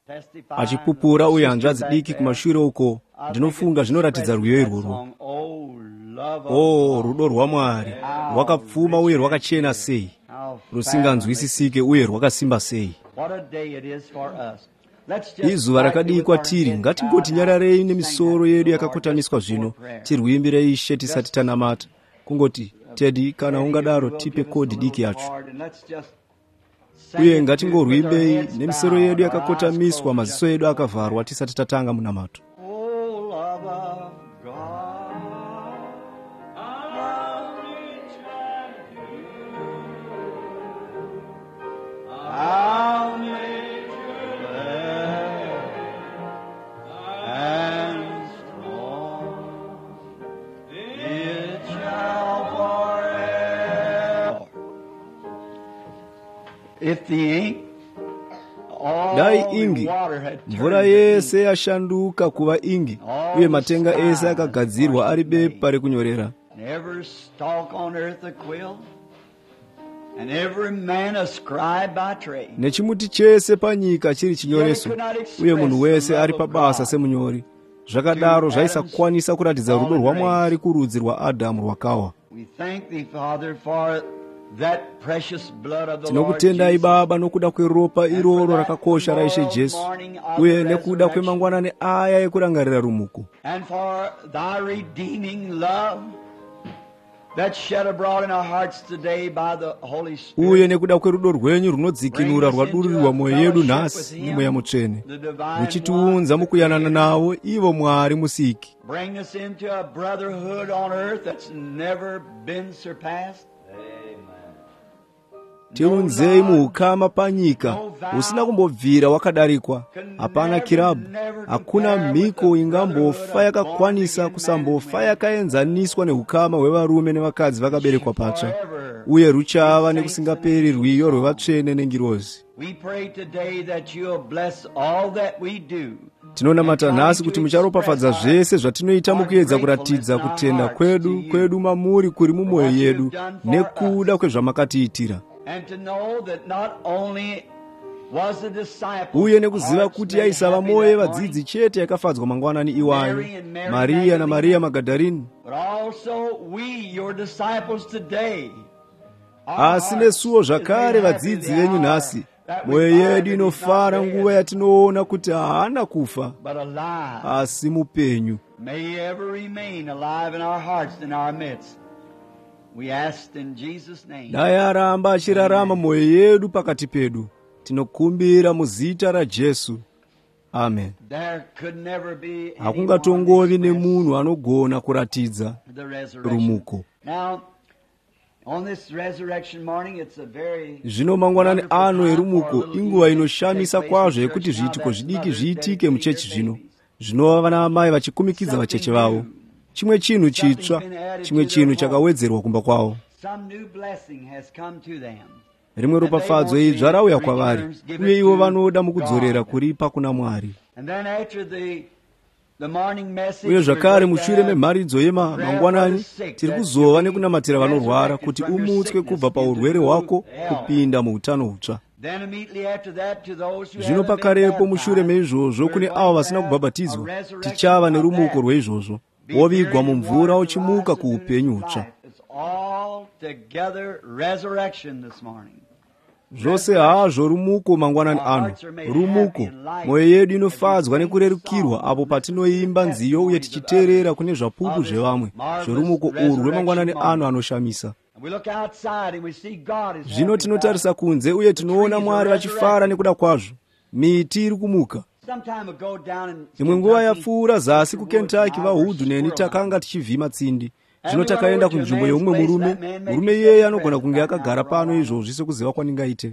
achipupura uye hanzvadzi diki kumashure uko. Ndinofunga zvinoratidza rwiyo irworwo. Rudo rwaMwari rwakapfuma uye rwakachena sei, rusinganzwisisike uye rwakasimba sei. Izuva rakadii kwatiri. Ngatingoti nyararei nemisoro yedu yakakotamiswa zvino, tirwimbirei Ishe tisati tanamata. Kungoti, Teddy, kana ungadaro tipe kodhi diki yacho. Uye ngatingorwimbei nemisoro yedu yakakotamiswa, maziso edu akavharwa tisati tatanga munamato. Dai ingi mvura yese yashanduka kuva ingi, uye matenga ese akagadzirwa ari bepa rekunyorera, nechimuti chese panyika chiri chinyoreso, uye munhu wese ari pabasa semunyori, zvakadaro zvaisakwanisa kuratidza rudo rwaMwari kurudzi rwaAdhamu rwakawa. Tinokutendai Baba nokuda kweropa iroro rakakosha raIshe Jesu, uye nekuda kwemangwanani aya ekurangarira rumuko, uye nekuda kwerudo rwenyu runodzikinura rwadururirwa mwoyo yedu nhasi neMweya Mutsvene, ruchitiunza mukuyanana navo ivo Mwari musiki. Tiunzei muukama panyika usina kumbobvira wakadarikwa. Hapana kirabu, hakuna mhiko ingambofa yakakwanisa kusambofa yakaenzaniswa neukama hwevarume nevakadzi vakaberekwa patsva, uye ruchava nekusingaperi rwiyo rwevatsvene nengirozi. Tinonamata nhasi kuti mucharopafadza zvese zvatinoita mukuedza kuratidza kutenda kwedu mamuri kuri mumwoyo yedu nekuda kwezvamakatiitira, uye nekuziva kuti yaisava moyo vadzidzi chete yakafadzwa mangwanani iwayo, Maria naMaria Magadharini, asi nesuwo zvakare vadzidzi venyu nhasi. Mwoyo yedu inofara nguva yatinoona kuti haana kufa asi mupenyu. Dai aramba achirarama mwoyo yedu pakati pedu, tinokumbira muzita raJesu. Amen. Hakungatongovi nemunhu anogona kuratidza rumuko. Zvino mangwanani ano erumuko inguva inoshamisa kwazvo yekuti zviitiko zvidiki zviitike muchechi zvino. Zvinova vana vamai vachikumikidza vacheche vavo. Chimwe chinhu chitsva, chimwe chinhu chakawedzerwa kumba kwavo. Rimwe ropafadzo idzva rauya kwavari, uye ivo vanoda mukudzorera kuripa kuna Mwari. Uye zvakare mushure memharidzo yemangwanani tiri kuzova nekunamatira vanorwara kuti umutswe kubva paurwere hwako kupinda muutano hutsva. Zvino pakarepo mushure meizvozvo kune avo vasina kubhabhatidzwa, tichava nerumuko rweizvozvo, wovigwa mumvura uchimuka kuupenyu hutsva. Zvose hazvo rumuko mangwanani ano, rumuko. Mwoyo yedu inofadzwa nekurerukirwa apo patinoimba nziyo uye tichiteerera kune zvapupu zvevamwe. Zvorumuko urwu rwemangwanani ano anoshamisa. Zvino tinotarisa kunze uye tinoona Mwari vachifara nekuda kwazvo. Miti iri kumuka. Imwe nguva yapfuura zasi kuKentucky vaHudhu neni takanga tichivhima tsindi. Zvino takaenda kunzvimbo youmwe murume iyeye anogona kunge akagara pano izvozvi sekuziva kwandingaite.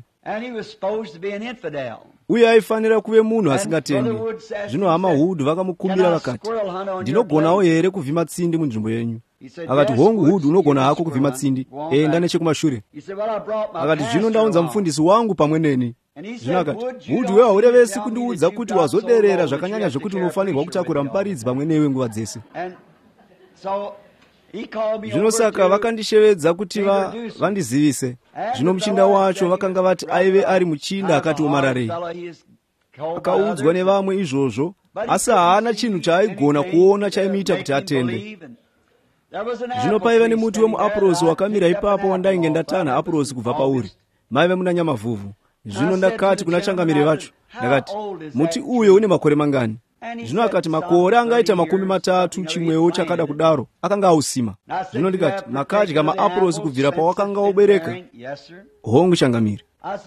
Uye aifanira kuve munhu asingatendi. Zvino hama Hudhu vakamukumbira vakati, ndinogonawo here kuvhima tsindi munzvimbo yenyu? Akati, hongu Hudhu, unogona hako kuvhima tsindi, enda nechekumashure. Akati, zvino ndaunza mufundisi wangu pamwe neni. Zvino akati, Hudhu, wewe haurevesi kundiudza kuti wazoderera zvakanyanya zvokuti unofanirwa kutakura muparidzi pamwe newe nguva dzese. Zvino saka vakandishevedza kuti vandizivise. Zvino muchinda wacho vakanga vati aive ari muchinda akati omararei. akaudzwa nevamwe izvozvo, asi haana chinhu chaaigona kuona chaimuita kuti atende. Zvino paiva nemuti wemuapurosi wakamira ipapo wandainge ndatana apurosi kubva pauri. Maive muna nyamavhuvhu. Zvino ndakati kuna changamire vacho, ndakati, muti uyo une makore mangani? Zvino akati makore angaita 30, chimwewo chakada kudaro, akanga ausima. Zvino ndikati, makadya maapurosi kubvira pawakanga wobereka? Hongu changamire.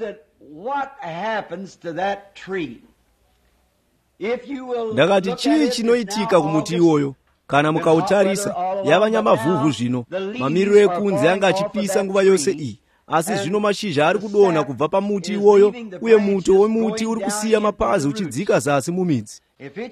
Ndakati, chii chinoitika kumuti iwoyo? Kana mukautarisa, yava nyamavhuvhu zvino. Mamiriro ekunze anga achipisa nguva yose iyi. Asi zvino mashizha ari kudonha kubva pamuti iwoyo, uye muto wemuti uri kusiya mapazi uchidzika zasi mumidzi.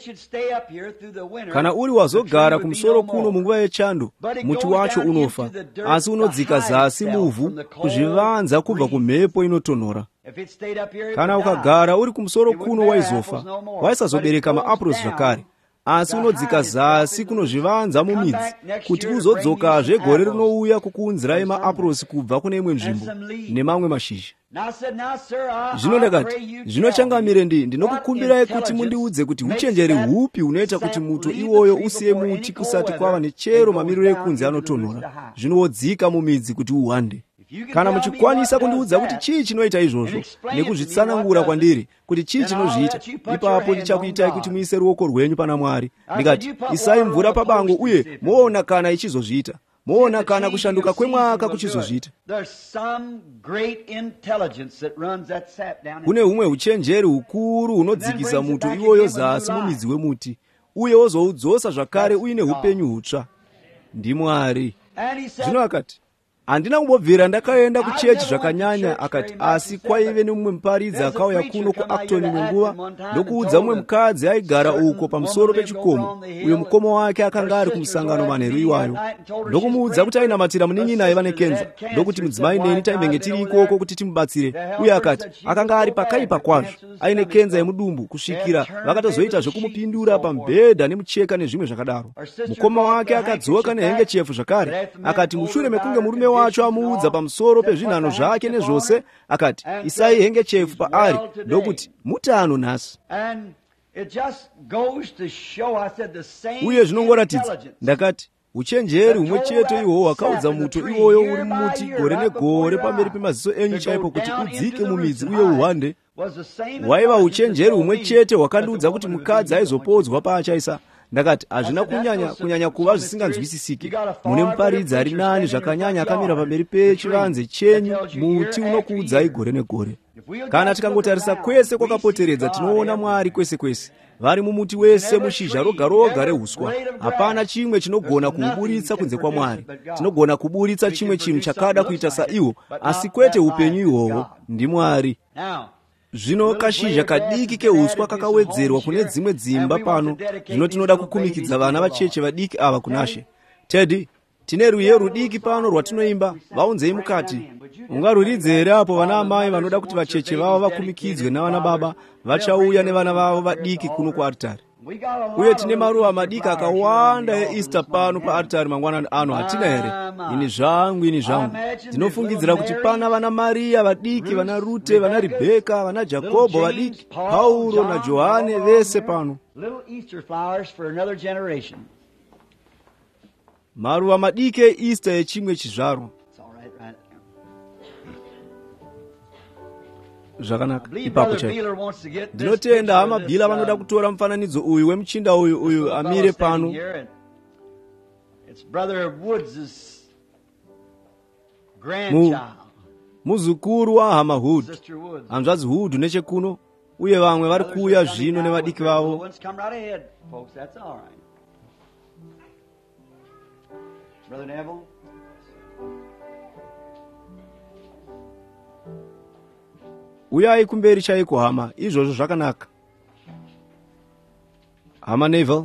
Kana uri wazogara kumusoro kuno munguva yechando, muti wacho unofa, asi unodzika zasi muvhu kuzvivanza kubva kumhepo inotonhora. Kana ukagara uri kumusoro kuno waizofa, waisazobereka maapurosi zvakare, asi unodzika zasi kunozvivanza mumidzi, kuti uzodzokazve gore rinouya kukuunzirai maapurosi kubva kune imwe nzvimbo nemamwe mashizha. Zvino ndakati, zvino changamire ndinokukumbirai kuti mundiudze kuti uchenjeri hupi unoita kuti muto iwoyo usiye muti kusati kwava nechero mamiriro ekunze anotonhora, zvino wodzika mumidzi kuti uhwande. Kana muchikwanisa kundiudza kuti chii chinoita izvozvo, nekuzvitsanangura kwandiri kuti chii chinozviita, ipapo ndichakuitai kuti muise ruoko rwenyu pana Mwari. Ndikati, isai mvura pabango uye moona kana ichizozviita. Moona kana kushanduka kwemwaka kuchizozviita. Kune humwe uchenjeri hukuru hunodzikisa muto iwoyo zasi mumidzi wemuti, uye wozoudzosa zvakare uine upenyu hutsva. NdiMwari. Zvino akati, handina kumbobvira ndakaenda kuchechi zvakanyanya. Akati, asi kwaive nemumwe muparidzi akauya kuno kuActon imwe nguva ndokuudza mumwe mukadzi aigara uko pamusoro pechikomo, uyo mukoma wake akanga ari kumusangano manheru iwayo. Ndokumuudza kuti ainamatira munin'ina aiva nekenza, ndokuti mudzimai neni taimenge tiri ikoko kuti timubatsire. Uye akati, akanga ari pakaipa kwazvo, aine kenza yemudumbu, kusvikira vakatozoita zvokumupindura pamubhedha nemucheka nezvimwe zvakadaro. Mukoma wake akadzoka nehengechefu zvakare. Akati, mushure mekunge murume wacho amuudza pamusoro pezvinhano zvake nezvose, akati, isai hengechefu paari, ndokuti mutano nhasi. Uye zvinongoratidza, ndakati, uchenjeri humwe chete ihwo hwakaudza muto iwoyo uri mumuti gore negore pamberi pemaziso enyu chaipo kuti udzike mumidzi uye uhwande. Hwaiva uchenjeri humwe chete hwakandiudza kuti mukadzi aizopodzwa paachaisa. Ndakati, hazvina kunyanya kuva zvisinganzwisisiki. Mune muparidzi ari nani zvakanyanya akamira pamberi pechivanze chenyu, muti unokuudzai gore negore. Kana tikangotarisa kwese kwakapoteredza, tinoona Mwari kwese kwese. Vari mumuti wese, mushizha roga roga rehuswa. Hapana chimwe chinogona kuuburitsa kunze kwaMwari. Tinogona kuburitsa chimwe chinhu chakada kuita saiwo, asi kwete upenyu ihwohwo. NdiMwari. Zvino kashizha kadiki kehuswa kakawedzerwa kune dzimwe dzimba pano. Zvino tinoda kukumikidza vana vacheche vadiki ava kunashe. Teddy, tine ruye rudiki pano rwatinoimba, vaunzei mukati. Ungaruridze here apo vana amai vanoda kuti vacheche vavo vakumikidzwe navana baba vachauya nevana vavo vadiki kuno kuaritari. Uye tine maruva madiki akawanda eEaster pano paaritari mangwanani ano, hatina here? Ini zvangu. Ndinofungidzira kuti pana vana Maria vadiki, vana Rute, vana Rebeka, vana Jakobo vadiki, Paulo na Johane vese pano. Maruva madiki eEaster echimwe chizvarwa. Zvakanaka, ipapo chaiko. Ndinotenda hama Bhila vanoda kutora mufananidzo uyu wemuchinda uyu amire pano. Muzukuru wahama Hood, hanzvadzi Hood nechekuno, uye vamwe vari kuuya zvino nevadiki vavo. Uyai kumberi chaiko hama, izvozvo zvakanaka. Hama Neville,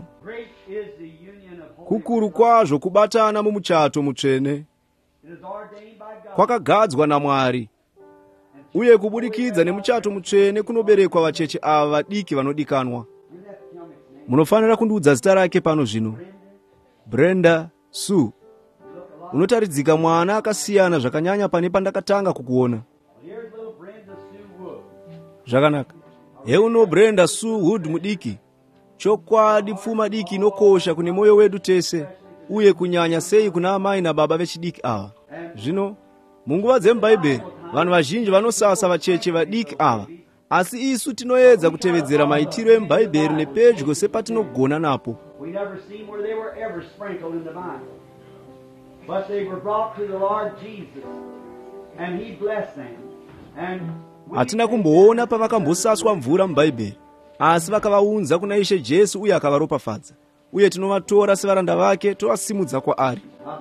kukuru kwazvo kubatana mumuchato mutsvene. Kwakagadzwa naMwari. Uye kubudikidza nemuchato mutsvene kunoberekwa vacheche ava vadiki vanodikanwa. Munofanira kundiudza zita rake pano zvino. Brenda Sue. Unotaridzika mwana akasiyana zvakanyanya pane pandakatanga kukuona. Zvakanaka. Euno Brenda Sue Hood mudiki, chokwadi pfuma diki inokosha kune moyo wedu tese, uye kunyanya sei kuna amai na baba vechidiki awa. Zvino munguva dzemubhaibheri vanhu vazhinji vanosasa vacheche vadiki ava, asi isu tinoedza kutevedzera maitiro emubhaibheri nepedyo sepatinogona napo. Hatina kumboona pavakambosaswa mvura mubhaibheri, asi vakavaunza kuna Ishe Jesu uye akavaropafadza, uye tinovatora sevaranda vake tovasimudza kwaari.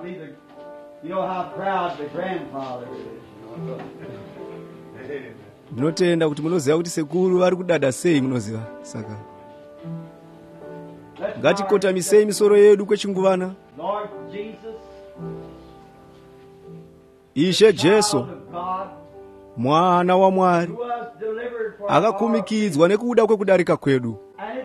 Ndinotenda kuti munoziva kuti sekuru vari kudada sei. Munoziva, saka ngatikotamisei misoro yedu kwechinguvana. Ishe Jesu, mwana wa Mwari, akakumikidzwa nekuda kwekudarika kwedu,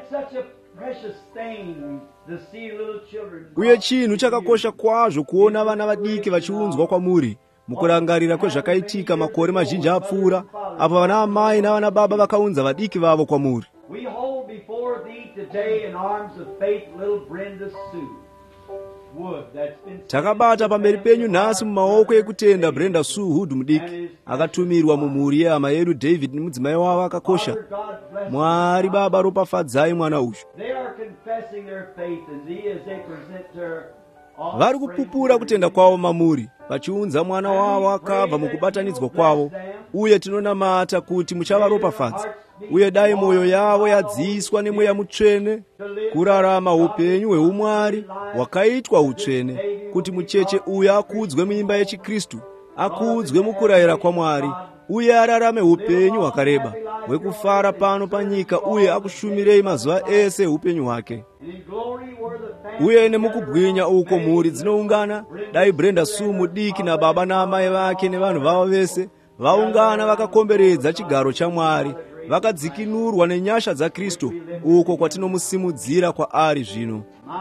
uye chinhu chakakosha kwazvo kuona vana vadiki vachiunzwa kwamuri mukurangarira kwezvakaitika makore mazhinji apfuura, apo vana amai navana baba vakaunza vadiki vavo kwamuri. Takabata pamberi penyu nhasi mumaoko ekutenda Brenda Sue Hood mudiki, akatumirwa mumhuri yehama yedu David nemudzimai wavo akakosha. Mwari Baba, ropafadzai mwana uyu. Vari kupupura kutenda kwavo mamuri, vachiunza mwana wavo akabva mukubatanidzwa kwavo, uye tinonamata kuti muchavaropafadza, uye dai mwoyo yavo yadziiswa nemweya mutsvene kurarama upenyu hweumwari hwakaitwa utsvene, kuti mucheche uyu akudzwe muimba yechikristu, akudzwe mukurayira kwaMwari, uye ararame upenyu hwakareba hwekufara pano panyika, uye akushumirei mazuva ese upenyu hwake. Uye nemukubwinya uko mhuri dzinoungana, dai Brenda Sue mudiki na baba naamai vake nevanhu vavo vese vaungana vakakomberedza chigaro chaMwari, vakadzikinurwa nenyasha dzaKristu, uko kwatinomusimudzira kwaari zvino.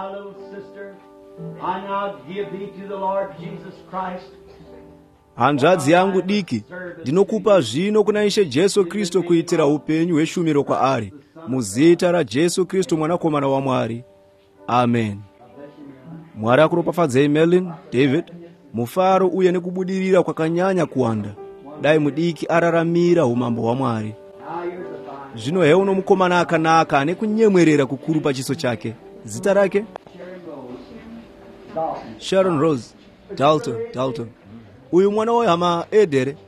Hanzvadzi yangu diki, ndinokupa zvino kuna Ishe Jesu Kristu kuitira upenyu hweshumiro kwaari, muzita raJesu Kristu mwanakomana waMwari. Amen. Mwari akuropafadzei Merlin, David, mufaro uye nekubudirira kwakanyanya kuwanda, dai mudiki araramira umambo waMwari. Zvino heuno mukomana akanaka ane kunyemwerera kukuru pachiso chake. Zita rake Sharon Rose Dalton. Uyu mwana wehama Edere.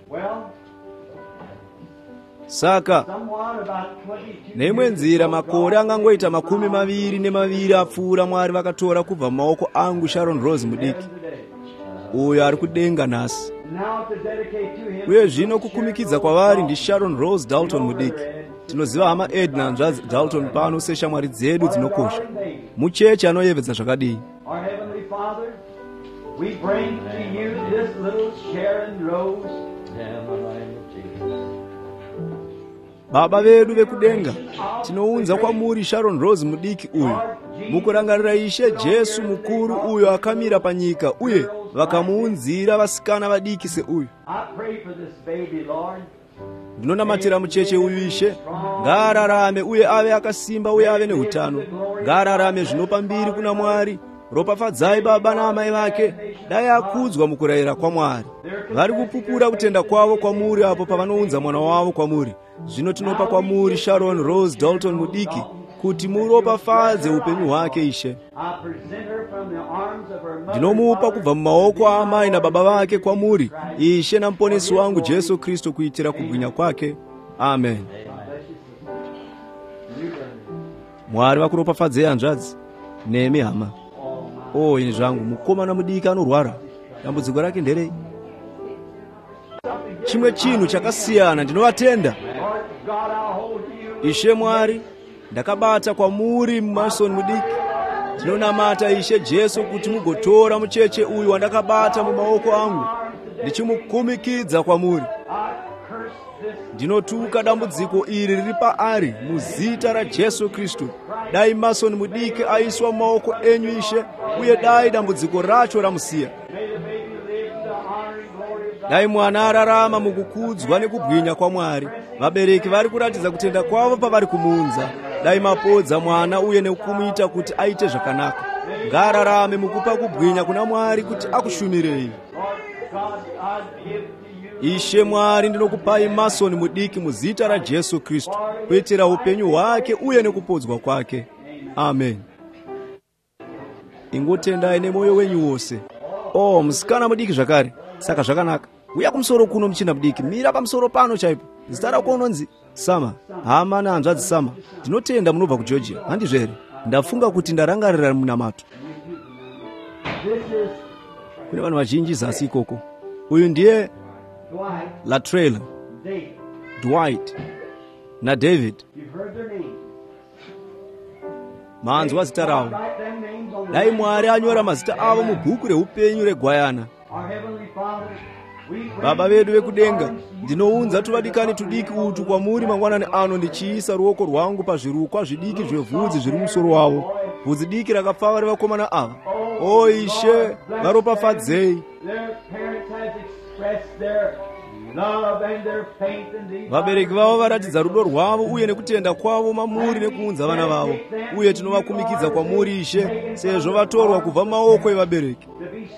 Saka nemwe nzira makore angangoita 22 apfuura Mwari vakatora kubva mumaoko angu Sharon Rose mudiki, uyo ari kudenga nhasi. Uye zvino kukumikidza kwavari ndi Sharon Rose Dalton mudiki. Tinoziva hama Edna hanzvadzi Dalton pano seshamwari dzedu dzinokosha, mucheche anoyevedza zvakadii. We bring to you this little Sharon Rose. Baba vedu vekudenga, tinounza kwamuri Sharon Rose mudiki uyu, mukurangarira Ishe Jesu mukuru uyo akamira panyika, uye vakamuunzira vasikana vadiki seuyu. Ndinonamatira mucheche uyu Ishe, ngaararame uye ave akasimba uye ave neutano, ngaararame zvinopa mbiri kuna Mwari. Ropafadzai baba naamai vake, dai akudzwa mukurayira kwaMwari. Vari kupupura kutenda kwavo kwamuri apo pavanounza mwana wavo kwamuri. Zvino tinopa kwamuri Sharon Rose Dalton mudiki, kuti muropafadze upenyu hwake Ishe. Ndinomupa kubva mumaoko aamai na baba vake kwamuri, Ishe namuponesi wangu Jesu Kristu, kuitira kubwinya kwake. Amen. Mwari vakuropafadzei hanzvadzi nemi hama. Ini zvangu mukomana mudiki anorwara, dambudziko rake nderei? Chimwe chinhu chakasiyana, ndinovatenda Ishe Mwari, ndakabata kwamuri Mason mudiki. Ndinonamata Ishe Jesu kuti mugotora mucheche uyu wandakabata mumaoko angu, ndichimukumikidza kwamuri. Ndinotuka dambudziko iri riri paari muzita raJesu Kristu. Dai Mason mudiki aiswa mumaoko enyu Ishe, uye dai dambudziko racho ramusiya. dai mwana ararama mukukudzwa nekubwinya kwa Mwari, vabereki vari kuratidza kutenda kwavo pavari kumuunza. Dai mapodza mwana uye nekumuita kuti aite zvakanaka. Ngaararame mukupa kubwinya kuna Mwari kuti akushumirei. Ishe Mwari, ndinokupai Masoni mudiki muzita raJesu Kristu, kuitira upenyu hwake uye nekupodzwa kwake. Amen. Ingotendai nemoyo wenyu wose. Musikana mudiki zvakare. Saka zvakanaka. Uya kumusoro kuno muchina mudiki. Mira pamusoro pano chaipo. Zita rako unonzi Sama. Hama nahanzvadzi Sama. Ndinotenda munobva kuGeorgia. Handizvo here? Ndafunga kuti ndarangarira munamato. Kune vanhu vazhinji zasi ikoko. Uyu ndiye Latrell, Dwight naDavid. Manzwa zita ravo. Dai Mwari anyora mazita avo mubhuku reupenyu reGwayana. Baba vedu vekudenga, ndinounza tuvadikani tudiki utu kwamuri mangwanani ano, ndichiisa ruoko rwangu pazvirukwa zvidiki zvevhudzi zviri musoro wavo. Vhudzi diki rakapfava revakomana ava. Ishe, varopafadzei. Vabereki vavo varatidza rudo rwavo uye nekutenda kwavo mamuri nekuunza vana vavo, uye tinovakumikidza kwamuri Ishe, sezvo vatorwa kubva maoko evabereki.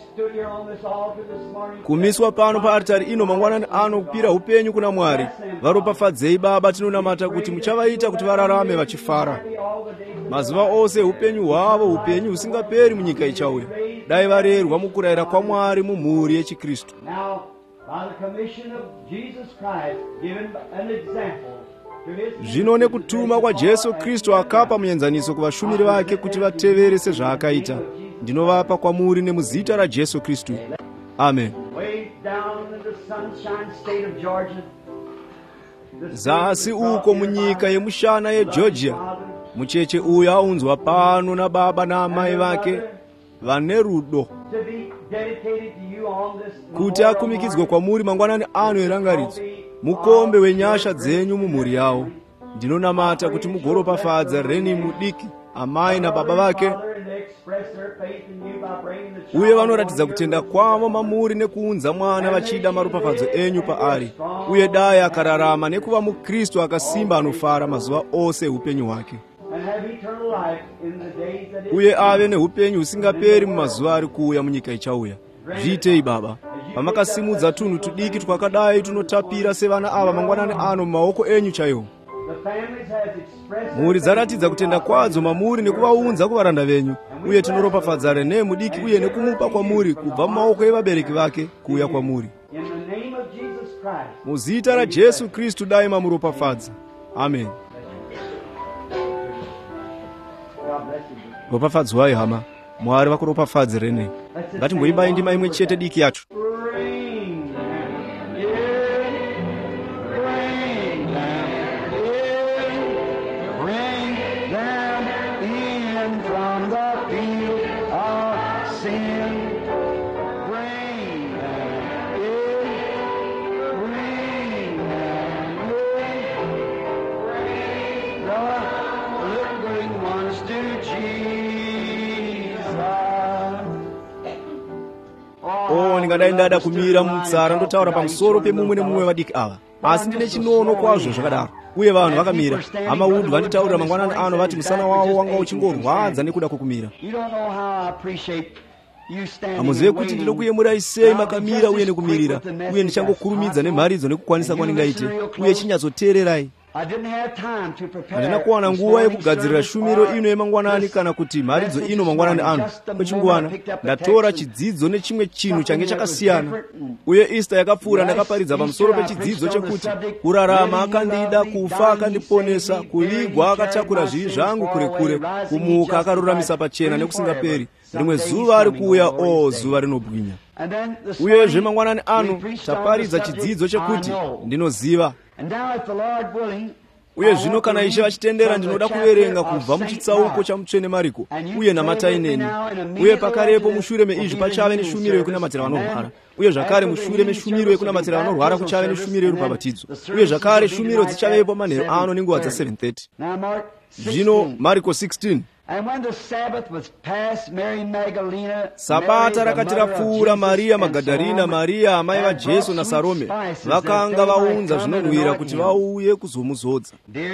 Kumiswa pano paaritari ino mangwanani ano kupira upenyu kuna Mwari. Varopafadzei Baba, tinonamata kuti muchavaita kuti vararame vachifara mazuva ose upenyu hwavo, upenyu husingaperi munyika ichauya. Dai varerwa mukurayira kwaMwari mumhuri yechiKristu. Zvino nekutuma kwaJesu Kristu akapa muenzaniso kuvashumiri vake kuti vatevere sezvaakaita, ndinovapa kwamuri nemuzita raJesu Kristu. Amen. Zasi uko munyika yemushana yeGeorgia, mucheche uyu aunzwa pano nababa naamai vake vane rudo, kuti akumikidzwe kwamuri mangwanani ano erangaridzo, mukombe wenyasha dzenyu mumhuri yavo. Ndinonamata kuti mugoropafadza Reni mudiki, amai nababa vake, uye vanoratidza kutenda kwavo mamuri nekuunza mwana vachida maropafadzo enyu paari, uye dai akararama nekuva muKristu akasimba anofara mazuva ose eupenyu hwake, uye ave neupenyu husingaperi mumazuva ari kuuya munyika ichauya. Zviitei Baba, pamakasimudza tunhu tudiki twakadai tunotapira sevana ava mangwanani ano mumaoko enyu chaiwo. Mhuri dzaratidza kutenda kwadzo mamuri nekuvaunza kuvaranda venyu, uye tinoropafadza Rene mudiki uye nekumupa kwamuri kubva mumaoko evabereki vake kuuya kwamuri. Muzita raJesu Kristu dai mamuropafadza. Amen. Ropafadzwai hama, Mwari vakuropafadze Rene. Ngatimboimbai ndima imwe chete diki yacho. Ndingadai ndada kumira mutsara ndotaura pamusoro pemumwe nemumwe vadiki ava, asi ndine chinono kwazvo zvakadaro. Uye vanhu vakamira. Hama Wood vanditaurira mangwanani ano vati musana wavo wanga uchingorwadza nekuda kwokumira. Hamuzive kuti ndinokuyemura sei makamira uye nekumirira, uye ndichangokurumidza nemharidzo nekukwanisa kwandingaite, uye chinyatsoteererai. Handina kuwana nguva yekugadzirira shumiro ino yemangwanani kana kuti mharidzo ino mangwanani ano. Kwechinguwana ndatora chidzidzo nechimwe chinhu change chakasiyana, uye Easter yakapfuura ndakaparidza pamusoro pechidzidzo chekuti kurarama akandida, kufa akandiponesa, kuvigwa akatakura zvivi zvangu kure kure, kumuka akaruramisa pachena nekusingaperi. Rimwe zuva ari kuuya, zuva rinobwinya. Uyezve mangwanani ano taparidza chidzidzo chekuti ndinoziva. Uye zvino kana Ishe vachitendera, ndinoda kuverenga kubva muchitsauko chamutsvene Mariko uye namatai neni. Uye pakarepo mushure meizvi pachave neshumiro yekunamatira vanorwara, uye zvakare mushure meshumiro yekunamatira vanorwara kuchave neshumiro yerubhabhatidzo, uye zvakare shumiro dzichavepo manheru ano nenguva dza7:30. Zvino Mariko 16, Sabata rakati rapfuura, Mariya Magadharena, Mariya amai vaJesu naSarome vakanga vaunza zvinonhuhwira kuti vauye kuzomuzodza.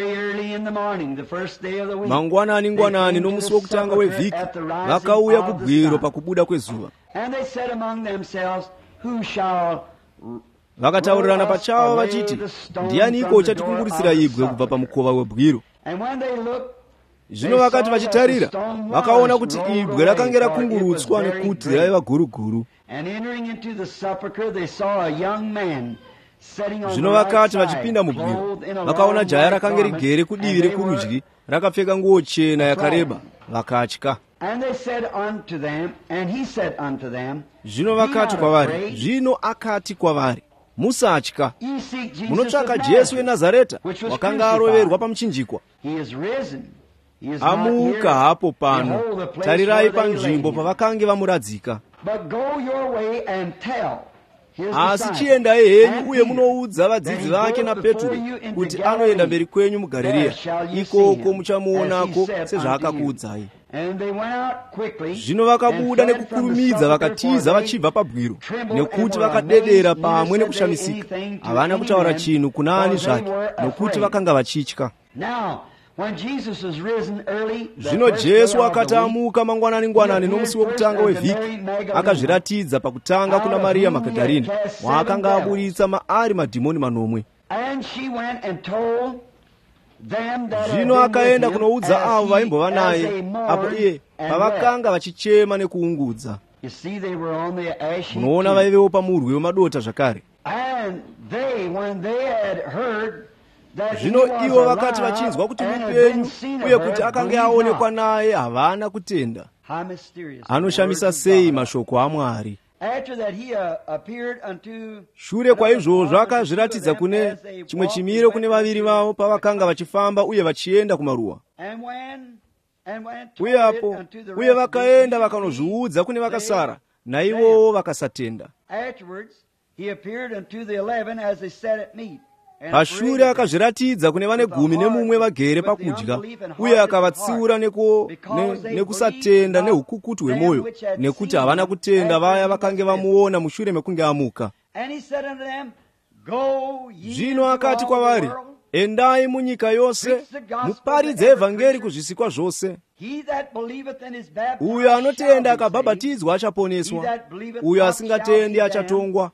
Mangwanani nomusi wokutanga wevhiki vakauya kubwiro pakubuda kwezuva. Vakataurirana pachavo vachiti, ndianiko uchatikungurisira ibwe kubva pamukova webwiro? Zvino vakati vachitarira, vakaona kuti ibwe rakanga rakungurutswa nekuti raiva guruguru. Zvino vakati vachipinda mubwiro, vakaona jaya rakanga rigere kudivi rekurudyi, rakapfeka nguo chena yakareba, vakatya. Zvino vakati kwavari, zvino akati kwavari, musatya. Munotsvaka Jesu weNazareta, wakanga aroverwa pamuchinjikwa. Amuka hapo pano. Tarirai panzvimbo pavakange vamuradzika. Asi chiendai henyu uye munoudza vadzidzi vake naPetro kuti anoenda mberi kwenyu muGarirea, ikoko muchamuonako sezvaakakuudzai. Zvino vakabuda nekukurumidza vakatiza vachibva pabwiro, nekuti vakadedera pamwe nekushamisika. Havana kutaura chinhu kuna ani zvake, nokuti vakanga vachitya. Zvino Jesu akati amuka mangwanani nomusi wokutanga wevhiki, akazviratidza pakutanga kuna Mariya Magadharena, waakanga aburitsa maari madhimoni manomwe. Zvino akaenda kunoudza avo vaimbova naye, apo iye pavakanga vachichema nekuungudza. Munoona vaivewo pamurwi wemadota zvakare. Zvino ivo vakati vachinzwa kuti mupenyu uye kuti akanga aonekwa naye, havana kutenda. Anoshamisa sei mashoko aMwari! Shure kwaizvozvo akazviratidza kune chimwe chimiro kune vaviri vavo pavakanga vachifamba uye vachienda kumaruwa. Uye vakaenda vakanozviudza kune vakasara, naivowo vakasatenda. Pashure akazviratidza kune vane 11 vagere pakudya, uye akavatsiura nekusatenda neukukutu hwemwoyo, nekuti havana kutenda vaya vakange vamuona mushure mekunge amuka. Zvino akati kwavari, endai munyika yose, muparidze evhangeri kuzvisikwa zvose. Uyo anotenda akabhabhatidzwa achaponeswa, uyo asingatendi achatongwa.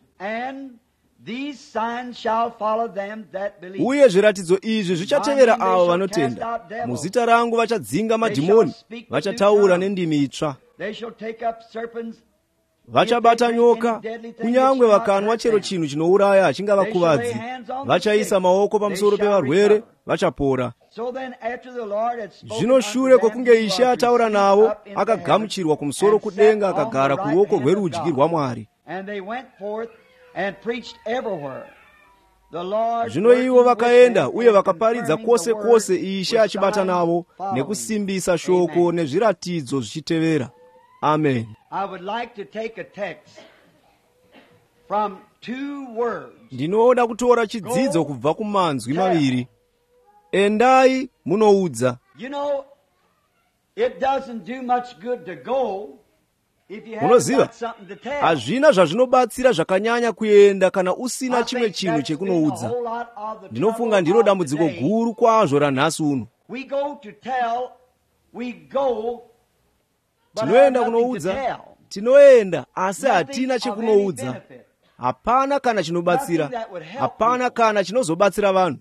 Uye zviratidzo izvi zvichatevera avo vanotenda. Muzita rangu vachadzinga madhimoni, vachataura nendimi itsva, vachabata nyoka, kunyangwe vakanwa chero chinhu chinouraya hachingavakuvadzi, vachaisa maoko pamusoro pevarwere, vachapora. Zvino shure kwokunge Ishe ataura navo, akagamuchirwa kumusoro kudenga, akagara kuruoko rwerudyi rwaMwari. Zvino ivo vakaenda uye vakaparidza kwose kwose, Ishe achibata navo nekusimbisa shoko nezviratidzo zvichitevera. Amen. Ndinoda kutora chidzidzo kubva kumanzwi maviri. Endai munoudza. Munoziva, hazvina zvazvinobatsira zvakanyanya kuenda kana usina chimwe chinhu chekunoudza. Ndinofunga ndiro dambudziko guru kwazvo ranhasi uno. Tinoenda kunoudza, tinoenda asi hatina chekunoudza. Hapana kana chinobatsira, hapana kana chinozobatsira vanhu.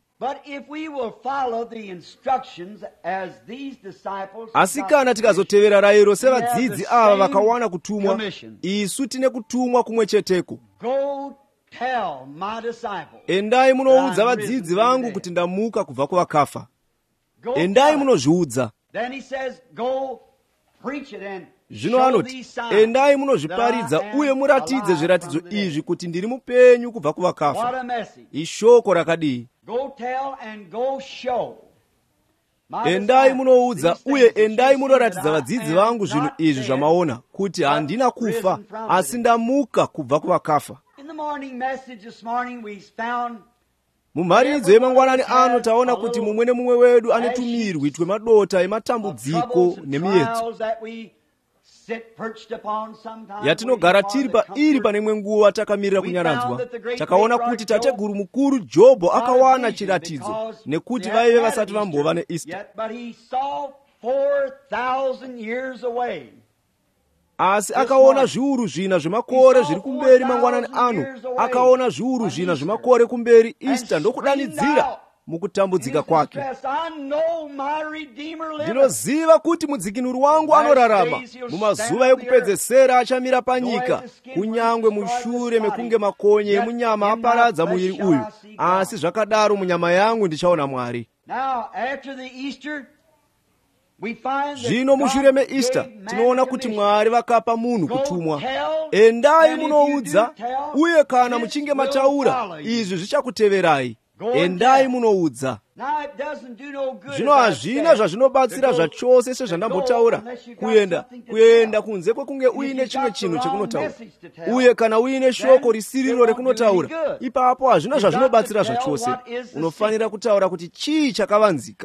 Asi kana tikazotevera rayiro sevadzidzi ava vakawana kutumwa, isu tine kutumwa kumwe cheteko. Endai munoudza vadzidzi vangu kuti ndamuka kubva kuvakafa. Endai munozviudza. Zvino anoti, endai munozviparidza uye muratidze zviratidzo izvi kuti ndiri mupenyu kubva kuvakafa. Ishoko rakadii! Endai munoudza uye endai munoratidza vadzidzi vangu zvinhu izvi zvamaona, kuti handina kufa asi ndamuka kubva kuvakafa. mumalizo yemangwanani ano taona kuti mumwe nemumwe wedu ane tumirwi twemadota ematambudziko nemiyedzo yatinogara tiri pairi pane imwe nguva takamirira kunyaranzwa. Takaona kuti tateguru mukuru Jobho akawana chiratidzo nekuti vaive vasati vambova neEaster. Asi akaona zviuru zvina zvemakore zviri kumberi mangwanani ano, akaona zviuru zvina zvemakore kumberi Easter, ndokudanidzira mukutambudzika kwake. Ndinoziva kuti mudzikinuri wangu anorarama. Mumazuva ekupedzesera achamira panyika, kunyangwe mushure mekunge makonye emunyama aparadza muviri uyu. Asi zvakadaro munyama yangu ndichaona Mwari. Zvino mushure meEaster tinoona kuti Mwari vakapa munhu kutumwa. Endai munoudza, uye kana muchinge mataura, izvi zvichakuteverai. Endai munoudza. Zvino hazvina zvazvinobatsira zvachose sezvandambotaura kuenda kunze kwekunge uine chimwe chinhu chekunotaura. Uye kana uine shoko risiriro rekunotaura, ipapo hazvina zvazvinobatsira zvachose. Unofanira kutaura kuti chii chakavanzika.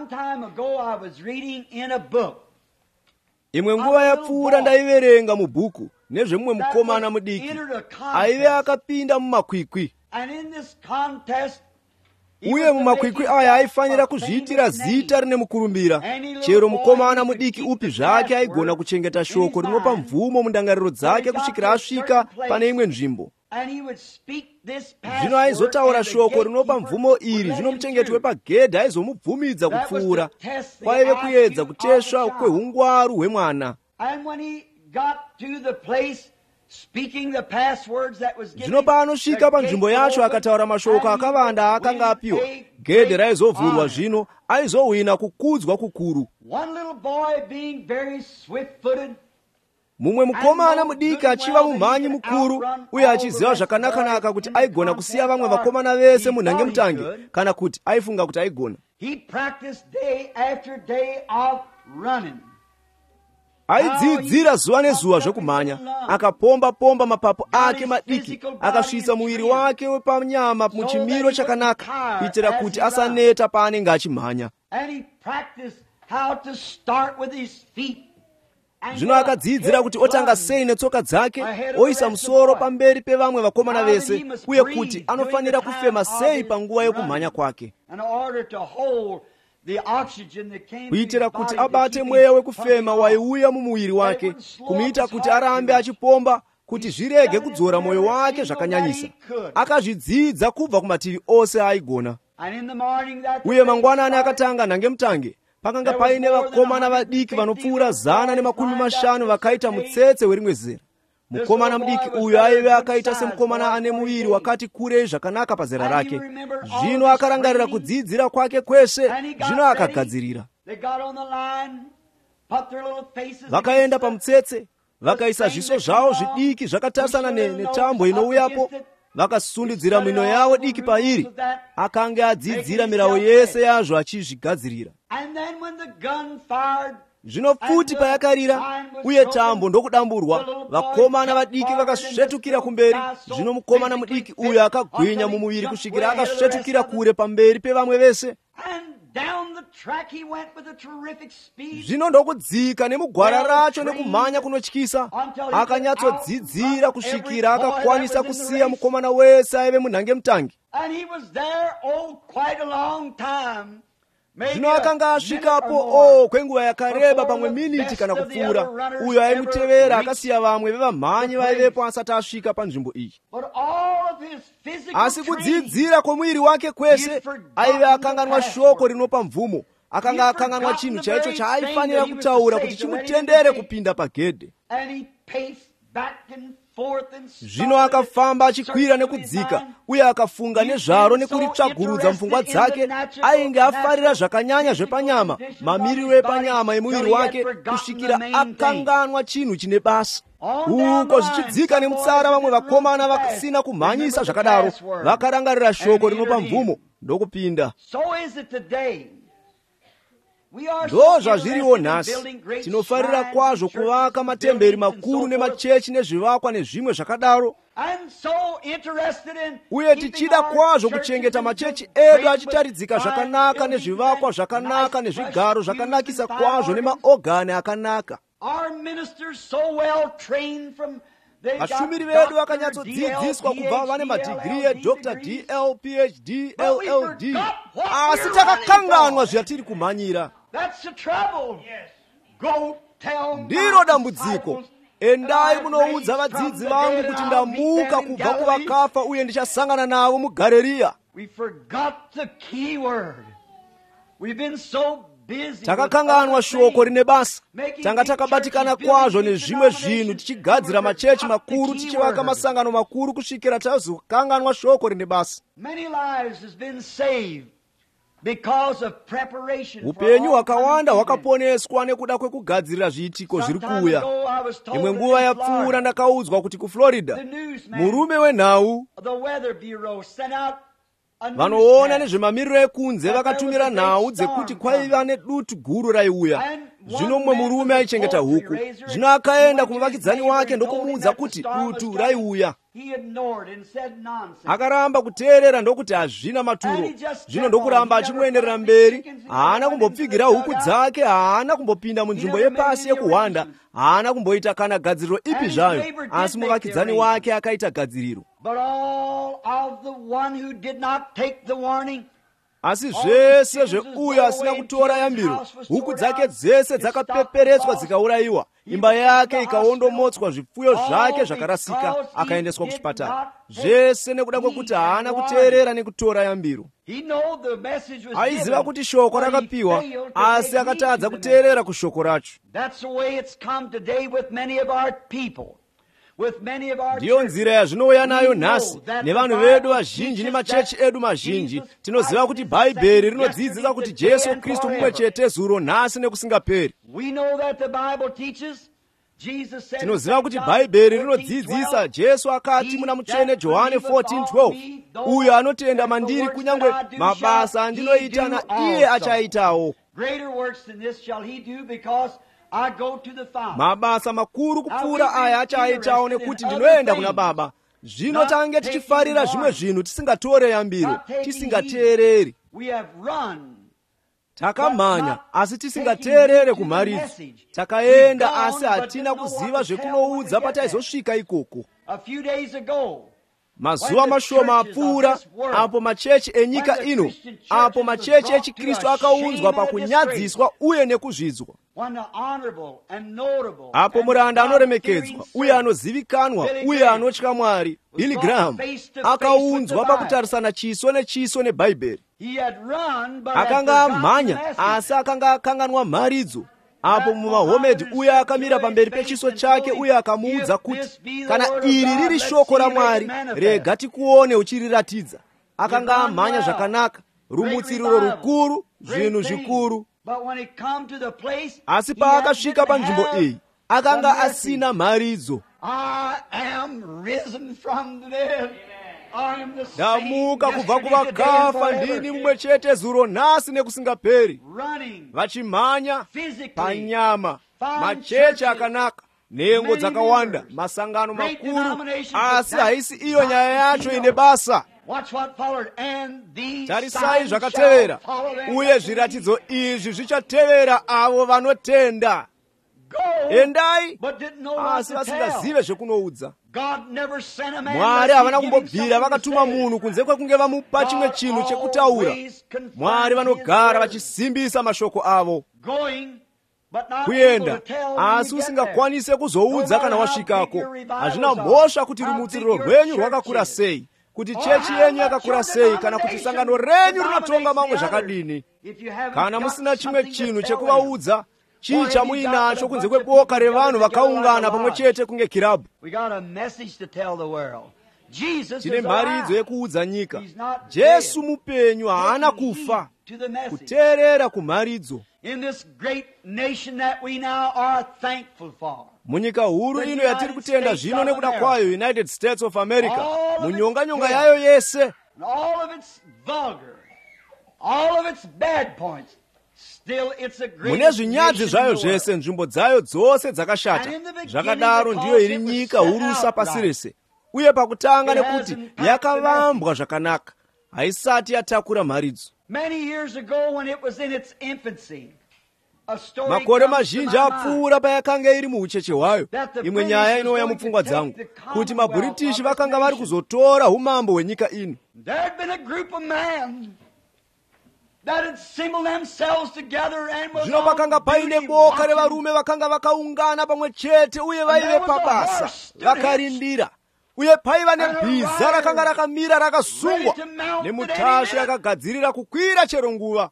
Imwe nguva yapfuura ndaiverenga mubhuku nezvemumwe mukomana mudiki aive akapinda mumakwikwi. Uye mumakwikwi aya aifanira kuzviitira zita rine mukurumbira. Chero mukomana mudiki upi zvake aigona kuchengeta shoko rinopa mvumo mundangariro dzake kusvikira asvika pane imwe nzvimbo. Zvino aizotaura shoko rinopa mvumo iri zvino muchengeti wepagedhi aizomubvumidza kupfuura. Kwaive kuedza kutesva kwehungwaru hwemwana. Zvino paanosvika panzvimbo yacho akataura mashoko akavanda akanga apiwa, gedhe raizovhurwa. Zvino aizowina kukudzwa kukuru. Mumwe mukomana mudiki achiva mumhanyi mukuru uye achiziva zvakanaka kuti aigona kusiya vamwe vakomana vese munhange mutange, kana kuti aifunga kuti aigona. Aidzidzira zuva nezuva zvekumhanya, akapomba mapapu ake madiki, akasvitsa muviri wake wepanyama muchimiro chakanaka kuitira kuti asaneta paanenge achimhanya. Zvino akadzidzira kuti otanga sei netsoka dzake, oisa musoro pamberi pevamwe vakomana vese, uye kuti anofanira kufema sei panguva yekumhanya kwake, kuitira kuti abate mweya wekufema waiuya mumuviri wake, kumuita kuti arambe achipomba, kuti zvirege kudzora mwoyo wake zvakanyanyisa. Akazvidzidza kubva kumativi ose aigona. Uye mangwanani akatanga nhangemutange. Pakanga paine vakomana vadiki vanopfuura 150 vakaita mutsetse werimwe zera. Mukomana mudiki uyu aive akaita semukomana ane muviri wakati kurei zvakanaka pazera rake. Zvino akarangarira kudzidzira kwake kwese, zvino akagadzirira. Vakaenda pamutsetse, vakaisa zviso zvavo zvidiki zvakatarisana netambo inouyapo, vakasundidzira mino yavo diki pairi. Akanga adzidzira mirau yese yazvo achizvigadzirira. Zvino futi payakarira uye tambo ndokudamburwa, vakomana vadiki vakasvetukira kumberi. Zvino mukomana mudiki uyu akagwinya mumuviri kusvikira akasvetukira kure pamberi pevamwe vese. Zvino ndokudzika nemugwara racho nekumhanya kunotyisa, akanyatsodzidzira kusvikira akakwanisa kusiya mukomana wese aive munhange mutangi. Zvino akanga asvikapo kwenguva yakareba, pamwe miniti kana kupfuura. Uyo aimutevera akasiya vamwe vevamhanyi vaivepo asati asvika panzvimbo iyi. Asi kudzidzira kwomuviri wake kwese aive akanganwa shoko rinopa mvumo. Akanga akanganwa chinhu chaicho chaaifanira kutaura kuti chimutendere kupinda pagedhe. Zvino akafamba achikwira nekudzika, uye akafunga nezvaro nekuritsvagurudza mupfungwa dzake. Ainge afarira zvakanyanya zvepanyama, mamiriro epanyama emuviri wake, kusvikira akanganwa chinhu chine basa. Uko zvichidzika nemutsara, vamwe vakomana vasina kumhanyisa zvakadaro vakarangarira shoko rinopa mvumo ndokupinda. ndo zvazviriwo nhasi. Tinofarira kwazvo kuvaka matemberi makuru nemachechi nezvivakwa nezvimwe zvakadaro, uye tichida kwazvo kuchengeta machechi edu achitaridzika zvakanaka nezvivakwa zvakanaka nezvigaro zvakanakisa kwazvo nemaogani akanaka. Vashumiri vedu vakanyatsodzidziswa kubva vane madhigiri eDr. DL, PhD, LLD, asi takakanganwa zvatiri kumhanyira. Ndiro dambudziko. Endai munoudza vadzidzi vangu kuti ndamuka kubva kuvakafa uye ndichasangana navo muGarireya. Takakanganwa shoko rine basa. Tanga takabatikana kwazvo nezvimwe zvinhu, tichigadzira machechi makuru, tichivaka masangano makuru, kusvikira tazokanganwa shoko rine basa. Upenyu hwakawanda hwakaponeswa nekuda kwekugadzirira zviitiko zviri kuuya. Imwe nguva yapfuura ndakaudzwa kuti kuFlorida murume wenhau vanoona nezvemamiriro ekunze vakatumira nhau dzekuti kwaiva nedutu guru raiuya. Zvino mumwe murume aichengeta huku. Zvino akaenda kumuvakidzani wake ndokumuudza kuti dutu raiuya. Akaramba kuteerera ndokuti hazvina maturo. Zvino ndokuramba achimuenderera mberi. Haana kumbopfigira huku dzake, haana kumbopinda munzvimbo yepasi yekuhwanda, haana kumboita kana gadziriro ipi zvayo, asi muvakidzani wake akaita gadziriro. Asi zvese zveuyo asina kutora yambiro, huku dzake dzese dzakapeperetswa dzikaurayiwa, imba yake ikaondomotswa, zvipfuyo zvake zvakarasika, akaendeswa kuchipatara. Zvese nekuda kwekuti haana kuteerera nekutora yambiro. Aiziva kuti shoko rakapiwa, asi akatadza kuteerera kushoko racho. Ndiyo nzira yazvinouya nayo nhasi nevanhu vedu vazhinji nemachechi edu mazhinji. Tinoziva kuti Bhaibheri rinodzidzisa kuti Jesu Kristu mumwe chete zuro, nhasi nekusingaperi. Tinoziva kuti Bhaibheri rinodzidzisa Jesu akati muna mutsvene Johani 14:12, uyo anotenda mandiri kunyange mabasa andinoita na iye achaitawo. Mabasa makuru kupfuura aya achaitawo nekuti ndinoenda kuna Baba. Zvino tange tichifarira zvimwe zvinhu tisingatore yambiro, tisingateereri. Takamhanya asi tisingateerere kumharidzo. Takaenda asi hatina kuziva zvekunoudza pataizosvika ikoko. Mazuva mashoma apfuura, apo machechi enyika ino, apo machechi echiKristu akaunzwa pakunyadziswa uye nekuzvidzwa. Apo muranda anoremekedzwa uye anozivikanwa uye anotya Mwari, Billy Graham, akaunzwa pakutarisana chiso nechiso neBhaibheri. Akanga amhanya asi akanga akanganwa mharidzo. Apo muMahomedhi uye akamira pamberi pechiso chake uye akamuudza kuti kana iri riri shoko raMwari, rega tikuone uchiriratidza. Akanga amhanya zvakanaka, rumutsiriro rukuru, zvinhu zvikuru. Asi paakasvika panzvimbo iyi, akanga asina mharidzo. Ndamuka kubva kuvakafa, ndini mumwe chete zuro, nhasi nekusingaperi. Vachimhanya panyama, machechi akanaka, nhengo dzakawanda, masangano makuru, asi haisi iyo nyaya yacho ine basa. Tarisai zvakatevera, uye zviratidzo izvi zvichatevera avo vanotenda. Endai, asi vasingazive zvekunoudza. Mwari havana kumbobvira vakatuma munhu kunze kwekunge vamupa chimwe chinhu chekutaura. Mwari vanogara vachisimbisa mashoko avo. Kuenda, asi usingakwanise kuzoudza kana wasvikako. Hazvina mhosva kuti rumutsiriro rwenyu rwakakura sei, kuti chechi yenyu yakakura sei, kana kuti sangano renyu rinotonga mamwe zvakadini. Kana musina chimwe chinhu chekuvaudza, chii chamuinacho kunze kweboka revanhu vakaungana pamwe chete kunge kirabu? Tine mharidzo yekuudza nyika. Jesu mupenyu, haana kufa. Kuteerera kumharidzo. Munyika huru ino yatiri kutenda zvino nekuda kwayo, United States of America, munyonganyonga yayo yese, mune zvinyadziso zvayo zvese, nzvimbo dzayo dzose dzakashata. Zvakadaro ndiyo iri nyika urusa pasi rese. Uye pakutanga nekuti yakavambwa zvakanaka, haisati yatakura mharidzo. Makore mazhinji apfuura payakanga iri muucheche hwayo. Imwe nyaya inouya mupfungwa dzangu kuti maBritish vakanga vari kuzotora umambo hwenyika ino. Zvino pakanga paine boka revarume vakanga vakaungana pamwe chete uye vaive pabasa vakarindira. Uye paiva nebhiza rakanga rakamira rakasungwa nemutasvi yakagadzirira kukwira chero nguva.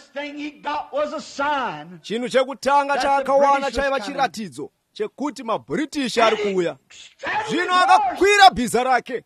Chinhu chekutanga chaakawana chaiva chiratidzo chekuti maBritish ari kuuya. Zvino akakwira bhiza rake.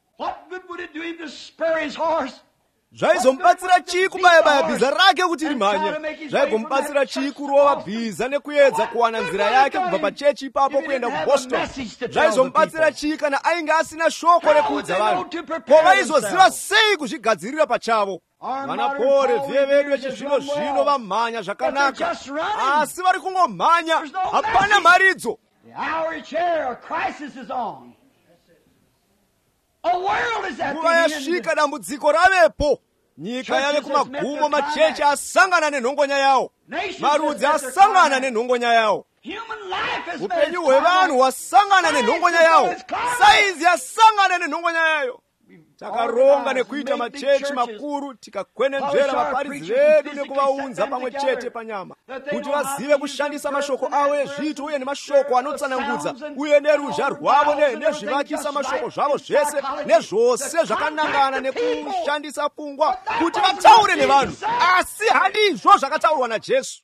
Zvaizomubatsira chii kubaya-baya bhiza rake kuti rimhanye? Zvaigomubatsira chii kurova bhiza nekuedza kuwana nzira yake kubva pachechi ipapo kuenda kuBoston? Zvaizomubatsira chii kana ainge asina shoko rekuudza vanhu? Ko vaizoziva sei kuzvigadzirira pachavo? Vanapore vhiye vedu vechizvino-zvino vamhanya zvakanaka, asi vari kungomhanya, hapana mharidzo. Nguva yasvika, dambudziko ravepo. Nyika yave kumagumo, machechi asangana nenhongonya yawo, marudzi asangana nenhongonya yawo, upenyu hwevanhu hwasangana nenhongonya yawo, saizi yasangana nenhongonya yayo. Takaronga nekuita machechi makuru, tikakwenenzvera vaparidzi vedu nekuvaunza pamwe chete panyama, kuti vazive kushandisa mashoko avo ezviito uye nemashoko anotsanangudza, uye neruzha rwavo nezvivakisa mashoko zvavo zvese nezvose zvakanangana nekushandisa pfungwa kuti vataure nevanhu. Asi handizvo zvakataurwa naJesu.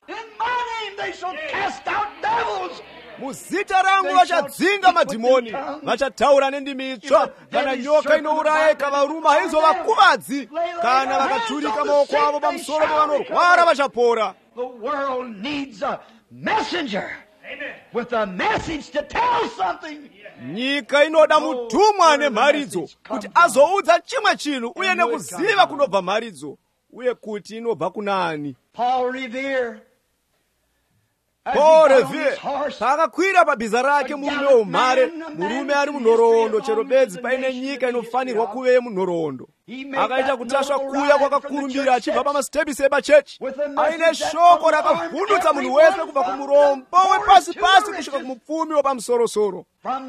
Muzita rangu vachadzinga madhimoni, vachataura nendimi itsva. Kana nyoka inouraya ikavaruma haizovakuvadzi. Kana vakaturika maoko avo pamusoro pevanorwara vachapora. Nyika inoda mutumwa nemharidzo kuti azoudza chimwe chinhu uye nekuziva kunobva mharidzo, uye kuti inobva kunani. Paul Revere paakakwira pabhiza rake, murume woumhare, murume ari munhoroondo, chero bedzi paine nyika inofanirwa kuve yemunhoroondo. Akaita kutasva kuya kwakakurumbira achibva pamasitepisi epachechi, aine shoko rakavhundutsa munhu wese kubva kumurombo wepasi-pasi kusvika kumupfumi wepamusorosoro.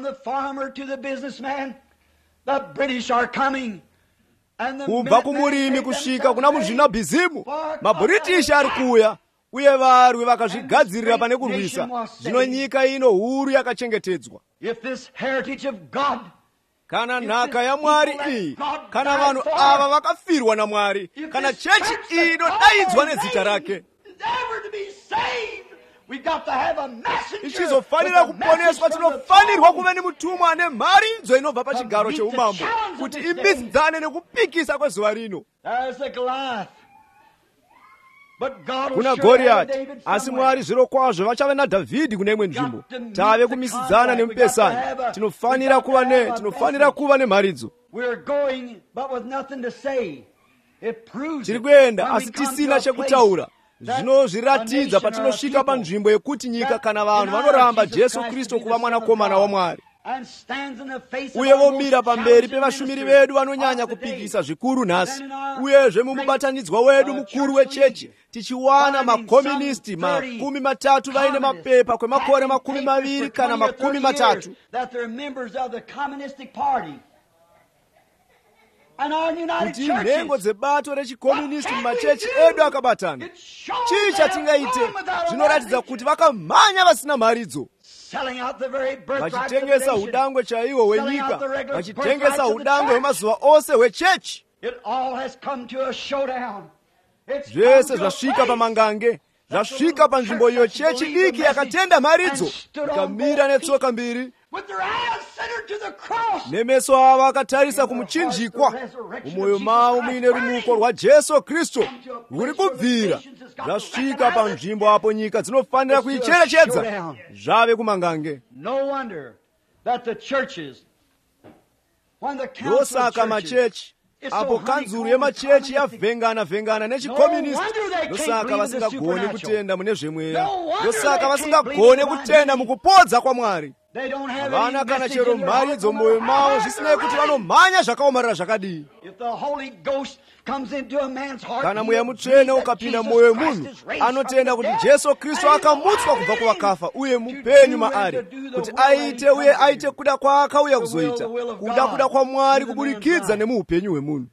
Kubva kumurimi kusvika kuna muzvinabhizimu, maBritish ari kuuya. Uye varwi vakazvigadzirira pane kurwisa. Zvino nyika ino huru yakachengetedzwa. Kana nhaka yaMwari iyi, kana vanhu ava vakafirwa naMwari, kana chechi iyi inodaidzwa nezita rake, ichizofanira kuponeswa, tinofanirwa kuve nemutumwa ane mharidzo inobva pachigaro cheumambo kuti imbidzane nekupikisa kwezuva rino. Kuna Goriati, asi Mwari zvirokwazvo vachave naDhavhidhi kune imwe nzvimbo. Tave kumisidzana nemupesani. Tinofanira kuva nemharidzo. Tiri kuenda asi tisina chekutaura. Zvinozviratidza patinosvika panzvimbo yekuti nyika kana vanhu vanoramba Jesu Kristu kuva mwanakomana waMwari, uye vomira pamberi pevashumiri vedu vanonyanya kupikisa zvikuru nhasi, uyezve mumubatanidzwa wedu mukuru wechechi tichiwana makomunisti 30 vaine mapepa kwemakore 20 kana 30 kuti nhengo dzebato rechikomunisti mumachechi edu akabatana. Chii chatingaite? Zvinoratidza kuti vakamhanya vasina mharidzo, vachitengesa udangwe chaiwo hwenyika, vachitengesa udangwe hwemazuva ose hwechechi. Zvese zvasvika pamangange, zvasvika panzvimbo iyo chechi diki yakatenda mharidzo, ikamira netsoka mbiri, nemeso avo akatarisa kumuchinjikwa. Mumwoyo mavo muine rumuko rwaJesu Kristu rwuri kubvira. Zvasvika panzvimbo apo nyika dzinofanira kuicherechedza. Zvave kumangange. Ndosaka machechi apo kanzuru yemachechi yavhengana nechikomunisti, ndosaka vasingagone kutenda mune zvemweya, ndosaka vasingagone kutenda mukupodza kwaMwari. Havana kana chero mharidzo mwoyo mavo, zvisinei kuti vanomhanya zvakaomarara zvakadii. Kana mweya mutsvene ukapinda mwoyo wemunhu, anotenda kuti Jesu Kristu akamutswa kubva kuvakafa uye mupenyu maari, kuti aite uye aite kuda kwaakauya kuzoita, kuda kwaMwari kuburikidza nemuupenyu hwemunhu.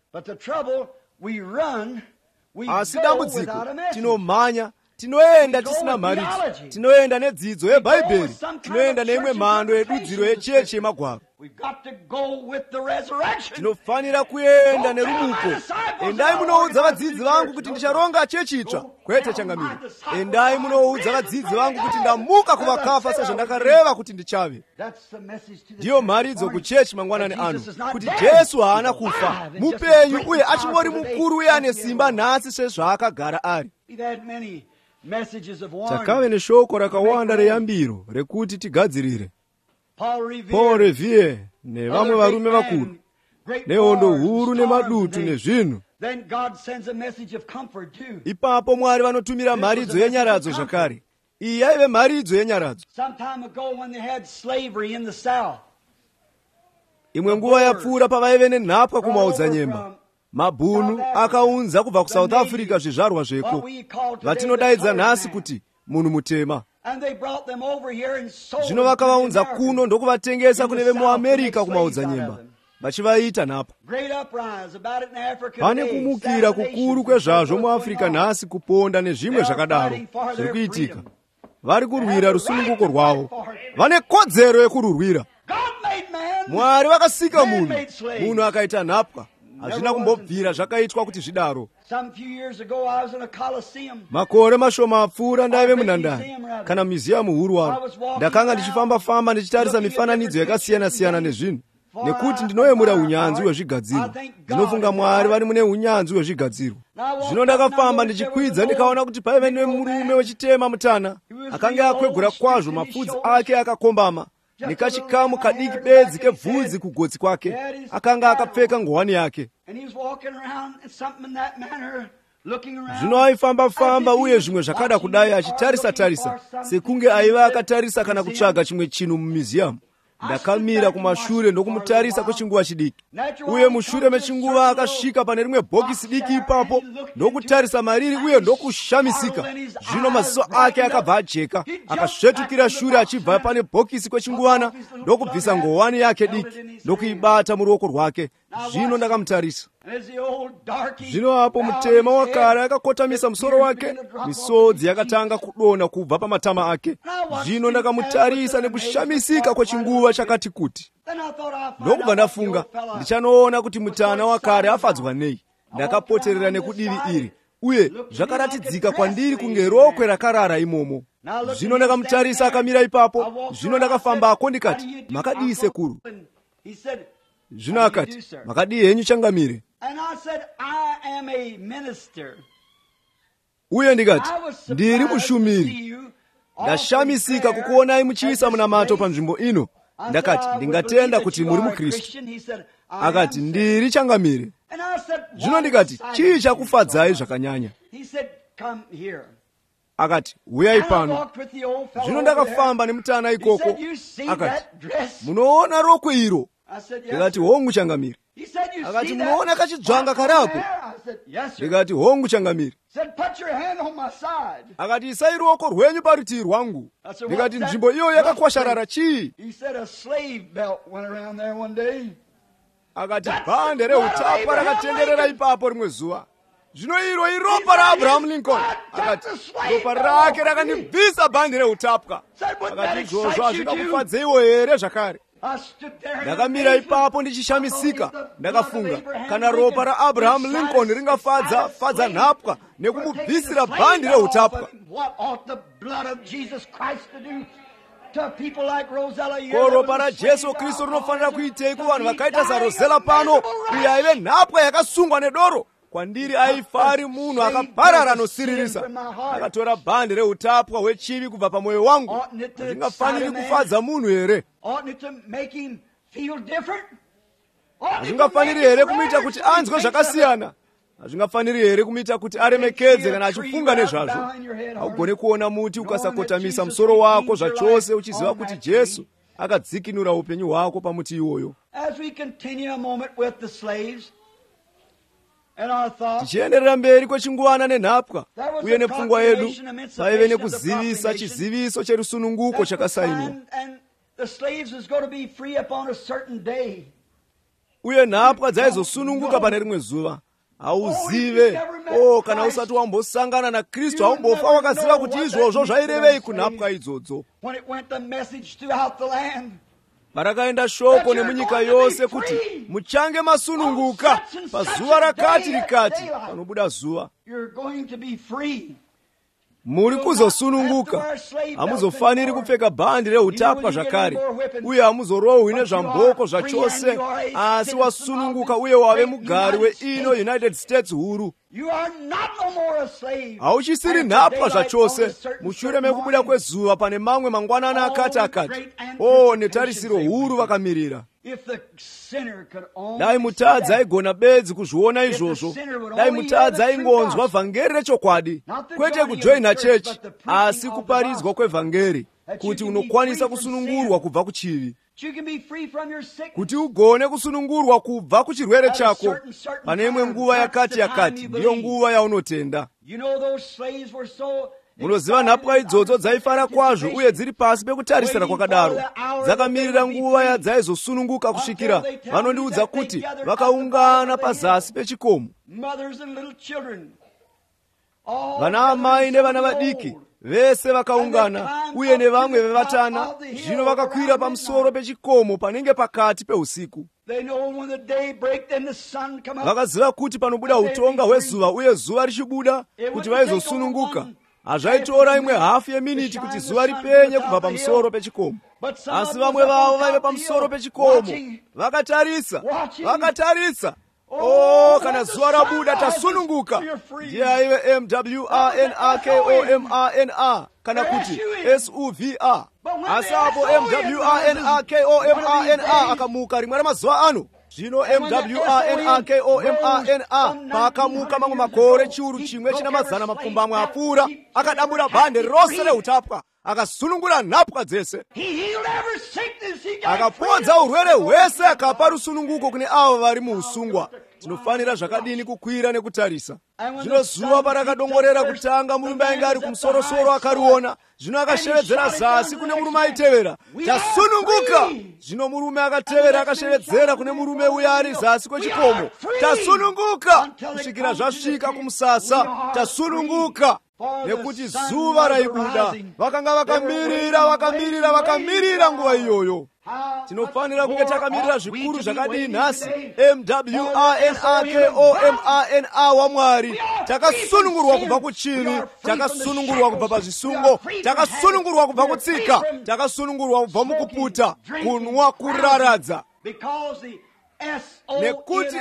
Asi dambudziko, tinomhanya, tinoenda tisina mharidzo, tinoenda nedzidzo yeBhaibheri, tinoenda neimwe mhando yedudziro yechechi yemagwaro. Tinofanira kuenda nerumuko. Endai munoudza vadzidzi vangu kuti ndicharonga chechi itsva, kwete changamire. Endai munoudza vadzidzi vangu kuti ndamuka kuvakafa sezvandakareva kuti ndichave. Ndiyo mharidzo kuchechi mangwanani ano, kuti Jesu haana kufa, mupenyu uye achingori mukuru uye ane simba nhasi sezvaakagara ari. Takave neshoko rakawanda reyambiro rekuti tigadzirire. Paul Revere nevamwe varume vakuru, nehondo huru nemadutu nezvinhu. Ipapo Mwari vanotumira mharidzo yenyaradzo zvakare. Iyi yaive mharidzo yenyaradzo. Imwe nguva yapfuura pavaive nenhapwa kumaodzanyemba, mabhunu akaunza kubva kuSouth Africa zvizvarwa zveko, vatinodaidza nhasi kuti munhu mutema. Zvino vakavaunza kuno ndokuvatengesa kune vemuAmerika kumaodzanyemba, vachivaita nhapwa. Pane kumukira kukuru kwezvazvo muAfrica nhasi, kuponda nezvimwe zvakadaro zviri kuitika. Vari kurwira rusununguko rwavo, vane kodzero yekururwira. Mwari vakasika munhu, munhu akaita nhapwa. Hazvina kumbobvira zvakaitwa kuti zvidaro. Makore mashoma apfuura ndaive munhandare kana muziyamu huru waro. Ndakanga ndichifamba-famba ndichitarisa mifananidzo yakasiyana-siyana nezvinhu, nekuti ndinoyemura unyanzvi hwezvigadzirwa. Ndinofunga Mwari vari mune unyanzvi hwezvigadzirwa. Zvino ndakafamba ndichikwidza ndikaona kuti paive nemurume wechitema mutana, akanga akwegura kwazvo, mapfudzi ake akakombama, nekachikamu kadiki bedzi kebvudzi kugotsi kwake. Akanga akapfeka nguwani yake. Zvino aifamba-famba uye zvimwe zvakada kudai, achitarisa-tarisa sekunge aiva akatarisa kana kutsvaga chimwe chinhu mumiziyamu. Ndakamira kumashure ndokumutarisa kwechinguva chidiki, uye mushure mechinguva akasvika pane rimwe bhokisi diki ipapo, ndokutarisa mariri uye ndokushamisika. Zvino maziso ake akabva ajeka, akasvetukira shure achibva pane bhokisi kwechinguvana, ndokubvisa nguwani yake diki ndokuibata muruoko rwake. Zvino ndakamutarisa. Zvino apo mutema wakare akakotamisa musoro wake, misodzi yakatanga kudonha kubva pamatama ake. Zvino ndakamutarisa nekushamisika kwechinguva chakati kuti. Ndokubva ndafunga, ndichanoona kuti mutana wakare afadzwa nei. Ndakapoterera nekudivi iri, uye zvakaratidzika kwandiri kunge rokwe rakarara imomo. Zvino ndakamutarisa akamira ipapo. Zvino ndakafambako ndikati, makadii sekuru? Zvino akati, makadii henyu changamire? Uye ndikati, ndiri mushumiri. Ndashamisika kukuonai muchiisa munamato panzvimbo ino. Ndakati, ndingatenda kuti muri muKristu. Akati, ndiri changamire. Zvino ndikati, chii chakufadzai zvakanyanya? Akati, uyai pano. Zvino ndakafamba nemutana ikoko. Akati, munoona rokwe iro? Ndikati, hongu changamire. Akati, munoona kachidzvanga karako? Ndikati, hongu changamire. Akati, isai ruoko rwenyu parutivi rwangu. Ndikati, nzvimbo iyo yakakwasharara chii? Akati, bhande reutapa rakatenderera ipapo rimwe zuva. Zvino iro iropa raAbraham Lincoln. Akati, ropa rake rakandibvisa bhande reutapwa. Akati, izvozvo hazvina kufadzeiwo here zvakare? Ndakamira ipapo ndichishamisika, ndakafunga, kana ropa raAbraham Lincoln ringafadza nhapwa nekumubvisira bhandi reutapwa, ko ropa raJesu Kristu rinofanira kuitei kuvanhu vakaita saRosella pano, uyo aive nhapwa yakasungwa nedoro? Kwandiri aifa ari munhu akaparara anosiririsa. Akatora bhandi reutapwa hwechivi kubva pamwoyo wangu. Hazvingafaniri kufadza munhu here? hazvingafaniri here kumuita kuti anzwe zvakasiyana? hazvingafaniri here kumuita kuti aremekedze kana achifunga nezvazvo? haugone kuona muti ukasakotamisa musoro wako zvachose uchiziva kuti Jesu akadzikinura upenyu hwako pamuti iwoyo. tichienderera mberi kwechinguvana nenhapwa uye nepfungwa yedu, paive nekuzivisa chiziviso cherusununguko chakasainwa, uye nhapwa dzaizosununguka pane rimwe zuva. hauzive kana usati wambosangana naKristu haumbofa wakaziva kuti izvozvo zvairevei kunhapwa idzodzo. parakaenda shoko nemunyika yose kuti muchange masununguka pazuva rakati rikati panobuda zuva. muri kuzosununguka. hamuzofaniri kupfeka bhandi reutapwa zvakare, uye hamuzorohwi nezvamboko zvachose, asi wasununguka uye wave mugari weino United States huru. hauchisiri nhapwa zvachose. mushure mekubuda kwezuva pane mamwe mangwanana akati netarisiro huru vakamirira. dai mutadzi aigona bedzi kuzviona izvozvo, dai mutadzi aingonzwa vhangeri rechokwadi, kwete kujoina chechi, asi kuparidzwa kwevhangeri, kuti unokwanisa kusunungurwa kubva kuchivi, kuti ugone kusunungurwa kubva kuchirwere chako pane imwe nguva yakati ndiyo nguva yaunotenda. munoziva nhapwa idzodzo dzaifara kwazvo uye dziri pasi pekutarisira kwakadaro, dzakamirira nguva yadzaizosununguka kusvikira vanondiudza kuti vakaungana pazasi pechikomo, vana amai nevana vadiki vese vakaungana, uye nevamwe vevatana. zvino vakakwira pamusoro pechikomo panenge pakati peusiku. vakaziva kuti panobuda utonga hwezuva, uye zuva richibuda kuti vaizosununguka. hazvaitora imwe hafu yeminiti kuti zuva ripenye kubva pamusoro pechikomo, asi vamwe vavo vaive pamusoro pechikomo vakatarisa. kana zuva rabuda tasununguka. ndiye aive MWANRKOMANA kana kuti SUVA. asi apo MWANRKOMANA akamuka rimwe ramazuva ano, zvino MWANRKOMANA paakamuka mamwe makore chiuru chimwe china mazana mapfumbamwe apfuura, akadambura bhande rose reutapwa, akasunungura nhapwa dzese, akapodza urwere hwese, akapa rusununguko kune avo vari muusungwa. tinofanira zvakadini kukwira nekutarisa. zvino zuva parakadongorera kutanga, murume ainge ari kumusorosoro akariona, zvino akashevedzera zasi kune murume aitevera. tasununguka. zvino murume akatevera akashevedzera kune murume uya ari zasi kwechikomo. tasununguka kusvikira zvasvika kumusasa. tasununguka nekuti zuva raibuda. vakanga vakamirira nguva iyoyo. tinofanira kunge takamirira zvikuru zvakadii nhasi. MWANRKOMANA waMwari. takasunungurwa kubva kuchivi, takasunungurwa kubva pazvisungo, takasunungurwa kubva kutsika, takasunungurwa kubva mukuputa, kunwa, kuraradza. nekuti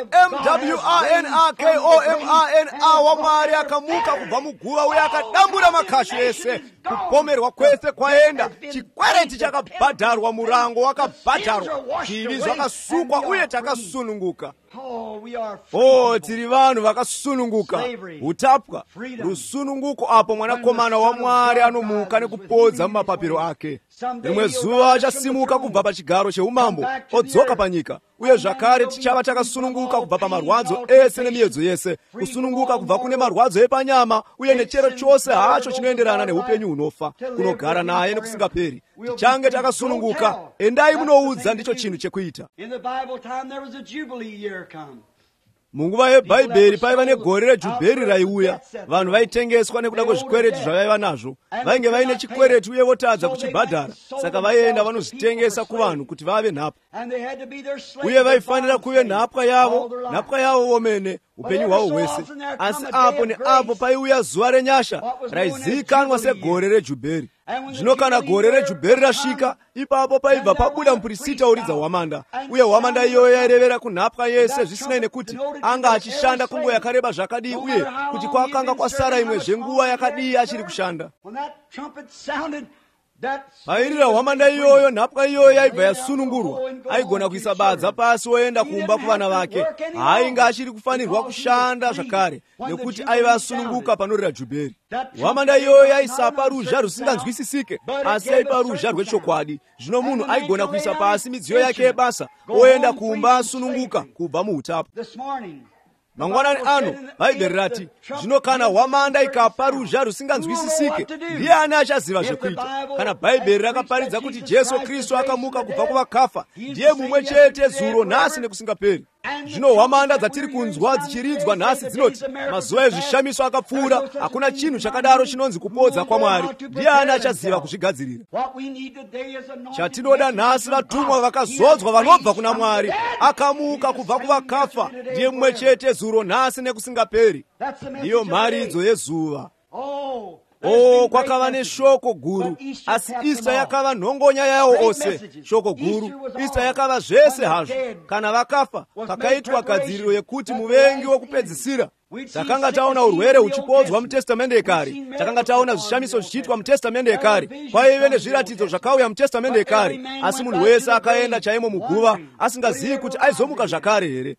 MWANRKOMANA waMwari akamuka kubva muguva uye akadambura makashu ese. kupomerwa kwese kwaenda, chikwereti chakabhadharwa, murango wakabhadharwa, zvivi zvakasukwa, uye takasununguka. tiri vanhu vakasununguka. utapwa, rusununguko, apo mwanakomana waMwari anomuka nekupodza mumapapiro ake. rimwe zuva achasimuka kubva pachigaro cheumambo odzoka panyika, uye zvakare tichava takasununguka kubva pamarwadzo ese nemiedzo yese, kusununguka kubva kune marwadzo epanyama, uye nechero chose hacho chinoenderana neupenyu hunofa, kunogara naye nekusingaperi. tichange takasununguka. endai munoudza, ndicho chinhu chekuita. munguva yebhaibheri paiva negore rejubheri raiuya. vanhu vaitengeswa nekuda kwezvikwereti zvavaiva nazvo. vainge vaine chikwereti uye votadza kuchibhadhara, saka vaienda vanozvitengesa kuvanhu kuti vave nhapwa, uye vaifanira kuve nhapwa yavo vomene upenyu hwavo hwese. asi apo neapo paiuya zuva renyasha raizivikanwa segore rejubheri. zvino kana gore rejubheri rasvika, ipapo paibva pabuda muprista uridza hwamanda, uye hwamanda iyoyo yairevera kunhapwa yese, zvisinei nekuti anga achishanda kunguva yakareba zvakadii, uye kuti kwakanga kwasara imwe zvenguva yakadii achiri kushanda. mairira hwamanda iyoyo nhapwa iyoyo yaibva yasunungurwa aigona kuisa badza pasi woenda kumba kuvana vake. Haainge achiri kufanirwa kushanda zvakare nekuti aiva asununguka panorira Jubheri. Hwamanda iyoyo yaisapa ruzha rusinganzwisisike asi yaipa ruzha rwechokwadi. Zvino munhu aigona kuisa pasi midziyo yake yebasa oenda kumba asununguka kubva muutapo. Mangwanani ano Bhaibheri rati, zvino kana hwamanda ikapa ruzha rusinganzwisisike, ndiani achaziva zvekuita? Kana Bhaibheri rakaparidza kuti Jesu Kristu akamuka kubva kuvakafa, ndiye mumwe chete dzulo, nhasi nekusingaperi. Zvino hwamanda dzatiri kunzwa dzichiridzwa nhasi dzinoti mazuva ezvishamiso akapfuura, hakuna chinhu chakadaro chinonzi kupodza kwaMwari. Ndiani achaziva kuzvigadzirira? Chatinoda nhasi vatumwa vakazodzwa vanobva kuna Mwari, akamuka kubva kuvakafa, ndiye mumwe chete dzulo, nhasi nekusingaperi. Ndiyo mharidzo yezuva. Kwakava neshoko guru, asi Easter yakava nhongonya yawo ose. Shoko guru, Easter yakava zvese hazvo. Kana vakafa, pakaitwa gadziriro yekuti muvengi wokupedzisira. Takanga taona urwere huchipodzwa muTestamende yekare. Takanga taona zvishamiso zvichiitwa muTestamende yekare. Kwaive nezviratidzo zvakauya muTestamende yekare. Asi munhu wese akaenda chaimo muguva, asingazivi kuti aizomuka zvakare here.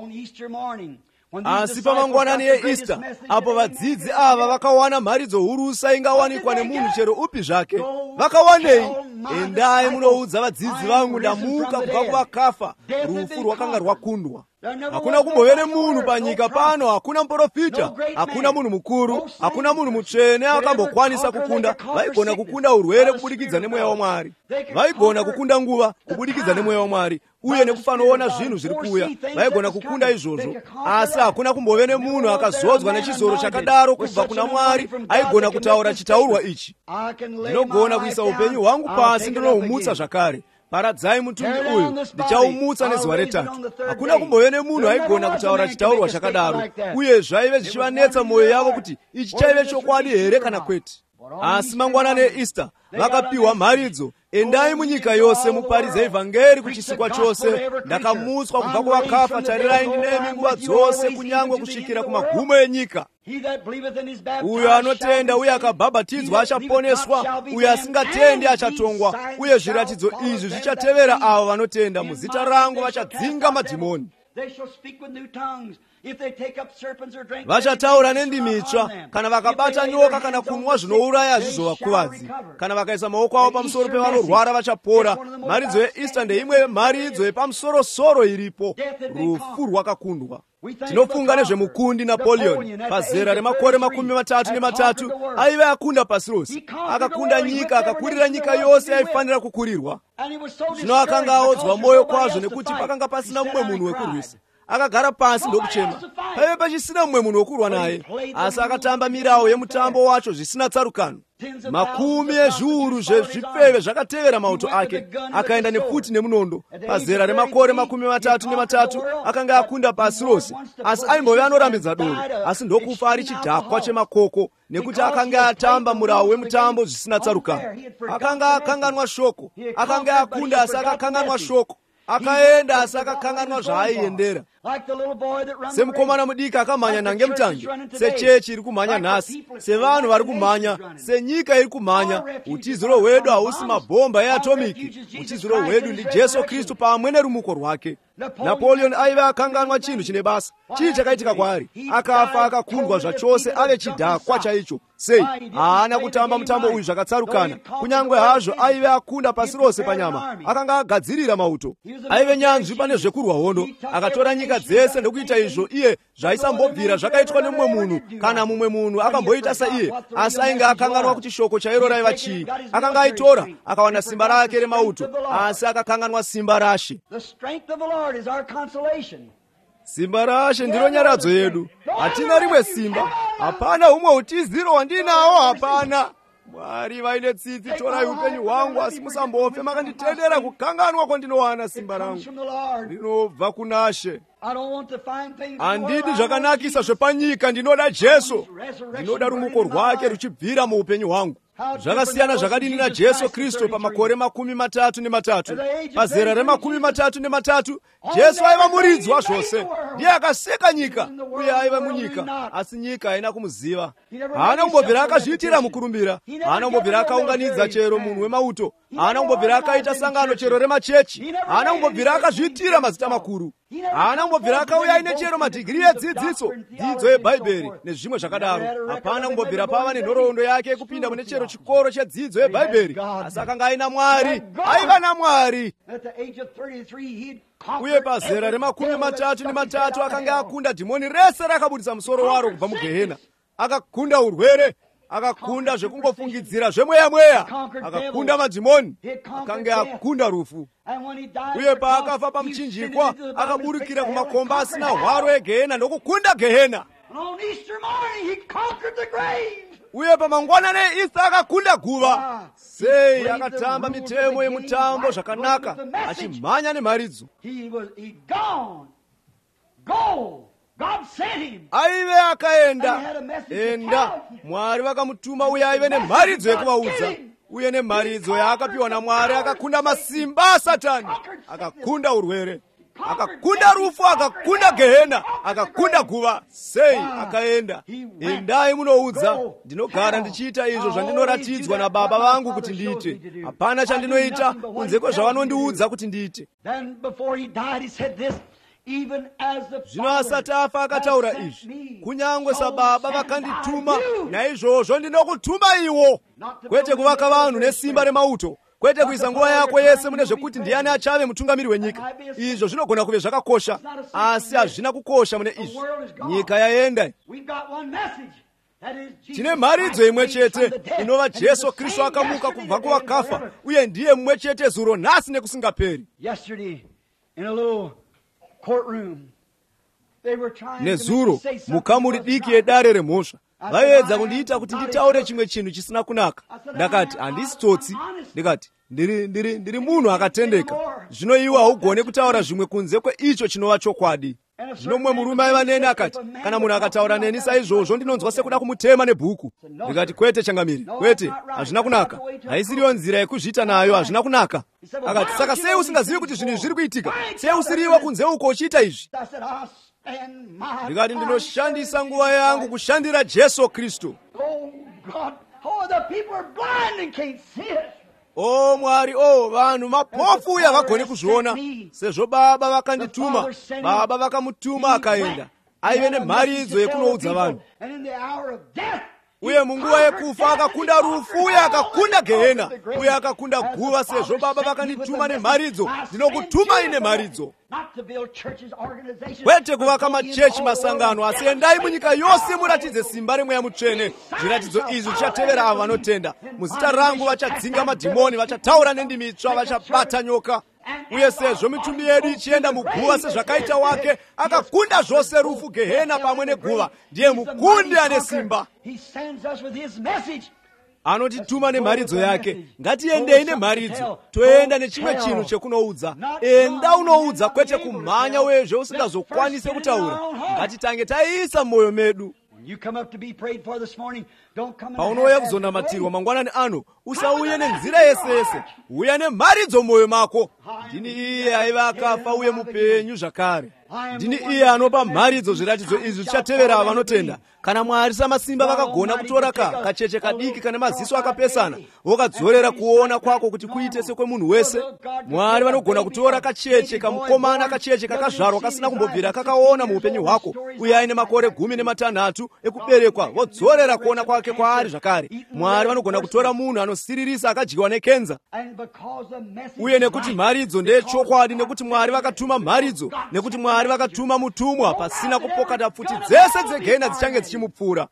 Asi pamangwanani eEaster, apo vadzidzi ava vakawana mharidzo huru saingawanikwa nemunhu chero upi zvake. Vakawanei? Endai munoudza vadzidzi vangu ndamuka kubva kuvakafa, rufu rwakanga rwakundwa. Hakuna kumbove nemunhu panyika pano, hakuna muprofita, hakuna munhu mukuru, hakuna munhu mutsvene akambokwanisa kukunda. Vaigona kukunda urwere kubudikidza nemweya waMwari. Vaigona kukunda nguva kubudikidza nemweya waMwari, uye nekufanoona zvinhu zviri kuuya. Vaigona kukunda izvozvo. Asi hakuna kumbove nemunhu akazodzwa nechizoro chakadaro kubva kuna Mwari aigona kutaura chitaurwa ichi. Ndinogona kuisa upenyu hwangu pasi ndinohumutsa zvakare. Paradzai mutumbi uyu, ndichaumutsa nezuva retatu. Hakuna kumbove nemunhu aigona kutaura chitaurwa chakadaro, uye zvaive zvichivanetsa mwoyo yavo kuti ichi chaive chokwadi here kana kwete. Asi mangwanani eEaster vakapiwa mharidzo, endai munyika yose muparidze evhangeri kuchisikwa chose. Ndakamutswa kubva kuvakafa, tarirai ndinemi nguva dzose, kunyangwe kusvikira kumagumo enyika. Uyo anotenda uye akabhabhatidzwa achaponeswa, uyo asingatendi achatongwa. Uye zviratidzo izvi zvichatevera avo vanotenda. Muzita rangu vachadzinga madhimoni. Vachataura nendimi itsva. Kana vakabata nyoka kana kunwa zvinouraya hazvizovakuvadzi. Kana vakaisa maoko avo pamusoro pevanorwara vachapora. Mharidzo yeEaster ndeimwe mharidzo yepamusoro-soro iripo. Rufu rwakakundwa. Tinofunga nezvemukundi Napoleon. Pazera remakore 33 aive akunda pasi rose. Akakunda nyika, akakurira nyika yose yaifanira kukurirwa. Zvino akanga aodzwa mwoyo kwazvo nekuti pakanga pasina mumwe munhu wekurwisa. Akagara pasi ndokuchema. Paive pachisina mumwe munhu wokurwa naye. Asi akatamba mirawo yemutambo wacho zvisina tsarukano. Makumi ezviuru zvezvifeve zvakatevera mauto ake. Akaenda nefuti nemunondo. Pazera remakore 33 akanga akunda pasi rose. Asi aimbove anorambidza doro. Asi ndokufa ari chidhakwa chemakoko, nekuti akanga atamba murawo wemutambo zvisina tsarukano. Akanga akanganwa shoko. Akanga akunda asi akakanganwa shoko. Akaenda asi akakanganwa zvaaiendera. Semukomana mudiki akamhanya nange mutange, sechechi iri kumhanya nhasi, sevanhu vari kumhanya, senyika iri kumhanya. Utiziro hwedu hausi mabhomba eatomiki. Utiziro hwedu ndi Jesu Kristu pamwe nerumuko rwake. Napoleon aive akanganwa chinhu chine basa. Chii chakaitika kwaari? Akafa akakundwa zvachose, ave chidhakwa chaicho. Sei? Haana kutamba mutambo uyu zvakatsarukana. Kunyangwe hazvo aive akunda pasi rose panyama. Akanga agadzirira mauto. Aive nyanzvi pane zvekurwa hondo. Akatora nyika dzese ndokuita izvo iye zvaisambobvira zvakaitwa nemumwe munhu kana mumwe munhu akamboita saiye. Asi ainge akanganwa kuti shoko chairo raiva chii. Akanga aitora akawana simba rake remauto, asi akakanganwa simba raShe. Simba raShe ndiro nyaradzo yedu. Hatina rimwe simba. Hapana humwe utiziro wandinawo, hapana. Mwari vaine tsitsi, torai upenyu hwangu, asi musambofe makanditendera kukanganwa kwandinowana simba rangu. Rinobva kunaShe. Handidi zvakanakisa zvepanyika, ndinoda Jesu. Ndinoda rumuko rwake ruchibvira muupenyu hwangu. zvakasiyana zvakadini naJesu Kristu pamakore 33. Pazera re33 Jesu aiva muridzwa zvose, ndiye akaseka nyika uye aiva munyika, asi nyika haina kumuziva. Haana kumbobvira akazviitira mukurumbira, haana kumbobvira akaunganidza chero munhu wemauto, haana kumbobvira akaita sangano chero remachechi, haana kumbobvira akazviitira mazita makuru, haana kumbobvira akauya aine chero madhigiri edzidziso, dzidzo yebhaibheri nezvimwe zvakadaro. Hapana kumbobvira pava nenhoroondo yake yekupinda mune chero chikoro chedzidzo yebhaibheri, asi akanga aina Mwari, aiva naMwari. Uye pazera re33 akanga akunda dhimoni rese rakabudisa musoro waro kubva mugehena. Akakunda urwere, akakunda zvekungofungidzira zvemweya-mweya, akakunda madhimoni, akanga akunda rufu. Uye paakafa pamuchinjikwa akaburukira kumakomba asina hwaro egehena ndokukunda gehena. Uye pamangwanani eIsta akakunda guva. Sei akatamba mitemo yemutambo zvakanaka, achimhanya nemharidzo. Aive akaenda, enda, Mwari vakamutuma uye aive nemharidzo yekuvaudza. Uye nemharidzo yaakapiwa naMwari akakunda masimba aSatani, akakunda urwere, akakunda rufu, akakunda gehena, akakunda guva. Sei akaenda, endai munoudza. Ndinogara ndichiita izvo zvandinoratidzwa naBaba vangu kuti ndiite. Hapana chandinoita kunze kwezvavanondiudza kuti ndiite. Zvino asati afa akataura izvi, kunyangwe saBaba vakandituma, naizvozvo ndinokutuma iwo, kwete kuvaka vanhu nesimba remauto, kwete kuisa nguva yako yese mune zvekuti ndiani achave mutungamiri wenyika. Izvo zvinogona kuve zvakakosha, asi hazvina kukosha mune izvi. Nyika yaenda. Tine mharidzo imwe chete, inova Jesu Kristu akamuka kubva kuvakafa, uye ndiye mumwe chete zuro nhasi nekusingaperi. Nezuro mukamuri diki yedare remhosva vaiedza kundiita kuti nditaure chimwe chinhu chisina kunaka. Ndakati handisi tsotsi, ndikati ndiri munhu akatendeka. Zvino iwe haugone kutaura zvimwe kunze kweicho chinova chokwadi. Zvino mumwe murume aiva neni akati, kana munhu akataura neni saizvozvo ndinonzwa sekuda kumutema nebhuku. Ndikati kwete changamire, kwete, hazvina kunaka, haisiriyo nzira yekuzviita nayo, hazvina kunaka. Akati saka sei usingazivi kuti zvinhu zviri kuitika? Sei usiriwo kunze uko uchiita izvi? Ndikati ndinoshandisa nguva yangu kushandira Jesu Kristu. O Mwari, o vanhu mapofu uye havagone kuzviona. Sezvo Baba vakandituma, Baba vakamutuma akaenda. Aive nemharidzo yekunoudza vanhu. Uye munguva yekufa akakunda rufu uye akakunda gehena uye akakunda guva. Sezvo Baba vakandituma nemharidzo, ndinokutuma ine mharidzo. Kwete kuvaka machechi masangano, asi endai munyika yose muratidze simba remweya mutsvene. Zviratidzo izvi zvichatevera ava vanotenda. Muzita rangu vachadzinga madhimoni, vachataura nendimi itsva, vachabata nyoka. Uye sezvo mitumbi yedu ichienda muguva sezvakaita wake, akakunda zvose rufu, gehena pamwe neguva. Ndiye mukundi ane simba. Anotituma nemharidzo yake. Ngatiendei nemharidzo, toenda nechimwe chinhu chekunoudza. Enda unoudza, kwete kumhanya wezve usingazokwanise kutaura. Ngatitange taiisa mumwoyo medu. Paunouya kuzonamatirwa mangwanani ano, usauye nenzira yese yese, uya nemharidzo mumwoyo mako. Ndini iye aiva akafa uye mupenyu zvakare. Ndini iye anopa mharidzo. Zviratidzo izvi zvichatevera vanotenda. Kana Mwari samasimba vakagona kutora kacheche kadiki kane maziso akapesana, vokadzorera kuona kwako kuti kuite sekwemunhu wese, Mwari vanogona kutora kacheche kamukomana, kacheche kakazvarwa kasina kumbobvira kakaona muupenyu hwako, uye aine makore 16 ekuberekwa, vodzorera kuona kwake kwaari zvakare. Mwari vanogona kutora munhu anosiririsa akadyiwa nekenza. Uye nekuti mharidzo ndeyechokwadi, nekuti Mwari vakatuma mharidzo, nekuti Mwari vakatuma mutumwa, pasina kupokata pfuti dzese dzegehena dzichange dzichimupfuura.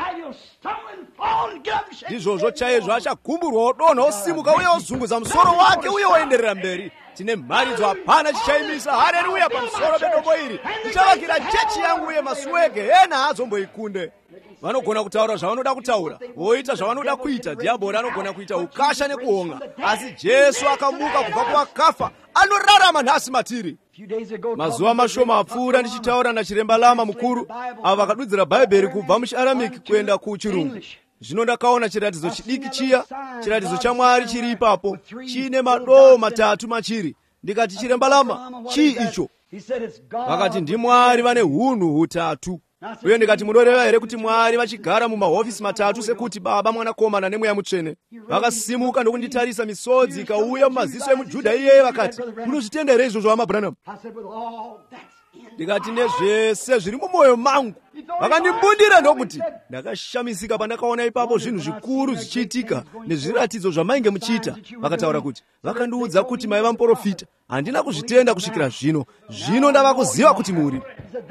Ndizvozvo chaizvo achagumburwa odonha osimuka uye ozunguza musoro wake uye oenderera mberi. Tine mharidzo, hapana chichaimisa. Haleluya! Pamusoro pedombo iri ndichavakira chechi yangu uye masuo egehena haazomboikunde. Vanogona kutaura zvavanoda kutaura, voita zvavanoda kuita. Dhiabhori anogona kuita ukasha nekuhonga, asi Jesu akamuka kubva kuvakafa, anorarama nhasi matiri. Mazuva mashoma apfuura ndichitaura nachiremba Lama mukuru, avo vakadudzira Bhaibheri kubva muchiAramiki kuenda kuchirungu. Zvino ndakaona chiratidzo chidiki chiya, chiratidzo cha Mwari chiri ipapo, chine madoo matatu machiri. Ndikati, chirembalama, chii icho? Vakati, ndi Mwari vane hunhu hutatu. Uye ndikati, munoreva here kuti Mwari vachigara mumahofisi matatu sekuti Baba, Mwanakomana nemweya mutsvene? Vakasimuka ndokunditarisa, misodzi ikauya mumaziso emuJudha iyeye, vakati, munozvitendera izvozvo hama Branham? Ndikati, nezvese zviri mumwoyo mangu. Vakandimbundira ndokuti ndakashamisika pandakaona ipapo zvinhu zvikuru zvichiitika nezviratidzo zvamainge muchiita. Vakataura kuti vakandiudza kuti maiva muprofita. Handina kuzvitenda kusvikira zvino. Zvino ndava kuziva kuti muri.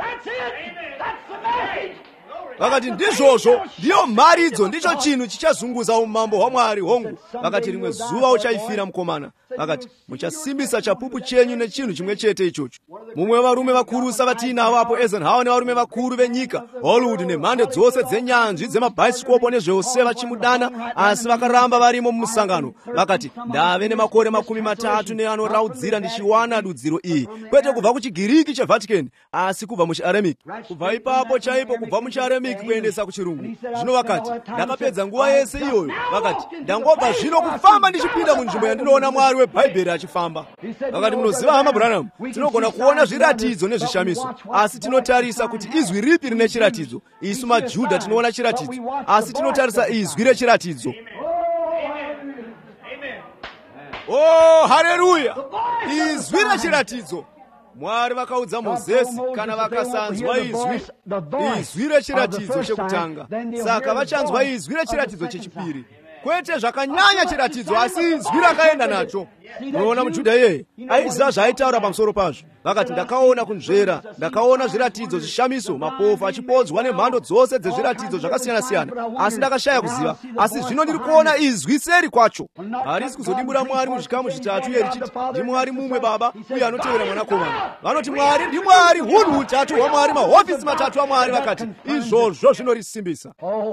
Vakati, ndizvozvo, ndiyo mharidzo, ndicho chinhu chichazunguza umambo hwaMwari hongu. Vakati, rimwe zuva uchaifira mukomana. Vakati, muchasimbisa chapupu chenyu nechinhu chimwe chete ichocho. Mumwe wevarume vakuru savatinavo apo, Eisenhower nevarume vakuru venyika, Hollywood nemhando dzose dzenyanzvi dzemabhaisikopo nezvose vachimudana, asi vakaramba varimo mumusangano. Vakati, ndave nemakore 30 neanoraudzira ndichiwana dudziro iyi, kwete kubva kuchigiriki cheVatican, asi kubva muchiAramiki. Kubva ipapo chaipo, kubva muchiAramiki kuendesa kuchirungu. Zvino vakati, ndakapedza nguva yese iyoyo. Vakati, ndangobva zvino kufamba ndichipinda munzvimbo yandinoona Mwari weBhaibheri achifamba. Vakati, munoziva hama Branham, tinogona kuona zviratidzo nezvishamiso, asi tinotarisa kuti izwi ripi rine chiratidzo. Isu maJudha tinoona chiratidzo, asi tinotarisa izwi rechiratidzo. Oh, haleluya! Izwi rechiratidzo. Mwari vakaudza Mozesi, kana vakasanzwa izwi rechiratidzo chekutanga, saka vachanzwa izwi rechiratidzo chechipiri. Kwete zvakanyanya chiratidzo, asi izwi rakaenda nacho. Munoona muJudha iyeye aiziva zvaaitaura pamusoro pazvo. Vakati, ndakaona kunzvera, ndakaona zviratidzo, zvishamiso, mapofu achipodzwa nemhando dzose dzezviratidzo zvakasiyana-siyana, asi ndakashaya kuziva. Asi zvino ndiri kuona izwi seri kwacho. Harisi kuzodimbura Mwari muzvikamu zvitatu iye richiti, ndi Mwari mumwe Baba uye anotevera Mwanakomana. Vanoti Mwari ndi Mwari, hunhu hutatu hwaMwari, mahofisi matatu aMwari. Vakati, izvozvo zvinorisimbisa.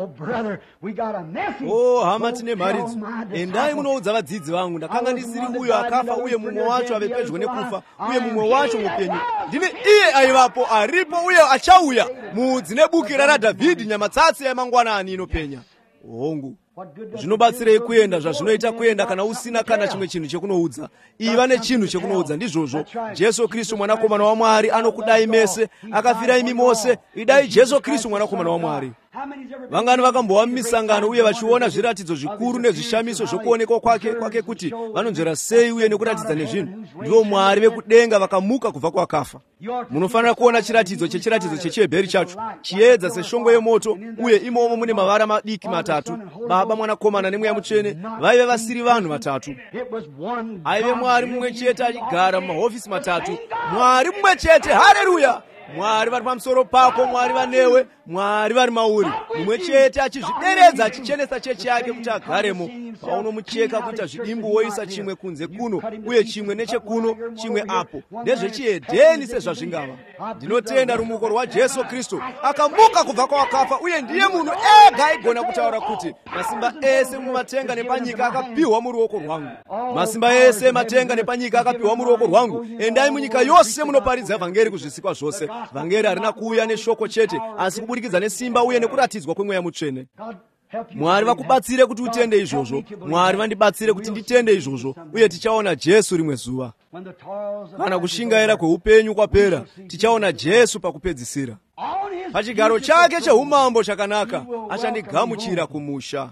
Oh, hama tine mharidzo. Endai munoudza vadzidzi vangu, ndakanga ndisiri uyo akafa uye mumwe wacho ave pedyo nekufa uye mumwe wacho mupenyu. Ndini iye aivapo, aripo uye achauya, mudzi nebukira raDhavhidhi, nyamatsatsi yamangwanani inopenya. Hongu, zvinobatsirei kuenda zvazvinoita kuenda kana usina kana chimwe chinhu chekunoudza? Iva nechinhu chekunoudza, ndizvozvo. Jesu Kristu Mwanakomana waMwari anokudai mese, akafira imi mose. Idai Jesu Kristu Mwanakomana waMwari. Vangani vakambova mumisangano uye vachiona zviratidzo zvikuru nezvishamiso zvokuonekwa kwake kuti vanonzvera sei uye nekuratidza nezvinhu. Ndivo Mwari vekudenga vakamuka kubva kwakafa. Munofanira kuona chiratidzo chechiHebheri chacho, chiedza seshongwe yemoto, uye imomo mune mavara madiki matatu, Baba, Mwanakomana nemweya mutsvene. Vaive vasiri vanhu vatatu. Aive Mwari mumwe chete achigara mumahofisi matatu. Mwari mumwe chete, haleluya! Mwari vari pamusoro pako, Mwari vanewe, Mwari vari mauri. Mumwe chete achizvideredza, achichenesa chechi yake kuti agaremo. Paunomucheka kuita zvidimbu woisa chimwe kunze kuno uye chimwe nechekuno, chimwe apo. Ndezvechihedheni sezvazvingava. Ndinotenda rumuko rwaJesu Kristu akamuka kubva kwavakafa, uye ndiye munhu ega aigona kutaura kuti masimba ese mumatenga nepanyika akapiwa muruoko rwangu. Masimba ese matenga nepanyika akapiwa muruoko rwangu. Endai munyika yose munoparidza vhangeri kuzvisikwa zvose. Vhangeri harina kuuya neshoko chete, asi kubudikidza nesimba uye nekuratidzwa kwemweya mutsvene. Mwari vakubatsire kuti utende izvozvo. Mwari vandibatsire kuti nditende izvozvo, uye tichaona Jesu rimwe zuva. Kana kushingaira kweupenyu kwapera, tichaona Jesu pakupedzisira. Pachigaro chake cheumambo chakanaka, achandigamuchira kumusha.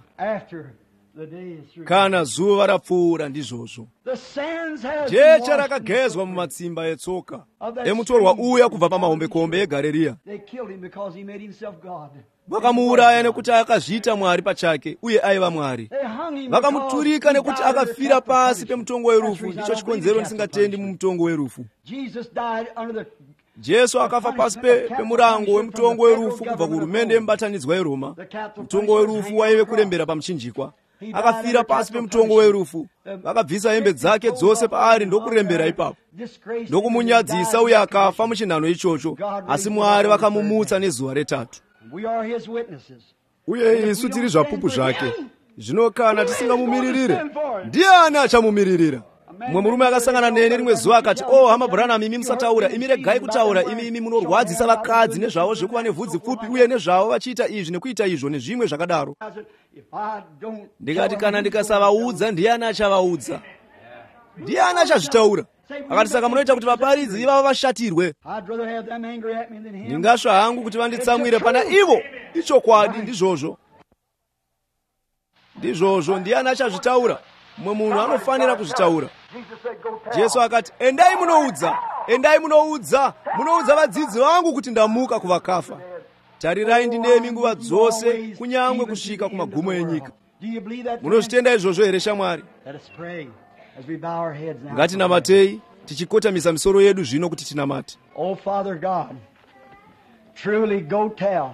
Kana zuva rapfuura, ndizvozvo. Jecha rakagezwa mumatsimba etsoka emutorwa uya kubva pamahombekombe eGarirea. Vakamuuraya nekuti akazviita Mwari pachake, uye aiva Mwari. Vakamuturika nekuti akafira pasi pemutongo werufu. Ndicho chikonzero ndisingatendi mumutongo werufu. Jesu akafa pasi pemurango wemutongo werufu kubva kuhurumende yemubatanidzwa yeRoma. Mutongo werufu waive kurembera pamuchinjikwa. Akafira pasi pemutongo werufu. Vakabvisa hembe dzake dzose paari ndokurembera ipapo, ndokumunyadzisa, uye akafa muchinhano ichocho. Asi Mwari vakamumutsa nezuva retatu. Uye isu tiri zvapupu zvake. Zvino kana tisingamumiririre, ndiani achamumiririra? mwe murume akasangana nene rimwe zuva akati, oh hama Branham, imi musataura, imi regai kutaura, imi munorwadzisa vakadzi nezvavo zvekuva nevhudzi pfupi uye nezvavo vachiita izvi nekuita izvo nezvimwe zvakadaro. Ndikati kana ndikasavaudza ndiani achavaudza? Ndiani achazvitaura? Akati saka munoita kuti vaparidzi ivavo vashatirwe. Ndingasva hangu kuti vanditsamwire pana ivo. Ichokwadi ndizvozvo. Ndizvozvo, ndiani achazvitaura? Mumwe munhu anofanira kuzvitaura. Jesu akati, endai munoudza vadzidzi vangu kuti ndamuka kuvakafa. Tarirai ndinemi nguva dzose, kunyangwe kusvika kumagumo enyika. Munozvitenda izvozvo here shamwari? Ngatinamatei tichikotamisa misoro yedu zvino kuti tinamate. Oh Father God, truly go tell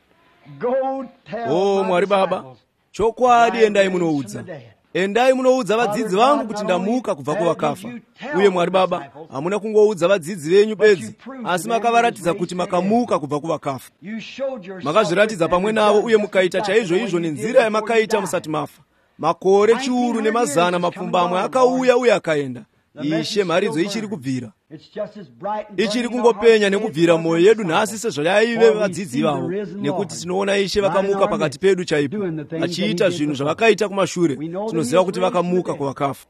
Oh Mwari Baba, chokwadi endai munoudza vadzidzi vangu kuti ndamuka kubva kuvakafa. Uye Mwari Baba, hamuna kungoudza vadzidzi venyu bedzi, asi makavaratidza kuti makamuka kubva kuvakafa. Makazviratidza pamwe navo uye mukaita chaizvo izvo nenzira yamakaita musati mafa. Makore chiuru nemazana mapfumbamwe akauya uye akaenda. Ishe, mharidzo ichiri kubvira, ichiri kungopenya nekubvira mwoyo yedu nhasi sezvayaive vadzidzi vavo, nekuti tinoona Ishe vakamuka pakati pedu chaipo, vachiita zvinhu zvavakaita kumashure. Tinoziva kuti vakamuka kuvakafa.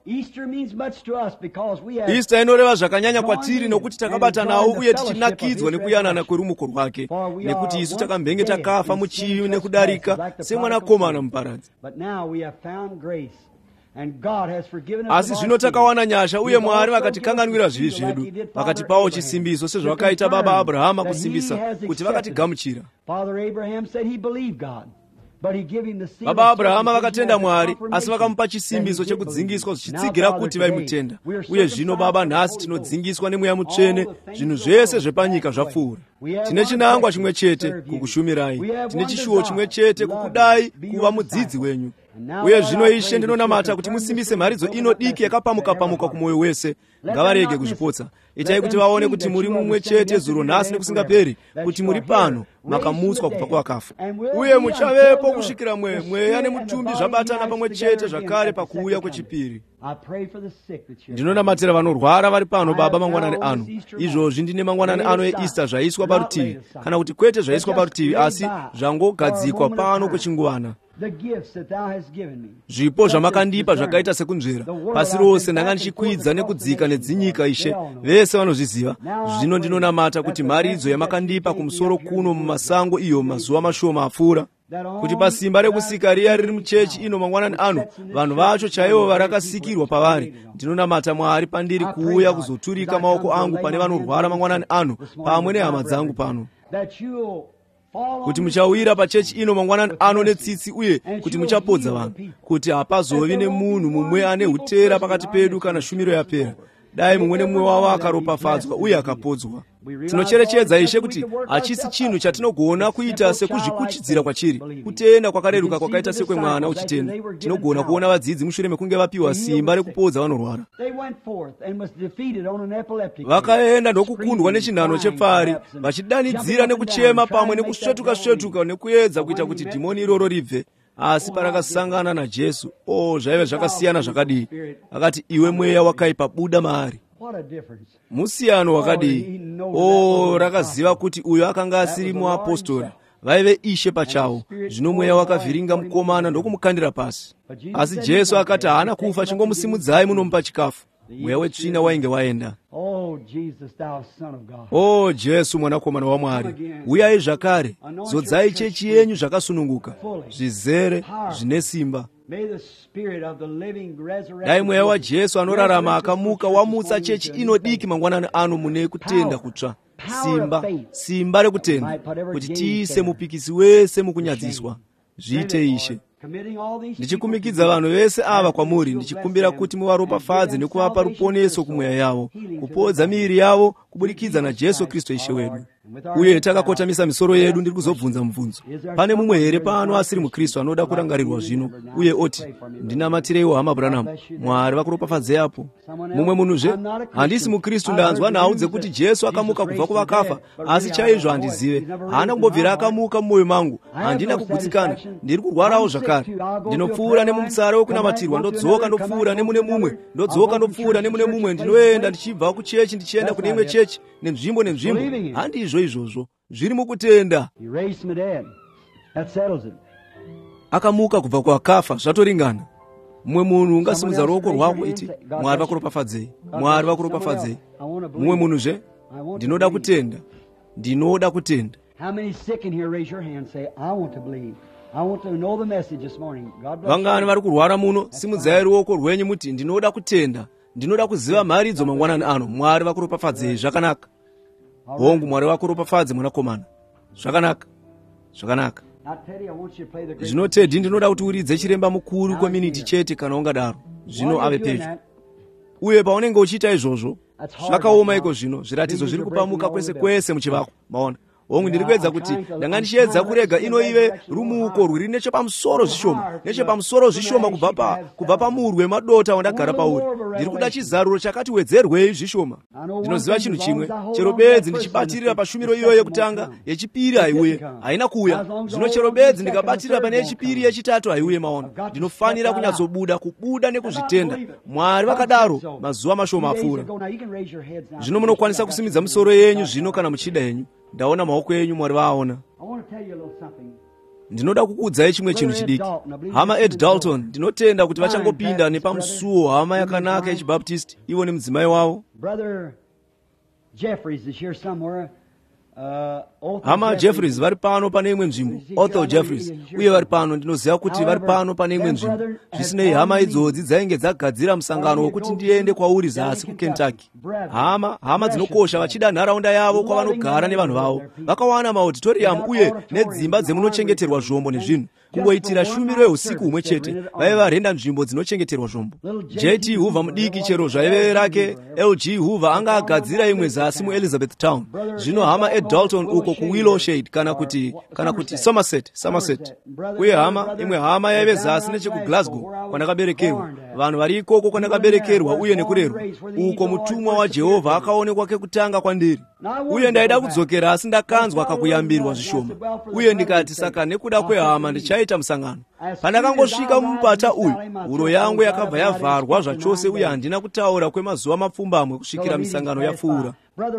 Easter inoreva zvakanyanya kwatiri nokuti takabata nawo uye tichinakidzwa nekuyanana kwerumuko rwake, nekuti isu takambenge takafa muchivi nekudarika semwanakomana muparadzi. Asi zvino takawana nyasha uye Mwari vakatikanganwira zvivi zvedu, vakatipawo chisimbiso sezvakaita baba Abrahama kusimbisa kuti vakatigamuchira. Baba Abrahama vakatenda Mwari, asi vakamupa chisimbiso chekudzingiswa zvichitsigira kuti vaimutenda. Uye zvino Baba, nhasi tinodzingiswa nemweya mutsvene, zvinhu zvese zvepanyika zvapfuura. Tine chinangwa chimwe chete kukushumirai, tine chishuwo chimwe chete kukudai kuva mudzidzi wenyu. Uye zvino Ishe, ndinonamata kuti musimbise mharidzo ino diki yakapamuka-pamuka kumwoyo wese. Ngavarege kuzvipotsa. Itai kuti vaone kuti muri mumwe chete zuro nhasi nekusingaperi, kuti muri pano makamutswa kubva kuvakafa. Uye muchavepo kusvikira mweya nemutumbi zvabatana pamwe chete zvakare pakuuya kwechipiri. Ndinonamatira vanorwara vari pano Baba mangwanani ano. Izvozvi ndine mangwanani ano eEaster zvaiswa parutivi, kana kuti kwete zvaiswa parutivi asi zvangogadzikwa pano kwechinguvana. Zvipo zvamakandipa zvakaita sekunzvera pasi rose, ndanga ndichikwidza nekudzika nedzinyika. Ishe, vese vanozviziva. Zvino ndinonamata kuti mharidzo yamakandipa kumusoro kuno mumasango iyo mazuva mashoma apfuura, kuti pasimba rekusika riya riri muchechi ino mangwanani ano, vanhu vacho chaivo varakasikirwa pavari. Ndinonamata Mwari pandiri kuuya kuzoturika maoko angu pane vanorwara mangwanani ano pamwe nehama dzangu pano, kuti muchawira pachechi ino mangwanani ano netsitsi, uye kuti muchapodza vanhu, kuti hapazovi nemunhu mumwe ane hutera pakati pedu kana shumiro yapera. Dai mumwe nemumwe wavo akaropafadzwa uye akapodzwa. Tinocherechedza Ishe kuti hachisi chinhu chatinogona kuita sekuzvikuchidzira kwachiri, kutenda kwakareruka kwakaita sekwemwana uchitenda. Tinogona kuona vadzidzi mushure mekunge vapiwa simba rekupodza vanorwara. Vakaenda ndokukundwa nechinhano chepfari, vachidanidzira nekuchema pamwe nekusvetuka-svetuka nekuedza kuita kuti dhimoni iroro ribve. Asi parakasangana naJesu, zvaive zvakasiyana zvakadii. Akati, iwe mweya wakaipa, buda maari. Musiyano wakadii. Rakaziva kuti uyo akanga asiri muapostori, vaive Ishe pachavo. Zvino mweya wakavhiringa mukomana ndokumukandira pasi. Asi Jesu akati haana kufa, chingomusimudzai munomupa chikafu. Mweya wetsvina wainge waenda. Jesu mwanakomana waMwari, uyai zvakare, zodzai chechi yenyu zvakasununguka, zvizere, zvine simba. Dai mweya waJesu anorarama akamuka wamutsa chechi inodiki mangwanani ano mune kutenda kutsva, simba rekutenda, kuti tiise mupikisi wese mukunyadziswa. Zviite Ishe. Ndichikumikidza vanhu vese ava kwamuri, ndichikumbira kuti muvaropafadze nekuvapa ruponeso kumweya yavo, kupodza miiri yavo kubudikidza naJesu Kristu Ishe wedu. uye takakotamisa misoro yedu ndiri kuzobvunza mubvunzo. Pane mumwe here pano asiri muKristu anoda kurangarirwa zvino uye oti, ndinamatireiwo hama Branham, Mwari vakuropafadzei apo? Mumwe munhuzve, handisi muKristu, ndanzwa nhau dzekuti Jesu akamuka kubva kuvakafa, asi chaizvo handizive. Haana kumbobvira akamuka mumwoyo mangu, handina kugutsikana, ndiri kurwarawo zvakare. Ndinopfuura nemumutsara wokunamatirwa, ndodzoka ndopfuura nemune mumwe, ndodzoka ndopfuura nemune mumwe, ndinoenda ndichibva kuchechi ndichienda kune imwe chechi, nenzvimbo nenzvimbo. Handizvo izvozvo, zviri mukutenda. Akamuka kubva kuvakafa, zvatoringana. Mumwe munhu ungasimudza ruoko rwako iti, Mwari vakuropafadzei, Mwari vakuropafadzei. Mumwe munhuzve, ndinoda kutenda, ndinoda kutenda. Vangani vari kurwara muno, simudzai ruoko rwenyu muti, ndinoda kutenda, ndinoda kuziva mharidzo mangwanani ano. Mwari vakuropafadzei. Zvakanaka. Hongu, Mwari vakuropafadze mwanakomana. Zvakanaka, zvakanaka. Zvino Teddy, ndinoda kuti uridze chiremba mukuru kweminiti chete kana ungadaro. Zvino ave pedyo. Uye paunenge uchiita izvozvo, zvakaoma iko zvino, zviratidzo zviri kupamuka kwese kwese muchivako. Maona, hongu ndiri kuedza kuti ndanga ndichiedza kurega ino ive rumuuko rwuri nechepamusoro zvishoma, nechepamusoro zvishoma kubva pamurwe madota wandagara pauri. Ndiri kuda chizaruro chakati wedzerwei zvishoma. Ndinoziva chinhu chimwe, chero bedzi ndichibatirira pashumiro iyo yekutanga, yechipiri haiuye, haina kuuya. Zvino chero bedzi ndikabatirira pane yechipiri, yechitatu haiuye. Maona, ndinofanira kunyatsobuda, kubuda nekuzvitenda. Mwari vakadaro mazuva mashoma apfuura. Zvino munokwanisa kusimidza misoro yenyu zvino kana muchida yenyu. Ndaona maoko enyu, Mwari vaona. Ndinoda kukuudzai chimwe chinhu chidiki. Hama Ed Dalton, ndinotenda kuti vachangopinda nepamusuwo, hama yakanaka yechibaptisti, ivo nemudzimai wavo. Hama Jeffries vari pano pane imwe nzvimbo, Othel Jeffries, uye vari pano, ndinoziva kuti vari pano pane imwe nzvimbo. Zvisinei, hama idzodzi dzainge dzagadzira musangano wekuti ndiende kwauri zasi kuKentucky. Hama dzinokosha, vachida nharaunda yavo kwavanogara nevanhu vavo. Vakawana maauditorium uye nedzimba dzemunochengeterwa zvombo nezvinhu. Kungoitira shumiro yeusiku humwe chete, vaive varenda nzvimbo dzinochengeterwa zvombo. J.T. Hoover mudiki, chero zvaive rake L.G. Hoover, anga agadzira imwe zasi muElizabethtown. Zvino hama Ed Dalton uko kuWillow Shade kana kuti Somerset. Uye imwe hama yaive zasi nechekuGlasgow kwandakaberekerwa. Vanhu vari ikoko kwandakaberekerwa uye nekurerwa. Uko mutumwa waJehovha akaonekwa kekutanga kwandiri. Uye ndaida kudzokera asi ndakanzwa kakuyambirwa zvishoma. Uye ndikati, saka nekuda kwehama ndichaita musangano. Pandakangosvika mumupata uyu, huro yangu yakabva yavharwa zvachose uye handina kutaura kwemazuva mapfumbamwe kusvikira misangano yapfuura.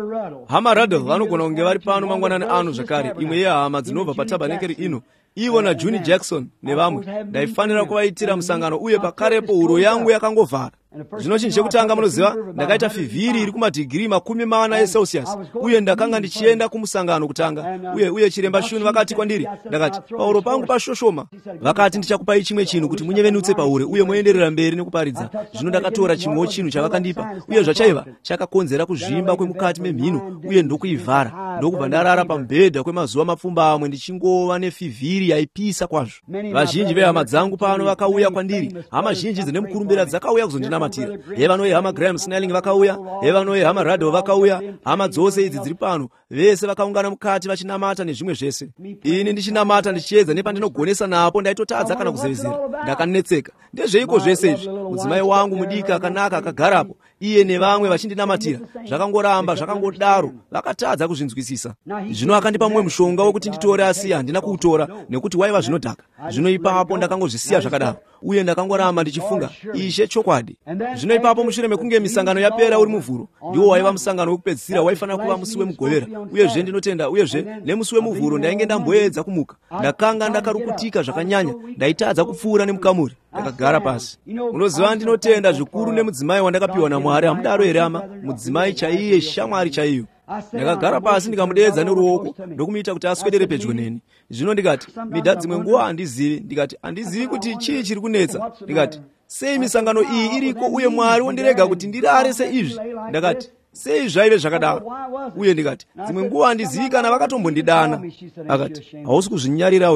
Hama Ruddle vanogona kunge vari pano mangwanani ano zvakare, imwe yehama dzinobva patabhenakeri ino. Ivo naJuni Jackson nevamwe ndaifanira kuvaitira musangano, uye pakarepo huro yangu yakangovhara. Zvino chinhu chekutanga munoziva, ndakaita fivhiri iri kumadhigiri 40 eCelsius, uye ndakanga ndichienda kumusangano kutanga. Uye chiremba shuni vakati kwandiri, ndakati, pahuro pangu pashoshoma. Vakati, ndichakupai chimwe chinhu kuti munyevenutse pauri uye muenderera mberi nekuparidza. Zvino ndakatora chimwewo chinhu chavakandipa, uye zvachaiva chakakonzera kuzvimba kwemukati memhino, uye ndokuivhara. Ndokubva ndarara pamubhedha kwemazuva mapfumbamwe ndichingova nefivhiri yaipisa kwazvo. Vazhinji vehama dzangu pano vakauya kwandiri, hama zhinji dzine mukurumbira dzakauya kuzondinamatira. Hevanoye hama Graham Snelling vakauya, hevanoye hama Ruddle vakauya. Hama dzose idzi dziri pano, vese vakaungana mukati vachinamata nezvimwe zvese. Ini ndichinamata ndichiedza nepandinogonesa napo ndaitotadza kana kuzevezera. Ndakanetseka. Ndezveiko zvese izvi? Mudzimai wangu mudiki akanaka akagarapo, iye nevamwe vachindinamatira. Zvakangoramba zvakangodaro, vakatadza kuzvinzwisisa. Zvino akandipa mumwe mushonga wokuti nditore, asi handina kuutora nekuti waiva zvinodhaka. Zvino ipapo ndakangozvisiya zvakadaro, uye ndakangoramba ndichifunga, Ishe chokwadi. Zvino ipapo mushure mekunge misangano yapera uri muvhuro, ndiwo waiva musangano wekupedzisira waifanira kuva musi wemugovera. Uyezve ndinotenda, uyezve nemusi wemuvhuro ndainge ndamboedza kumuka. Ndakanga ndakarukutika zvakanyanya, ndaitadza kupfuura nemukamuri. Ndakagara pasi. Unoziva, ndinotenda zvikuru nemudzimai wandakapiwa naMwari. Hamudaro here hama? Mudzimai chaiye, shamwari chaiyo. Ndakagara pasi ndikamudeedza neruoko ndokumuita kuti aswedere pedyo neni. Zvino ndikati, midha dzimwe nguva handizivi. Ndikati, handizivi kuti chii chiri kunetsa. Ndikati, sei misangano iyi iriko uye Mwari wondirega kuti ndirare seizvi? Ndakati, sei zvaive zvakadaro? Uye ndikati, dzimwe nguva handizivi kana vakatombondidana. Akati, hausi kuzvinyarirawo here?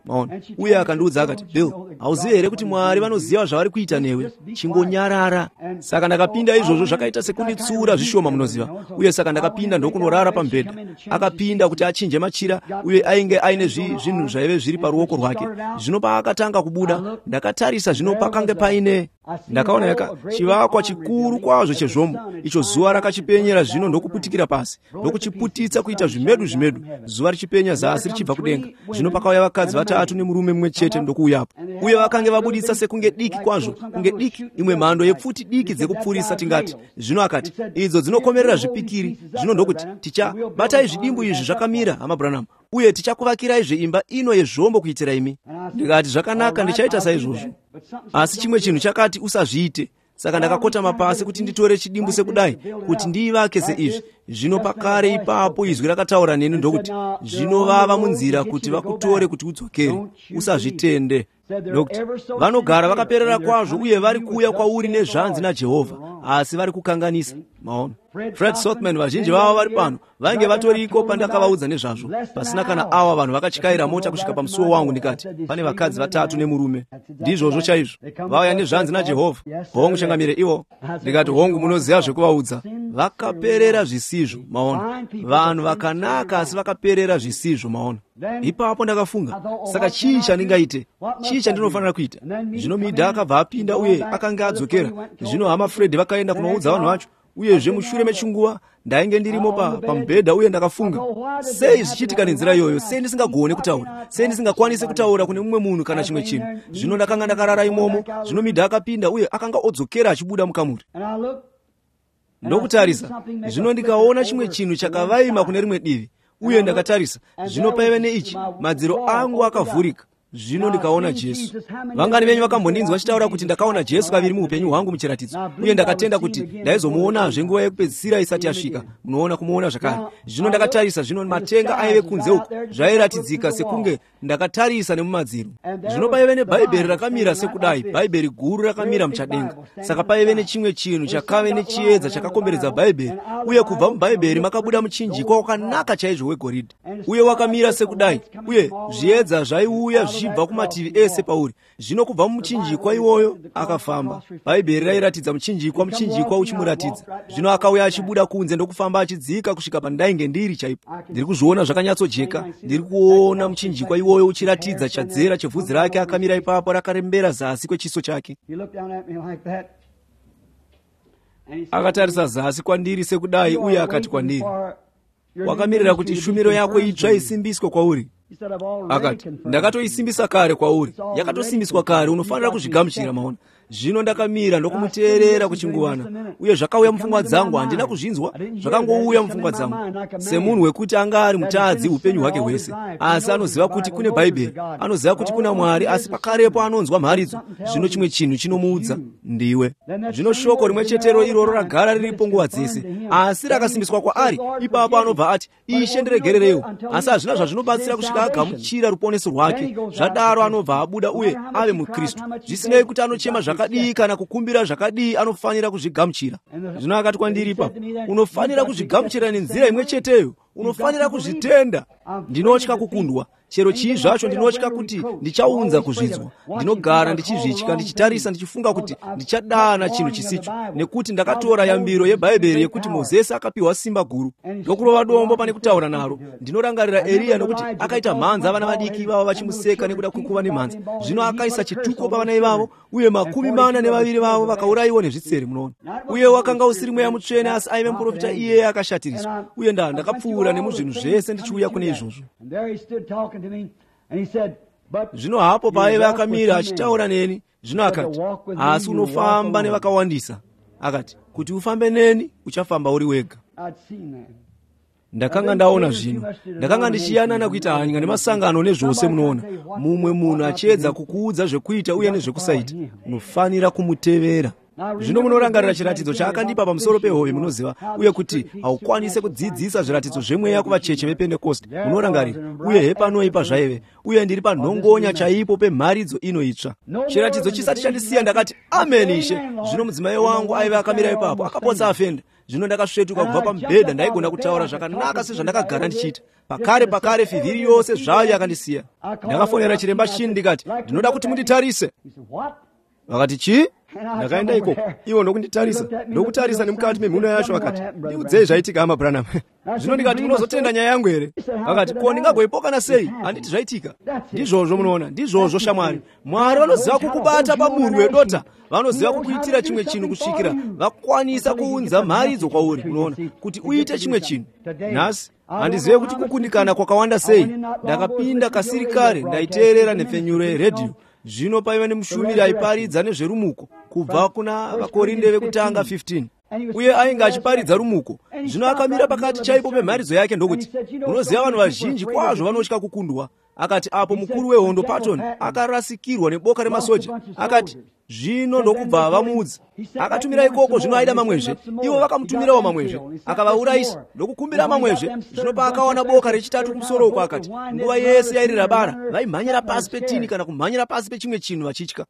maona. Uye akandiudza akati, Bill, hauzivi here kuti Mwari vanoziva zvavari kuita newe, chingonyarara. Saka ndakapinda, izvozvo zvakaita sekunditsura zvishoma munoziva. Uye saka ndakapinda ndokunorara pambhedha. Akapinda kuti achinje machira, uye ainge aine zvinhu zvaive zviri paruoko rwake. Zvino paakatanga kubuda, ndakatarisa, zvino pakange paine, ndakaona yaka chivakwa chikuru kwazvo chezvombo. Icho zuva rakachipenyera zvino ndokuputikira pasi, ndokuchiputitsa kuita zvimedu. Zuva richipenya zasi richibva kudenga. Zvino pakauya vakadzi vatatu nemurume mumwe chete ndokuuyapo. Uye vakange vabuditsa sekunge diki kwazvo, kunge diki, imwe mhando yepfuti diki dzekupfurisa tingati. Zvino akati, idzo dzinokomerera zvipikiri. Zvino ndokuti, batai zvidimbu izvi zvakamira, hama Branham, uye tichakuvakirai imba ino yezvombo kuitira imi. Ndikati, zvakanaka, ndichaita saizvozvo. Asi chimwe chinhu chakati, usazviite. Saka ndakakotama pasi kuti nditore chidimbu sekudai, kuti ndiivake seizvi. Zvino pakare ipapo izwi rakataura neni ndokuti, zvinovava munzira kuti vakutore kuti udzokere. Usazvitende. Nokuti vanogara vakaperera kwazvo, uye vari kuuya kwauri nezvanzi naJehovha, asi vari kukanganisa. Maona. Fred Sothman, vazhinji vavo vari pano, vainge vatoriko pandakavaudza nezvazvo. Pasina kana awa vanhu vakachikaira mota kusvika pamusuwo wangu, ndikati, pane vakadzi vatatu nemurume. Ndizvozvo chaizvo. Vauya nezvanzi naJehovha. Hongu changamire ivo. Ndikati, hongu munoziva zvekuvaudza. Vakaperera zvisizvo, maona. Vanhu vakanaka asi vakaperera zvisizvo, maona. Ipapo ndakafunga, saka chii chandingaite? Chii chandinofanira kuita? Zvino Midha akabva apinda uye akanga adzokera. Zvino hama Fred vakaenda kunoudza vanhu vacho. Uyezve mushure mechinguva ndainge ndirimo pamubhedha, uye ndakafunga, sei zvichiitika nenzira iyoyo? Sei ndisingagone kutaura? Sei ndisingakwanise kutaura kune mumwe munhu kana chimwe chinhu? Zvino ndakanga ndakarara imomo. Zvino Midha akapinda uye akanga odzokera achibuda mukamuri. Ndokutarisa, zvino ndikaona chimwe chinhu chakavaima kune rimwe divi, uye ndakatarisa, zvino paive neichi, madziro angu akavhurika. Zvino ndikaona Jesu. Vangani venyu vakambondinzwa chitaura kuti ndakaona Jesu kaviri muupenyu hwangu muchiratidzo, uye ndakatenda kuti ndaizomuonazve nguva yekupedzisira isati yasvika. Munoona kumuona zvakare. Zvino ndakatarisa, zvino matenga aive kunze uko, zvairatidzika sekunge ndakatarisa nemumadziro. Zvino paive nebhaibheri rakamira sekudai, bhaibheri guru rakamira muchadenga. Saka paive nechimwe chinhu chakave nechiedza chakakomberedza bhaibheri, uye kubva mubhaibheri makabuda muchinjikwa wakanaka chaizvo wegoridhe, uye wakamira sekudai, uye zviedza zvaiuya zvichibva kumativi ese pauri. Zvino kubva mumuchinjikwa iwoyo akafamba. Bhaibheri rairatidza muchinjikwa uchimuratidza. Zvino akauya achibuda kunze ndokufamba achidzika kusvika pandainge ndiri chaipo. Ndiri kuzviona zvakanyatsojeka. Ndiri kuona muchinjikwa iwoyo uchiratidza chadzera chevhudzi rake, akamira ipapo rakarembera zasi kwechiso chake. Akatarisa zasi kwandiri sekudai, uye akati kwandiri, wakamirira kuti shumiro yako itsva isimbiswe kwauri? Akati, ndakatoisimbisa kare kwauri, yakatosimbiswa kare, unofanira kuzvigamuchira. Maona. Zvino ndakamira ndokumuteerera kuchinguvana, uye zvakauya mupfungwa dzangu, handina kuzvinzwa, zvakangouya mupfungwa dzangu, semunhu wekuti anga ari mutadzi upenyu hwake hwese, asi anoziva kuti kune bhaibheri, anoziva kuti kuna Mwari, asi pakarepo anonzwa mharidzo. Zvino chimwe chinhu chinomuudza, ndiwe. Zvino shoko rimwe chetero iroro ragara riripo nguva dzese, asi rakasimbiswa kwaari, ipapo anobva ati, Ishe ndiregerereiwo. Asi hazvina zvazvinobatsira kusvika agamuchira ruponeso rwake. Zvadaro anobva abuda uye ave muKristu. Zvisinei kuti anochema zvakadii kana kukumbira zvakadii, anofanira kuzvigamuchira. Zvino akati kwandiri ipapo, unofanira kuzvigamuchira nenzira imwe cheteyo. Unofanira kuzvitenda. Ndinotya kukundwa. Chero chii zvacho ndinotya kuti ndichaunza kuzvidzwa. Ndinogara ndichizvitya, ndichitarisa, ndichifunga kuti ndichadana chinhu chisicho, nekuti ndakatora yambiro yebhaibheri yekuti Mozisi akapiwa simba guru ndokurova dombo pane kutaura naro. Ndinorangarira Eliya, nokuti akaita mhanza vana vadiki vavo vachimuseka nekuda kwekuva nemhanza. Zvino akaisa chituko pavana ivavo, uye 42 vavo vakaurayiwa nezvitsere. Munoona. Uye wakanga usiri mweya mutsvene, asi aive muprofita iyeye akashatiriswa. Uye ndakapfuura nemuzvinhu zvese ndichiuya kune izvozvo. Zvino hapo paive akamira achitaura neni. Zvino akati, asi unofamba nevakawandisa. Akati, kuti ufambe neni, uchafamba uri wega. Ndakanga ndaona zvino. Ndakanga ndichiyanana kuita hanya nemasangano nezvose. Munoona, mumwe munhu achiedza kukuudza zvekuita uye nezvekusaita, unofanira kumutevera. Zvino munorangarira chiratidzo chaakandipa pamusoro pehoyo, munoziva, uye kuti haukwanise kudzidzisa zviratidzo zvemweya kuvacheche vepentekoste. Munorangarira, uye hepanoipa zvaive, uye ndiri panhongonya chaipo pemharidzo ino itsva. Chiratidzo chisati chandisiya ndakati, ameni Ishe. Zvino mudzimai wangu aive akamira ipapo, akapotsa afenda. Zvino ndakasvetuka kubva pamubhedha, ndaigona kutaura zvakanaka sezvandakagara ndichiita. Pakare fivhiri yose zvayo yakandisiya. Ndakafonera chiremba chini ndikati, ndinoda kuti munditarise. Vakati, chii? Ndakaenda ikoko, ivo ndokunditarisa, ndokutarisa nemukati memhuno yacho. Vakati, ndiudzei zvaitika hama Branham. Zvino ndikati, munozotenda nyaya yangu here? Vakati, ko ndingagoipokana sei? Handiti zvaitika. Ndizvozvo munoona, ndizvozvo shamwari. Mwari vanoziva kukubata pamurwi wedota, vanoziva kukuitira chimwe chinhu kusvikira vakwanisa kuunza mharidzo kwauri, munoona, kuti uite chimwe chinhu. Nhasi handizive kuti kukundikana kwakawanda sei. Ndakapinda kasirikare, ndaiteerera nepfenyuro yeredhiyo. Zvino paiva nemushumiri aiparidza nezverumuko kubva kuna vakorinde vekutanga 15, uye ainge achiparidza rumuko. Zvino akamira pakati chaipo pemharidzo yake ndokuti, munoziva vanhu vazhinji kwazvo vanotya kukundwa. Akati apo mukuru wehondo Patton akarasikirwa neboka remasoja, akati zvino ndokubva vamuudza. Akatumira ikoko, zvino aida mamwezve, ivo vakamutumirawo mamwezve, akavaurayisa ndokukumbira mamwezve. Zvino paakaona boka rechitatu kumusoro uko, akati nguva yese yairi rabara vaimhanyira pasi petini kana kumhanyira pasi pechimwe chinhu vachitya.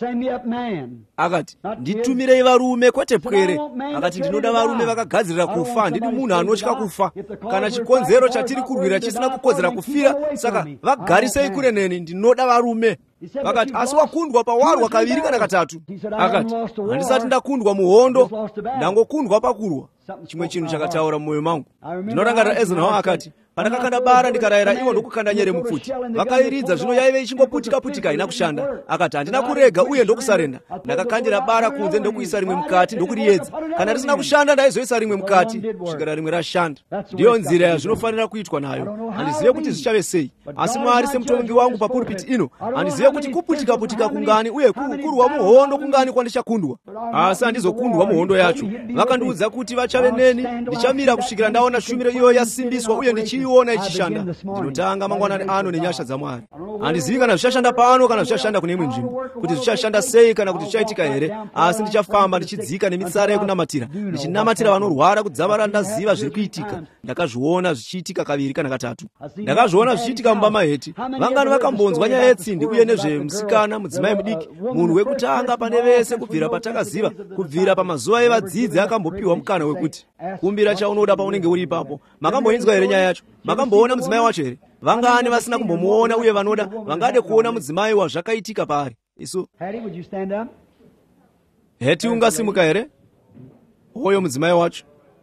Akati nditumirei varume kwete pwere. Akati ndinoda varume vakagadzirira kufa, handidi munhu anotya kufa. Kana chikonzero chatiri kurwira chisina kukodzera kufira, saka vagarisei kure neni, ndinoda varume. Vakati asi wakundwa pawarwa kaviri kana katatu. Akati handisati ndakundwa muhondo, ndangokundwa pakurwa. Chimwe chinhu chakataura mumwoyo mangu. Ndinorangarira Eisenhower akati, pandakakanda bara ndikarayira ivo ndokukanda nyere mupfuti, vakairidza, zvino yaive ichingoputika ina kushanda. Akati handina kurega uye ndokusarenda, ndakakandira bara kunze ndokuisa rimwe mukati ndokuriedza. Kana risina kushanda ndaizoisa rimwe mukati kusvikira rimwe rashanda. Ndiyo nzira yazvinofanira kuitwa nayo. Handizive kuti zvichave sei, asi Mwari semutongi wangu papuripiti ino, handizive kuti kuputika kungani uye kukurwa muhondo kungani kwandichakundwa. Asi handizokundwa muhondo yacho. Vakandiudza kuti vachave neni, ndichamira kusvikira ndaona shumiro iyo yasimbiswa uye ndichiiona ichishanda. Ndinotanga mangwanani ano nenyasha dzaMwari. Handizivi kana zvichashanda pano kana zvichashanda kune imwe nzvimbo, kuti zvichashanda sei kana kuti zvichaitika here, asi ndichafamba ndichidzika nemitsara yekunamatira, ndichinamatira vanorwara kudzavara. Ndaziva zviri kuitika, ndakazviona zvichiitika kaviri kana katatu. Ndakazviona zvichiitika mumba maheti. Vangani vakambonzwa nyaya yetsindi uye nezvemusikana mudzimai mudiki, munhu wekutanga pane vese kubvira patakaziva, kubvira pamazuva evadzidzi akambopiwa mukana wekuti kumbira chaunoda paunenge uri ipapo. Makamboinzwa here nyaya yacho? Makamboona mudzimai wacho here? Vangani vasina kumbomuona uye vanoda vangade kuona mudzimai wazvakaitika paari? Isu Heti ungasimuka here? Hoyo mudzimai wacho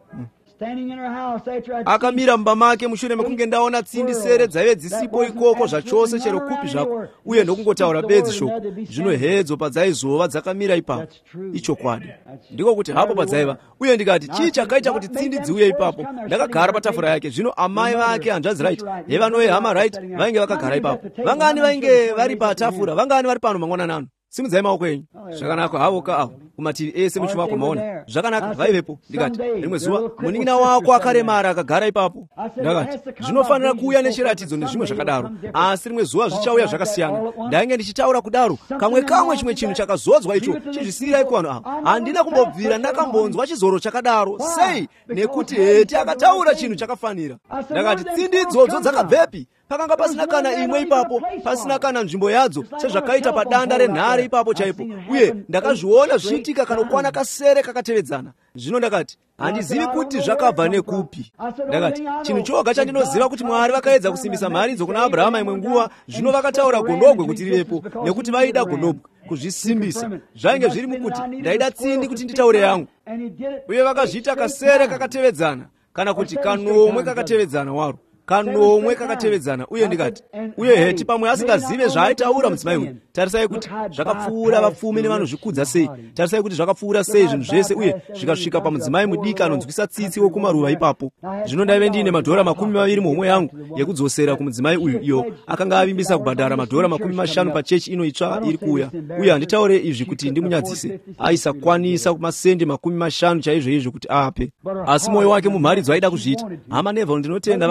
akamira mumba make mushure mekunge ndaona tsindi sere dzaive dzisipo ikoko zvachose chero kupi zvako, uye ndokungotaura bedzi shoko. Zvino hedzo padzaizova dzakamira ipapo. Ichokwadi ndiko kuti hapo padzaiva. Uye ndikati chii chakaita kuti tsindi dziuye ipapo? Ndakagara patafura yake. Zvino amai vake hanzvadzi Wright nevanowe hama Wright vainge vakagara ipapo. Vangani vainge vari patafura? Vangani vari pano mangwananano? Simudzai maoko enyu. Zvakanaka havo kaavo kumativi ese muchivako maona. Zvakanaka vaivepo. Ndikati rimwe zuva munin'ina wako akaremara akagara ipapo. Ndakati zvinofanira kuuya nechiratidzo nezvimwe zvakadaro, asi rimwe zuva zvichauya zvakasiyana. Ndainge ndichitaura kudaro, kamwe chimwe chinhu chakazodzwa icho chizvisiyirai kuvanhu ava. Handina kumbobvira ndakambonzwa chizoro chakadaro. Sei? Nekuti Heti akataura chinhu chakafanira. Ndakati tsindi idzodzo dzakabvepi? Pakanga pasina kana imwe ipapo, pasina kana nzvimbo yadzo sezvakaita padanda renhare ipapo chaipo, uye ndakazviona zvichiitika kanokwana kasere kakatevedzana. Zvino ndakati handizivi kuti zvakabva nekupi. Ndakati chinhu choga chandinoziva kuti Mwari vakaedza kusimbisa mharidzo kuna Abrahama imwe nguva. Zvino vakataura gondobwe kuti rivepo, nekuti vaida gondobwe kuzvisimbisa. Zvainge zviri mukuti ndaida tsindi kuti nditaure yangu, uye vakazviita kasere kakatevedzana, kana kuti kanomwe kakatevedzana waro, kanomwe kakatevedzana. Uye ndikati uye Heti pamwe asingazive zvaaitaura mudzimai uyu, tarisai kuti zvakapfuura vapfumi nevanozvikudza sei, tarisai kuti zvakapfuura sei zvinhu zvese, uye zvikasvika pamudzimai mudiki anonzwisa tsitsi wokumaruva ipapo. Zvino ndaive ndiine madhora 20 muhomwe yangu yekudzosera kumudzimai uyu. Iyo akanga avimbisa kubhadhara madhora 50 pachechi ino itsva iri kuuya, uye handitaure izvi kuti ndimunyadzise, aisakwanisa masendi 50 chaizvo izvo kuti ape, asi mwoyo wake mumharidzo aida kuzviita. Hama Neville ndinotenda vakaigama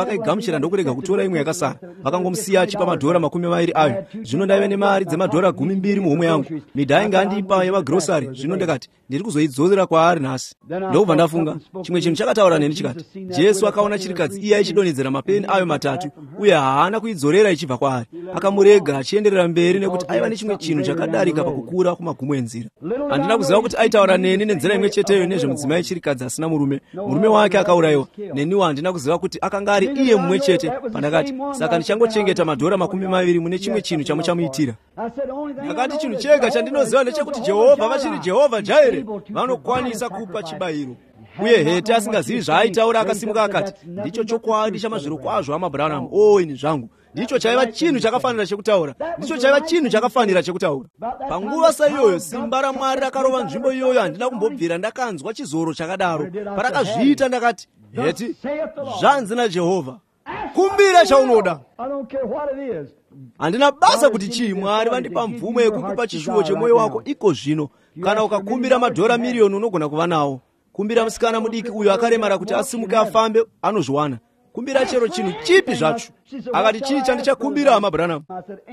anagamuchira ndokurega kutora imwe yakasara. Vakangomusiya achipa madhora 20 ayo. Zvino ndaive nemari dzemadhora 12 muhomwe yangu. Midha ainge andipa yemagrosari. Zvino ndikati ndiri kuzoidzosera kwaari nhasi. Ndobva ndafunga chimwe chinhu chakataura neni chikati, Jesu akaona chirikadzi iye aichidonhedzera mapeni ayo matatu uye haana kuidzorera ichibva kwaari. Akamurega achienderera mberi nekuti aiva nechimwe chinhu chakadarika pakukura kumagumo enzira. Handina kuziva kuti aitaura neni nenzira imwe cheteyo nezvemudzimai chirikadzi asina murume. Murume wake akaurayiwa. Neniwo handina kuziva kuti akanga ari iye mumwe chete. Pandakati saka ndichangochengeta madhora 20 mune chimwe chinhu chamuchamuitira. Ndakati chinhu chega chandinoziva ndechekuti Jehovha vachiri Jehovha Jaire vanokwanisa kupa chibayiro. Uye Hete asingazivi zvaaitaura akasimuka akati, ndicho chokwadi chamazviro kwazvo amaBranham. Ini zvangu ndicho chaiva chinhu chakafanira chekutaura. Ndicho chaiva chinhu chakafanira chekutaura. Panguva saiyoyo simba raMwari rakarova nzvimbo iyoyo. Handina kumbobvira ndakanzwa chizoro chakadaro. Parakazviita ndakati, Heti, zvanzi naJehovha, kumbira chaunoda. Handina basa kuti chii. Mwari vandipa mvumo yekukupa chishuwo chemwoyo wako iko zvino. Kana ukakumbira madhora miliyoni unogona kuva nawo. Kumbira musikana mudiki uyo akaremara kuti asimuke afambe, anozviwana. Kumbira chero chinhu chipi zvacho. Akati chii chandichakumbira amaBranham?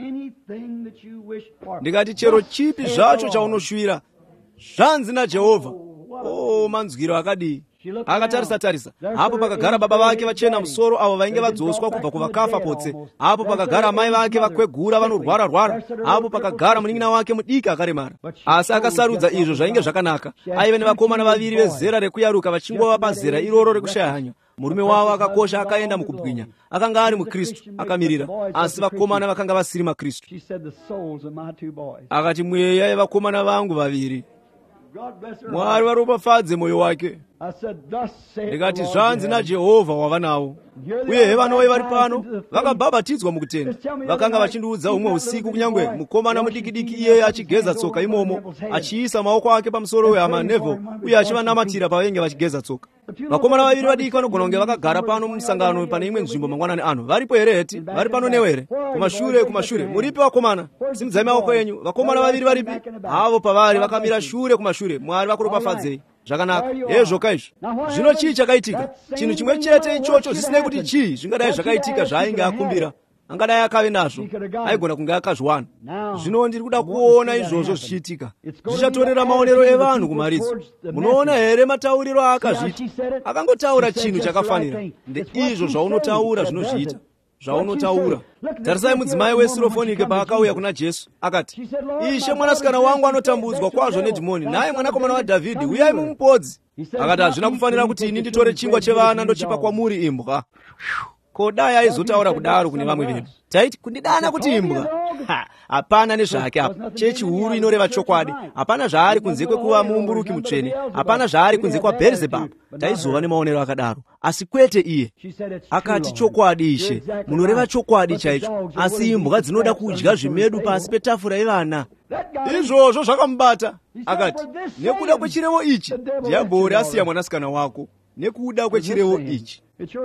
Ndikati chero chipi zvacho chaunoshuvira, zvanzi naJehovha. Manzwiro akadii. Akatarisa. Hapo pakagara baba vake vachena musoro avo vainge vadzoswa kubva kuvakafa potse. Hapo pakagara amai vake vakwegura vanorwara. Hapo pakagara munin'ina wake mudiki akaremara. Asi akasarudza izvo zvainge zvakanaka. Aive nevakomana vaviri vezera rekuyaruka vachingova pazera iroro rekushaya hanya. Murume wavo akakosha akaenda mukubwinya. Akanga ari muKristu akamirira, asi vakomana vakanga vasiri maKristu. Akati mweya yevakomana vangu vaviri, Mwari varopafadze mwoyo wake. Ndikati zvanzi naJehovha wava nawo. Uye hevanowe vari pano vakabhabhatidzwa mukutenda. Vakanga vachindiudza umwe usiku kunyangwe mukomana mudikidiki iye achigeza tsoka imomo, achiisa maoko ake pamusoro wehama Neville uye achivanamatira pavainge vachigeza tsoka. Vakomana vaviri vadiki vanogona kunge vakagara pano mumusangano pane imwe nzvimbo mangwanani ano. Varipo here Heti? Vari pano newe here? Kumashure. Muripi vakomana? Simudzai maoko enyu. Vakomana vaviri varipi? Avo pavari vakamira shure kumashure. Mwari vakuropafadzei. Zvakanaka. Zvoka izvo. Zvino chii chakaitika? Chinhu chimwe chete ichocho, zvisinei kuti chii zvingadai zvakaitika zvaainge akumbira. Angadai akave nazvo. Aigona kunge akazviwana. Zvino ndiri kuda kuona izvozvo zvichiitika. Zvichatorera maonero evanhu kumaridzo. Munoona here matauriro aakazviita? Akangotaura chinhu chakafanira. Izvo zvaunotaura zvinozviita. Zvaunotaura. Tarisai mudzimai weSirofonike paakauya kuna Jesu. Akati, Ishe, mwanasikana wangu anotambudzwa kwazvo nedhimoni. Naye mwanakomana waDhavhidhi, uyai mumupodzi. Akati, hazvina kufanira kuti ini nditore chingwa chevana ndochipa kwamuri imbwa. Ko dai aizotaura kudaro kune vamwe vedu. Taiti kundidana kuti imbwa. Hapana nezvake apa. Chechi huru inoreva chokwadi. Hapana zvaari kunze kwekuva muumburuki mutsvene. Hapana zvaari kunze kwaBherizebhabhu. Taizova nemaonero akadaro. Asi kwete iye. Akati chokwadi Ishe. Munoreva chokwadi chaicho. Asi imbwa dzinoda kudya zvimedu pasi petafura yevana. Izvozvo zvakamubata. Akati, nekuda kwechirevo ichi, dhiabhori asiya mwanasikana wako. Nekuda kwechirevo ichi.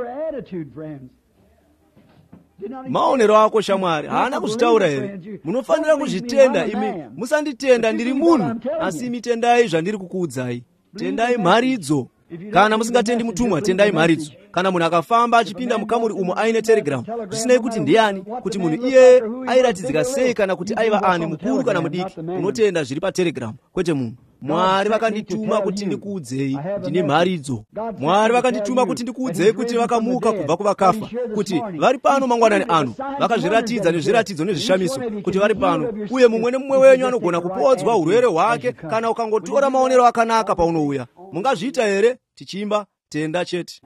Maonero ako shamwari haana kuzvitaura here. Munofanira kuzvitenda imi. Musanditenda ndiri munhu, asi imi tendai zvandiri kukuudzai. Tendai mharidzo. Kana musingatendi mutumwa, tendai mharidzo. Kana munhu akafamba achipinda mukamuri umo aine telegram, zvisinei kuti ndiani, kuti munhu iye airatidzika sei kana kuti aiva ani, mukuru kana mudiki, unotenda zviri patelegram, kwete munhu. Mwari vakandituma kuti ndikuudzei, ndine mharidzo. Mwari vakandituma kuti ndikuudzei kuti vakamuka kubva kuvakafa, kuti vari pano mangwanani ano, vakazviratidza nezviratidzo nezvishamiso kuti vari pano, uye mumwe nemumwe wenyu anogona kupodzwa urwere hwake kana ukangotora maonero akanaka paunouya. Mungazviita here? Tichimba tenda chete.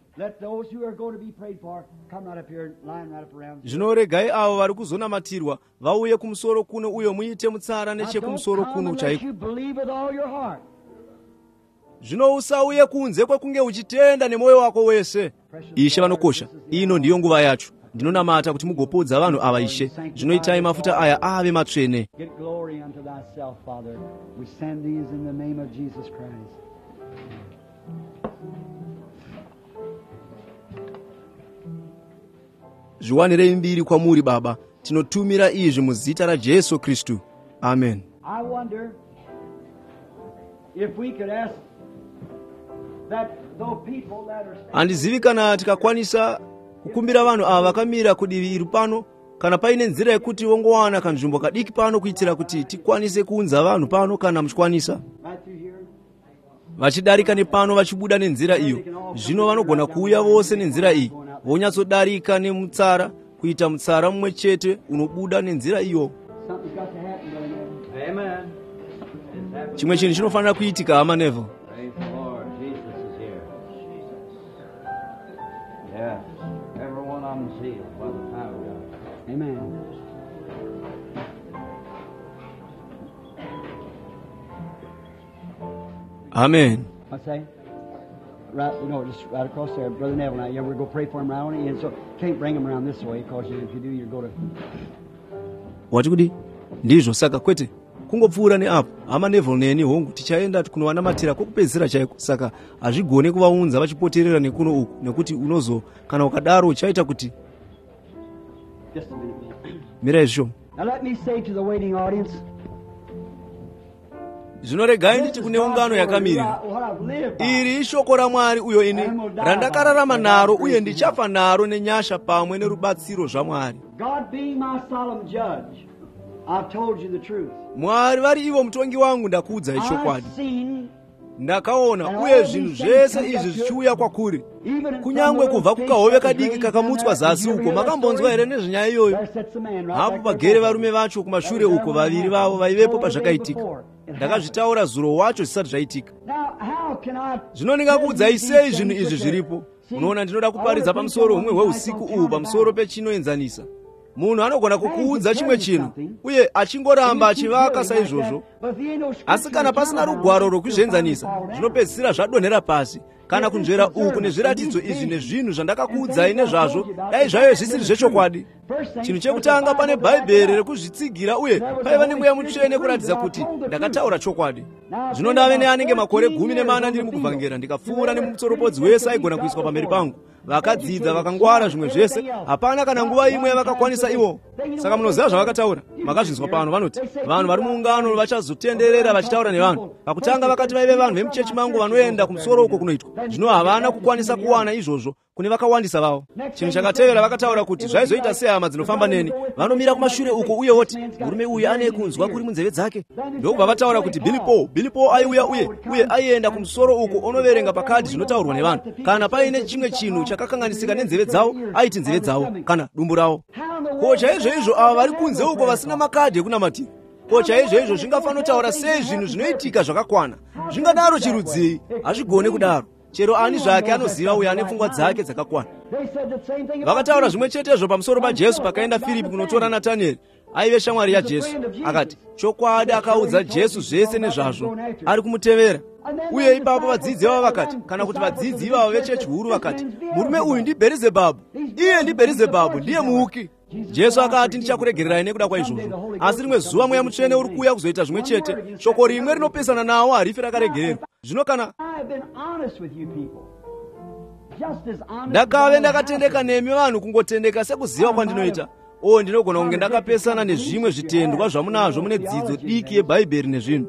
Zvino regai avo vari kuzonamatirwa vauye kumusoro kuno, uye muite mutsara nechekumusoro kuno chaiko. Zvino usauye kunze kwekunge uchitenda nemwoyo wako wese. Ishe vanokosha, ino ndiyo nguva yacho. Ndinonamata kuti mugopodza vanhu ava Ishe. Zvinoitai mafuta aya ave matsvene. Zviwanirei mbiri kwamuri Baba, tinotumira izvi muzita raJesu Kristu. Amen. Handizivi kana tikakwanisa kukumbira vanhu ava vakamira kudivi iri pano, kana paine nzira yekuti wongowana kanzvimbo kadiki pano kuitira kuti tikwanise kuunza vanhu pano kana muchikwanisa. Vachidarika nepano vachibuda nenzira iyo, zvino vanogona kuuya vose nenzira iyi, vonyatsodarika nemutsara, kuita mutsara mumwe chete unobuda nenzira iyo. Chimwe chinhu chinofanira kuitika, hama Neville. Amen. Amen. I say, right, just right across there, Brother Neville. Now, we're going to pray for him around, and so can't bring him around this way, because if you do, you're going to. Wati kudi? Ndizvo saka kwete kungopfuura neapo. Hama Neville neni hongu tichaenda kunovanamatira kwokupedzisira chaiko, saka hazvigone kuvaunza vachipoterera nekuno uku, nekuti unozo kana ukadaro uchaita kuti. Just a minute. Mira izvo. Now let me say to the waiting audience. Zvino regai nditi kune ungano yakamirira. Iri ishoko raMwari uyo ini randakararama naro uye ndichafa naro nenyasha pamwe nerubatsiro zvaMwari. God being my solemn judge, I've told you the truth. Mwari vari ivo mutongi wangu ndakuudzai chokwadi. Ndakaona uye zvinhu zvese izvi zvichiuya kwakuri. Kunyangwe kubva kukahove kadiki kakamutswa zasi uko, makambonzwa here nezvenyaya iyoyo? Hapo pagere varume vacho kumashure uko, vaviri vavo vaivepo pazvakaitika. Ndakazvitaura zuro wacho zvisati zvaitika. Zvino ndingakuudzai sei zvinhu izvi zviripo? Unoona, ndinoda kuparidza pamusoro humwe hweusiku uhu, pamusoro pechinoenzanisa. Munhu anogona kukuudza chimwe chinhu uye achingoramba achivaka saizvozvo, asi kana pasina rugwaro rwokuzvienzanisa, zvinopedzisira zvadonhera pasi. Kana kunzvera uku nezviratidzo izvi nezvinhu zvandakakuudzai nezvazvo, dai zvaive zvisiri zvechokwadi. Chinhu chekutanga, pane Bhaibheri rekuzvitsigira uye paiva nemweya mutsvene kuratidza kuti ndakataura chokwadi. Zvino ndave neanenge makore 14 ndiri mukuvhangera, ndikapfuura nemutsoropodzi wese aigona kuiswa pamberi pangu. Vakadzidza vakangwara zvimwe zvese, hapana kana nguva imwe yavakakwanisa ivo. Saka munoziva zvavakataura, makazvinzwa pano. Vanoti vanhu vari muungano vachazotenderera vachitaura nevanhu. Pakutanga vakati vaive vanhu vemuchechi mangu vanoenda kumusoro uko kunoitwa. Zvino havana kukwanisa kuwana izvozvo kune vakawandisa vavo. Chinhu chakatevera vakataura kuti zvaizoita sehama dzinofamba neni. Vanomira kumashure uko uye voti, murume uyu ane kunzwa kuri munzeve dzake. Ndokubva vataura kuti Billy Paul aiuya uye aienda kumusoro uko onoverenga pakadhi zvinotaurwa nevanhu. Kana paine chimwe chinhu chakakanganisika nenzeve dzavo, aiti nzeve dzavo kana dumbu ravo. Ko chaizvo ava vari kunze uko vasina makadhi ekunamatira? Ko chaizvo zvingafanotaura sei zvinhu zvinoitika zvakakwana? Zvingadaro chirudzii? Hazvigone kudaro. Chero ani zvake anoziva uye ane pfungwa dzake dzakakwana. Vakataura zvimwe chetezvo pamusoro paJesu pakaenda Firipi kunotora Natanieri, aive shamwari yaJesu. Akati chokwadi akaudza Jesu zvese nezvazvo, ari kumutevera. Uye ipapo vadzidzi vavo vakati, kana kuti vadzidzi ivavo vechechi huru vakati, murume uyu ndiBherizebhabhu. Iye ndiBherizebhabhu, ndiye muuki. Jesu akati, ndichakuregererai nekuda kwaizvozvo. Asi rimwe zuva mweya mutsvene uri kuuya kuzoita zvimwe chete. Shoko rimwe rinopesana nawo harifi rakaregererwa. Zvino kana ndakave ndakatendeka nemi vanhu, kungotendeka sekuziva kwandinoita, ndinogona kunge ndakapesana nezvimwe zvitendwa zvamunazvo mune dzidzo diki yeBhaibheri nezvinhu.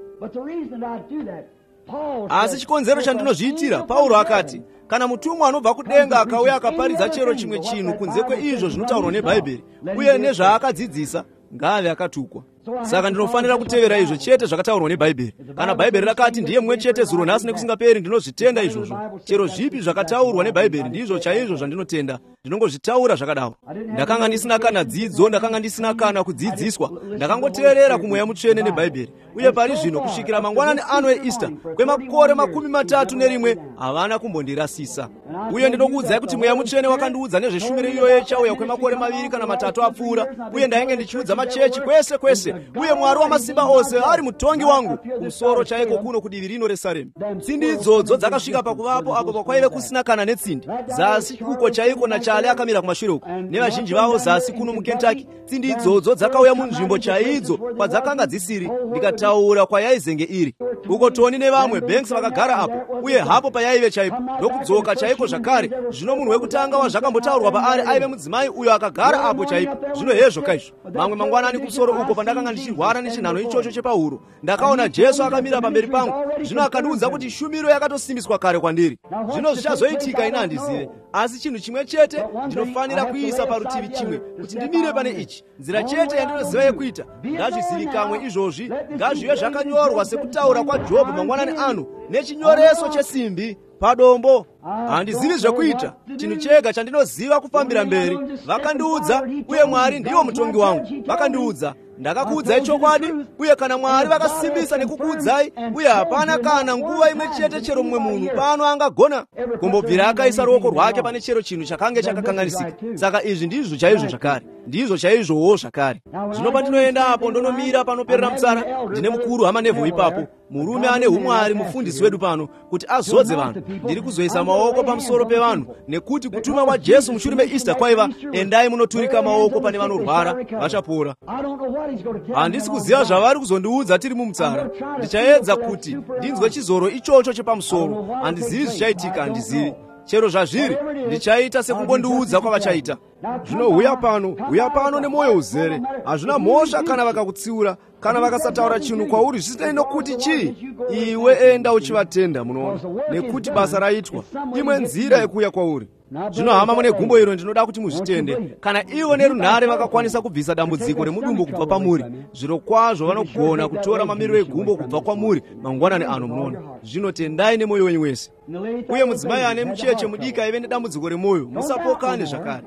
Asi chikonzero chandinozviitira, Pauro akati, kana mutumwa anobva kudenga akauya akaparidza chero chimwe chinhu kunze kweizvo zvinotaurwa neBhaibheri uye nezvaakadzidzisa, ngave akatukwa. Saka ndinofanira kutevera izvo chete zvakataurwa neBhaibheri. Kana Bhaibheri rakati ndiye mumwe chete zuro nhasi nekusingaperi, ndinozvitenda izvozvo. Chero zvipi zvakataurwa neBhaibheri ndizvo chaizvo zvandinotenda, ndinongozvitaura zvakadaro. Ndakanga ndisina kana dzidzo, ndakanga ndisina kana kudzidziswa, ndakangoteerera kumweya mutsvene neBhaibheri. Uye pari zvino kusvikira mangwanani ano eEaster kwemakore 31 havana kumbondirasisa. Uye ndinokuudzai kuti mweya mutsvene wakandiudza nezveshumiro iyoyo chauya kwemakore 2 kana 3 apfuura, uye ndainge ndichiudza machechi kwese kwese, uye Mwari wamasimba ose ari mutongi wangu kumusoro chaiko kuno kudivi rino reSaremu. Tsindi idzodzo dzakasvika pakuvapo apo pakwaive kusina kana netsindi. Zasi uko chaiko nachale akamira kumashure uko, nevazhinji vavo zasi kuno muKentucky. Tsindi idzodzo dzakauya munzvimbo chaidzo kwadzakanga dzisiri, ndikataura kwayaizenge iri. Uko Tony nevamwe Banks vakagara apo, uye hapo payaive chaipo, ndokudzoka chaiko chaipo zvakare. Zvino munhu wekutanga wazvakambotaurwa paari aive mudzimai uyo akagara apo chaipo. Zvino hezvo kaizvo mamwe mangwanani kumusoro uko pandakanga ndichirwara nechinhano ichocho chepahuro, ndakaona Jesu akamira pamberi pangu. Zvino akandiudza kuti shumiro yakatosimbiswa kare kwandiri. Zvino zvichazoitika ine handizive, asi chinhu chimwe chete ndinofanira kuisa parutivi chimwe kuti ndimire pane ichi. Nzira chete yandinoziva yekuita ngazvizivikamwe izvozvi, ngazvive zvakanyorwa sekutaura kwaJobho mangwanani ano nechinyoreso chesimbi padombo. Handizivi zvekuita, chinhu chega chandinoziva kufambira mberi. Vakandiudza, uye Mwari ndiwo mutongi wangu. Vakandiudza, ndakakuudzai chokwadi, uye kana Mwari vakasimbisa nekukuudzai, uye hapana kana nguva imwe chete chero mumwe munhu pano angagona kumbobvira akaisa ruoko rwake pane chero chinhu chakange chakakanganisika. Saka izvi ndizvo chaizvo zvakare, ndizvo chaizvowo zvakare. Zvino pandinoenda apo ndonomira panoperera mutsara, ndine mukuru hamanevho ipapo, murume ane umwari, mufundisi wedu pano, kuti azodze vanhu. Ndiri kuzoisa maoko pamusoro pevanhu, nekuti kutuma kwa Jesu mushure meEaster kwaiva endai munoturika maoko pane vanorwara vachapora. Handisi kuziva zvavari kuzondiudza tiri mumutsara. Ndichaedza kuti ndinzwe chizoro ichocho chepamusoro. Handizivi zvichaitika, handizivi. Chero zvazviri ndichaita sekungondiudza kwavachaita. Zvino uya pano nemwoyo uzere. Hazvina mhosva kana vakakutsiura, kana vakasataura chinhu kwauri zvisinei nokuti chii. Iwe enda uchivatenda, munoona, nekuti basa raitwa. Imwe nzira yekuuya kwauri. Zvino hama mune gumbo iro ndinoda kuti muzvitende. Kana ivo nerunhare vakakwanisa kubvisa dambudziko remudumbu kubva pamuri, zviro kwazvo vanogona kutora mamiriro egumbo kubva kwamuri mangwanani ano, munoona. Zvino tendai nemwoyo wenyu wese. Uye mudzimai ane mucheche mudiki aive nedambudziko remwoyo, musapokane zvakare.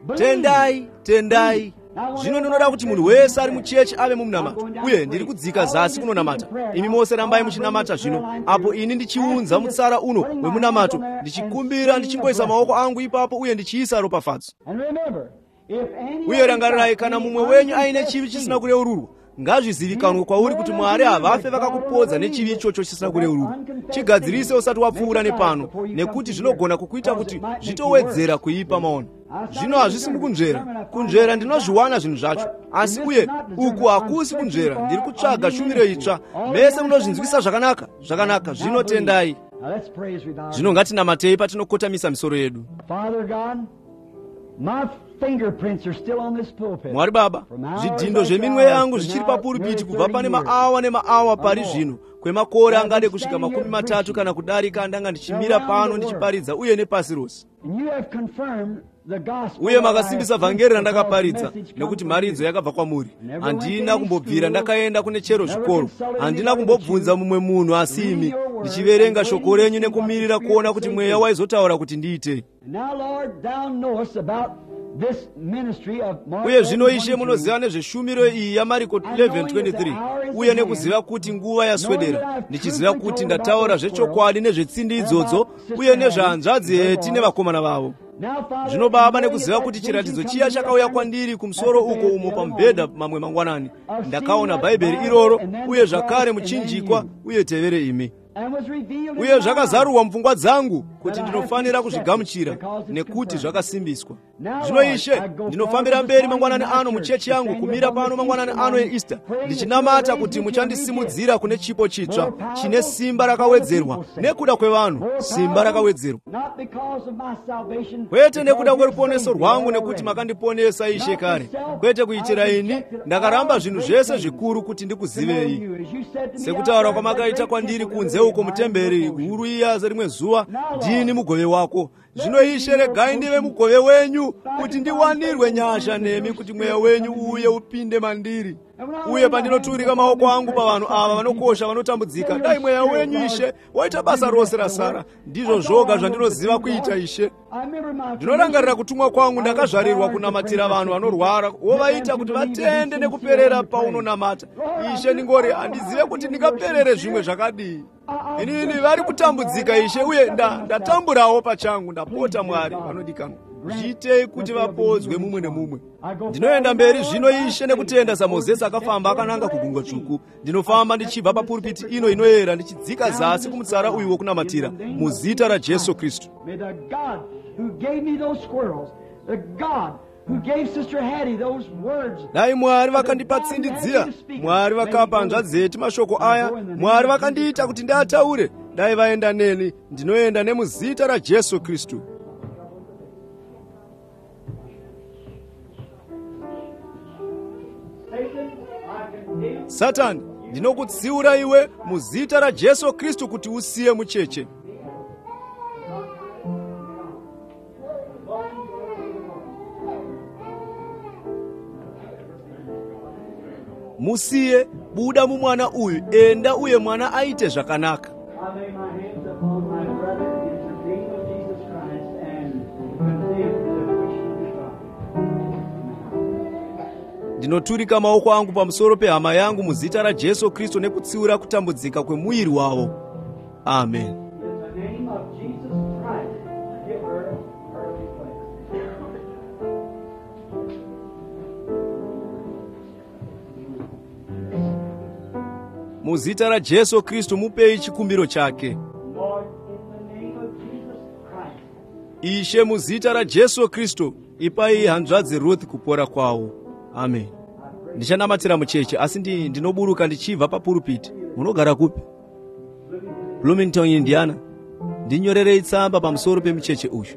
Tendai. Zvino ndinoda kuti munhu wese ari mucheche ave mumunamato, uye ndiri kudzika zasi kunonamata. Imi mose rambai muchinamata zvino, apo ini ndichiunza mutsara uno wemunamato, ndichikumbira ndichingoisa maoko angu ipapo uye ndichiisa ropafadzo. Uye rangarirai, kana mumwe wenyu aine chivi chisina kureururwa, ngazvizivikanwe kwauri kuti Mwari havafe vakakupodza nechivi ichocho chisina kureururwa. Chigadzirise usati wapfuura nepano, nekuti zvinogona kukuita kuti zvitowedzera kuipa maono. Zvino hazvisi kunzvera ndinozviwana zvinhu zvacho, asi uye uku hakusi kunzvera. Ndiri kutsvaga shumiro itsva. Mese munozvinzwisa zvakanaka. Zvino tendai. Zvino ngatinamatei patinokotamisa misoro yedu. Mwari Baba, zvidhindo zveminwe yangu zvichiri papuripiti kubva pane maawa nemaawa pari zvino, kwemakore angade kusvika 30 kana kudarika, ndanga ndichimira pano ndichiparidza uye nepasi rose. Uye makasimbisa vhangeri randakaparidza, nekuti mharidzo yakabva kwamuri. Handina kumbobvira ndakaenda kune chero zvikoro, handina kumbobvunza mumwe munhu asi imi, ndichiverenga shoko renyu nekumirira kuona kuti mweya waizotaura kuti ndiite. Uye zvino Ishe munoziva nezveshumiro iyi yaMariko 11:23, uye nekuziva kuti nguva yaswedera, ndichiziva kuti ndataura zvechokwadi nezvetsindi idzodzo, uye nezvahanzvadzi heti nevakomana vavo. Zvino Baba, nekuziva kuti chiratidzo chiya chakauya kwandiri kumusoro uko umo pamubhedha mamwe mangwanani, ndakaona bhaibheri iroro, uye zvakare muchinjikwa, uye tevere imi. Uye zvakazarurwa mupfungwa dzangu kuti ndinofanira kuzvigamuchira, nekuti zvakasimbiswa. Zvino Ishe, ndinofambira mberi mangwanani ano muchechi yangu, kumira pano mangwanani ano eEaster, ndichinamata kuti muchandisimudzira kune chipo chitsva chine simba rakawedzerwa nekuda kwevanhu, simba rakawedzerwa. Kwete nekuda kweruponeso rwangu, nekuti makandiponesa Ishe kare, kwete kuitira ini. Ndakaramba zvinhu zvese zvikuru kuti ndikuzivei, sekutaura kwamakaita kwandiri kunze uko mutemberi huru iya rimwe zuva, ndini mugove wako. Zvino Ishe, regai ndive mugove wenyu, kuti ndiwanirwe nyasha nemi, kuti mweya wenyu uye upinde mandiri. Uye pandinoturika maoko angu pavanhu ava vanokosha, vanotambudzika, dai mweya wenyu Ishe waita basa rose rasara. Ndizvo zvoga zvandinoziva kuita Ishe. Ndinorangarira kutumwa kwangu, ndakazvarirwa kunamatira vanhu vanorwara, wovaita kuti vatende nekuperera paunonamata. Ishe, ndingori handizive kuti ndingaperere zvimwe zvakadii. Inini vari kutambudzika Ishe, uye ndatamburawo pachangu. Ndapota Mwari vanodikanwa, zviitei kuti vapodzwe mumwe nemumwe. Ndinoenda mberi zvino Ishe nekutenda saMozisi akafamba akananga kugungwa tsvuku. Ndinofamba ndichibva papuripiti ino inoyera, ndichidzika zasi kumutsara uyu wokunamatira, muzita raJesu Kristu. Dai Mwari vakandipatsindidzira, Mwari vakapa hanzvadzi heti mashoko aya, Mwari vakandiita kuti ndiataure. dai vaenda neni, ndinoenda nemuzita raJesu Kristu. Satani, ndinokutsiura iwe muzita raJesu Kristu kuti usiye mucheche. Musiye, buda mumwana uyu, enda uye mwana aite zvakanaka. Ndinoturika maoko angu pamusoro pehama yangu muzita raJesu Kristu nekutsiura kutambudzika kwemuviri wavo. Amen. Muzita raJesu Kristu mupei chikumbiro chake. Ishe, muzita raJesu Kristu ipai hanzvadzi Ruth kupora kwawo. Amen. Ndichanamatira mucheche asi ndinoburuka ndichibva papurupiti. Munogara kupi? Bloomington, Indiana. Ndinyorerei tsamba pamusoro pemucheche uyu.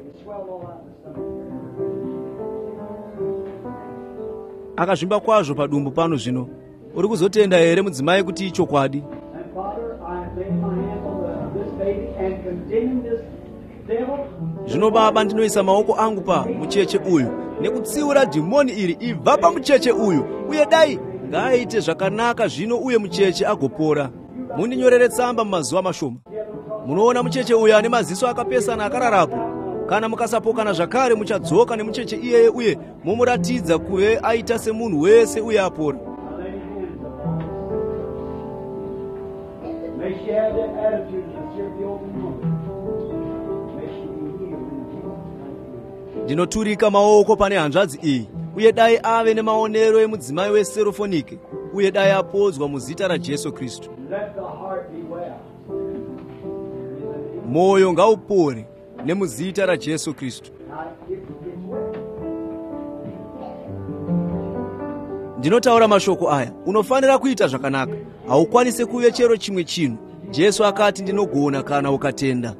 Akazvimba kwazvo padumbu pano zvino. Uri kuzotenda here mudzimai kuti ichokwadi? Zvino Baba, ndinoisa maoko angu pa mucheche uyu nekutsiura dhimoni iri ibva pamucheche uyu, uye dai ngaaite zvakanaka zvino uye mucheche agopora. Mundinyorere tsamba mumazuva mashoma. Munoona mucheche uyu ane maziso akapesana akararapo. Kana mukasapokana zvakare muchadzoka nemucheche iyeye uye mumuratidza kuve aita semunhu wese uye apora. Ndinoturika maoko pane hanzvadzi iyi, uye dai ave nemaonero emudzimai weserofonike, uye dai apodzwa muzita raJesu Kristu. Moyo ngaupore nemuzita raJesu Kristu. Ndinotaura mashoko aya, unofanira kuita zvakanaka. Haukwanise kuve chero chimwe chinhu. Jesu akati ndinogona kana ukatenda.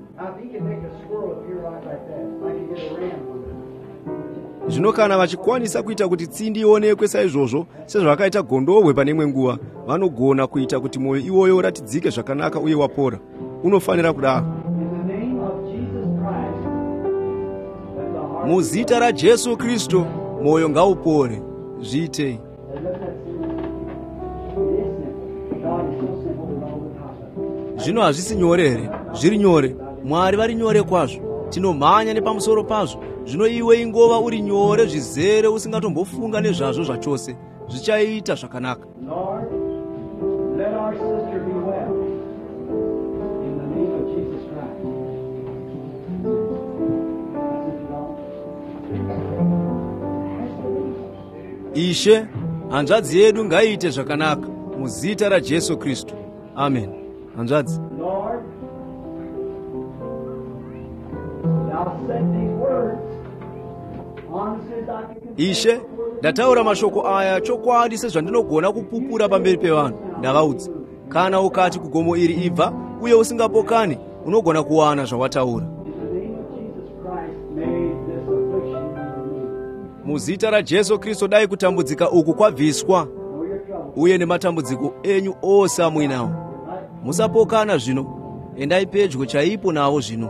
Zvino kana vachikwanisa kuita kuti tsindi ionekwe saizvozvo sezvakaita gondobwe pane imwe nguva, vanogona kuita kuti mwoyo iwoyo uratidzike zvakanaka uye wapora. Unofanira kudaro. Muzita raJesu Kristu moyo ngaupore. Zviitei. Zvino hazvisi nyore here? Zviri nyore. Mwari vari nyore kwazvo. Tinomhanya nepamusoro pazvo. Zvino iwe ingova uri nyore zvizere usingatombofunga nezvazvo zvachose. Zvichaita zvakanaka. Ishe, hanzvadzi yedu ngaiite zvakanaka muzita raJesu Kristu. Amen. Hanzvadzi. Ishe, ndataura mashoko aya chokwadi sezvandinogona kupupura pamberi pevanhu. Ndavaudza, kana ukati kugomo iri ibva uye usingapokani, unogona kuwana zvawataura. Muzita raJesu Kristu dai kutambudzika uku kwabviswa, uye nematambudziko enyu ose amuinawo. Musapokana zvino. Endai pedyo chaipo navo zvino.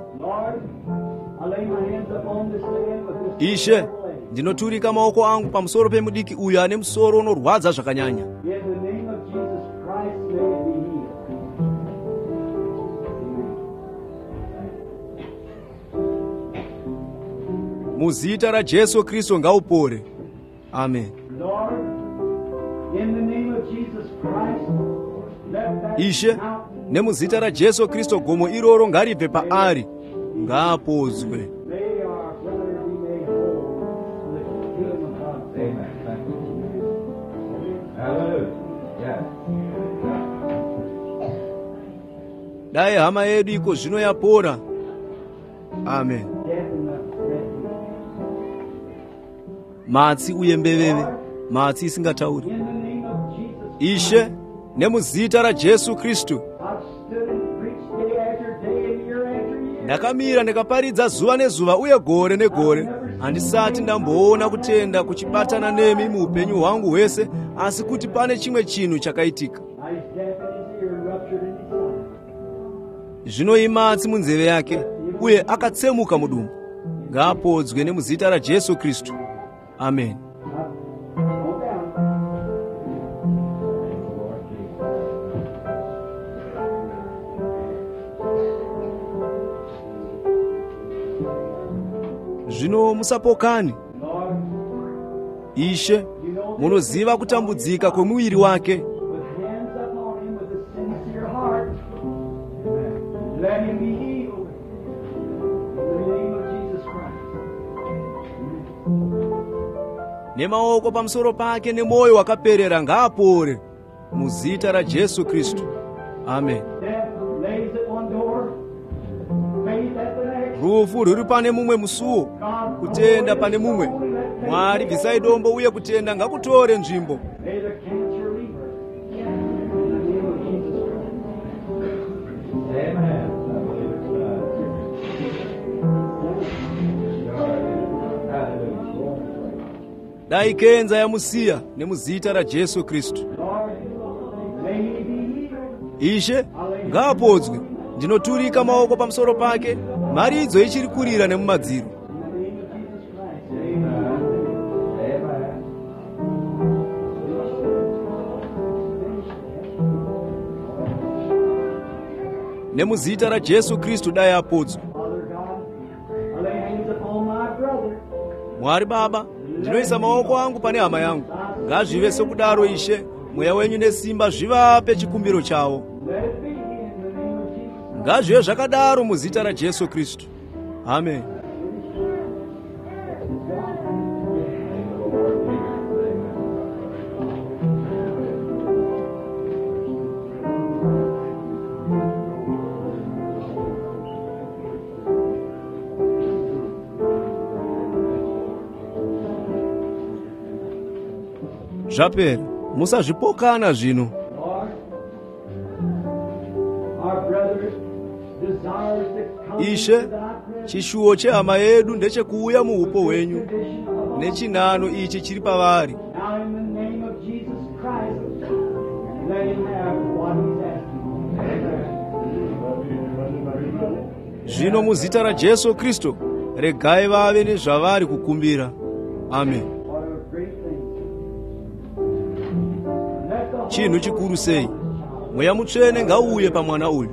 Ishe, ndinoturika maoko angu pamusoro pemudiki uyu ane musoro unorwadza zvakanyanya. Muzita raJesu Kristu ngaupore. Amen. Ishe, nemuzita raJesu Kristu gomo iroro ngaribve paari, ngaapodzwe. Dai hama yedu iko zvino yapora. Amen. Matsi uye mbeveve, matsi isingatauri. Ishe, nemuzita raJesu Kristu ndakamira ndikaparidza zuva nezuva uye gore negore, handisati ndamboona kutenda kuchibatana nemi muupenyu hwangu hwese, asi kuti pane chimwe chinhu chakaitika. Zvino imatsi munzeve yake uye akatsemuka mudumbu. Ngaapodzwe nemuzita raJesu Kristu. Amen. Zvino musapokani. Ishe, munoziva kutambudzika kwemuviri wake. Nemaoko pamusoro pake nemoyo wakaperera ngaapore muzita raJesu Kristu. Amen. Rufu ruri pane mumwe musuwo, kutenda pane mumwe. Mwari bvisai dombo uye kutenda ngakutore nzvimbo. Dai kenza yamusiya nemuzita raJesu Kristu. Ishe, ngaapodzwe. Ndinoturika maoko pamusoro pake, maridzo ichiri kurira nemumadziro. Nemuzita raJesu Kristu dai apodzwe. Mwari Baba, ndinoisa maoko angu pane hama yangu. Ngazvive sokudaro Ishe, mweya wenyu nesimba zvivape chikumbiro chavo. Ngazvive zvakadaro muzita raJesu Kristu. Amen. Zvapera, musazvipokana zvino. Ishe, chishuwo chehama yedu ndechekuuya muupo hwenyu nechinano ichi chiri pavari. Zvino muzita raJesu Kristu regai vave nezvavari kukumbira. Amen. Chinhu chikuru sei, mweya mutsvene ngauye pamwana uyu.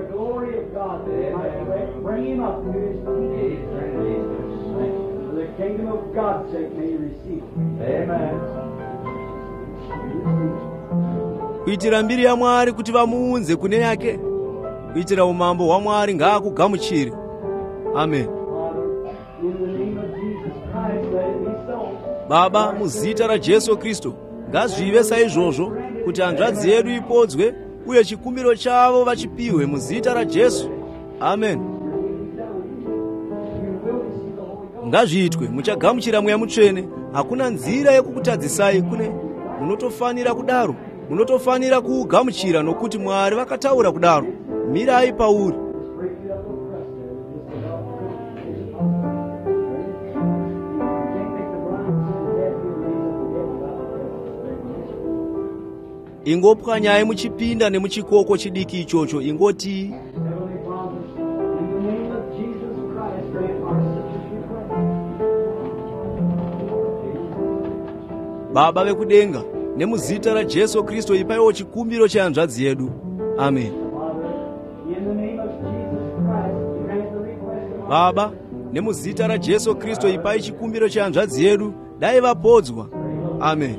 Kuitira mbiri yaMwari kuti vamuunze kune yake, kuitira umambo hwaMwari ngaakugamuchire. Amen. Baba, muzita raJesu Kristu ngazvive saizvozvo, kuti hanzvadzi yedu ipodzwe uye chikumbiro chavo vachipiwe muzita raJesu. Amen. Ngazviitwe, muchagamuchira mweya mutsvene. Hakuna nzira yekukutadzisai kune. Munotofanira kudaro. Munotofanira kuugamuchira nokuti Mwari vakataura kudaro. Mirai pauri. Ingopwanyai muchipinda nemuchikoko chidiki ichocho, ingoti Baba vekudenga, nemuzita raJesu Kristu ipaiwo chikumbiro chehanzvadzi yedu. Amen. Baba, nemuzita raJesu Kristu ipai chikumbiro chehanzvadzi yedu, dai vapodzwa. Amen.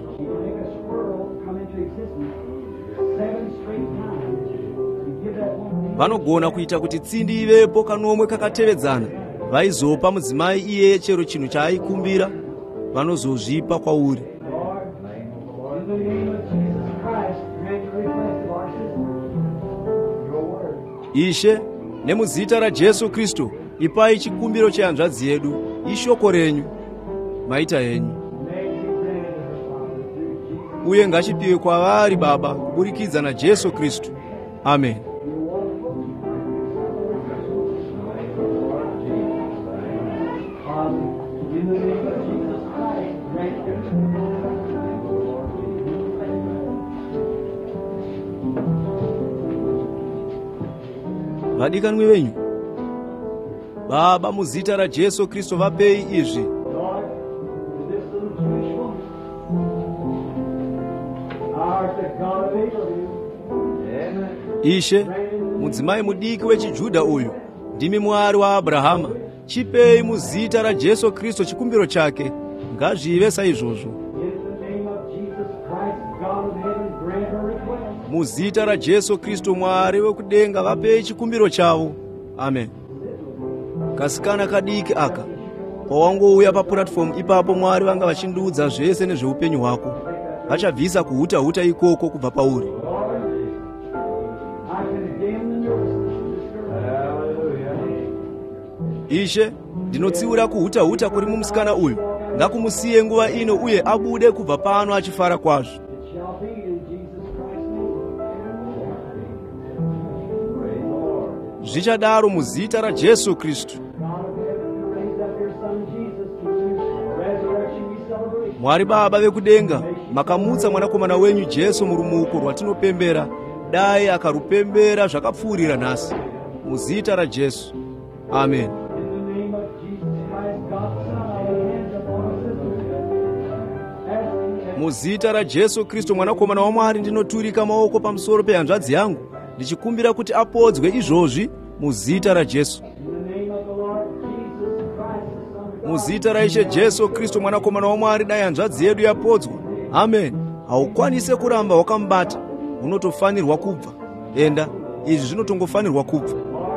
Vanogona kuita kuti tsindi ivepo kanomwe kakatevedzana, vaizopa mudzimai iye chero chinhu chaaikumbira, vanozozvipa kwauri. Ishe, nemuzita raJesu Kristu ipai chikumbiro chehanzvadzi yedu, ishoko renyu, maita henyu. Uye ngachipiwe kwavari Baba kuburikidza naJesu Kristu. Amen. vadikanwi venyu Baba, muzita raJesu Kristu vapei izvi. Ishe, mudzimai mudiki wechiJudha uyu ndimi Mwari wa Abrahama, chipei muzita raJesu Kristu chikumbiro chake, ngazvive saizvozvo. Muzita raJesu Kristu Mwari wekudenga vapei chikumbiro chavo. Amen. Kasikana kadiki aka pawangouya papuratifomu ipapo Mwari vanga vachindiudza zvese nezveupenyu hwako, vachabvisa kuhuta ikoko kubva pauri. Ishe, ndinotsiura kuhuta kuri mumusikana uyu, ngakumusiye nguva ino uye abude kubva pano achifara kwazvo. Zvichadaro muzita raJesu Kristu. Mwari Baba vekudenga, makamutsa mwanakomana wenyu Jesu murumuko rwatinopembera, dai akarupembera zvakapfuurira nhasi. Muzita raJesu. Amen. Muzita raJesu Kristu mwanakomana waMwari ndinoturika maoko pamusoro pehanzvadzi yangu, ndichikumbira kuti apodzwe izvozvi muzita raJesu. Muzita raIshe Jesu Kristu mwanakomana waMwari dai hanzvadzi yedu yapodzwa. Amen. Haukwanise kuramba wakamubata, unotofanirwa kubva. Enda, izvi zvinotongofanirwa kubva.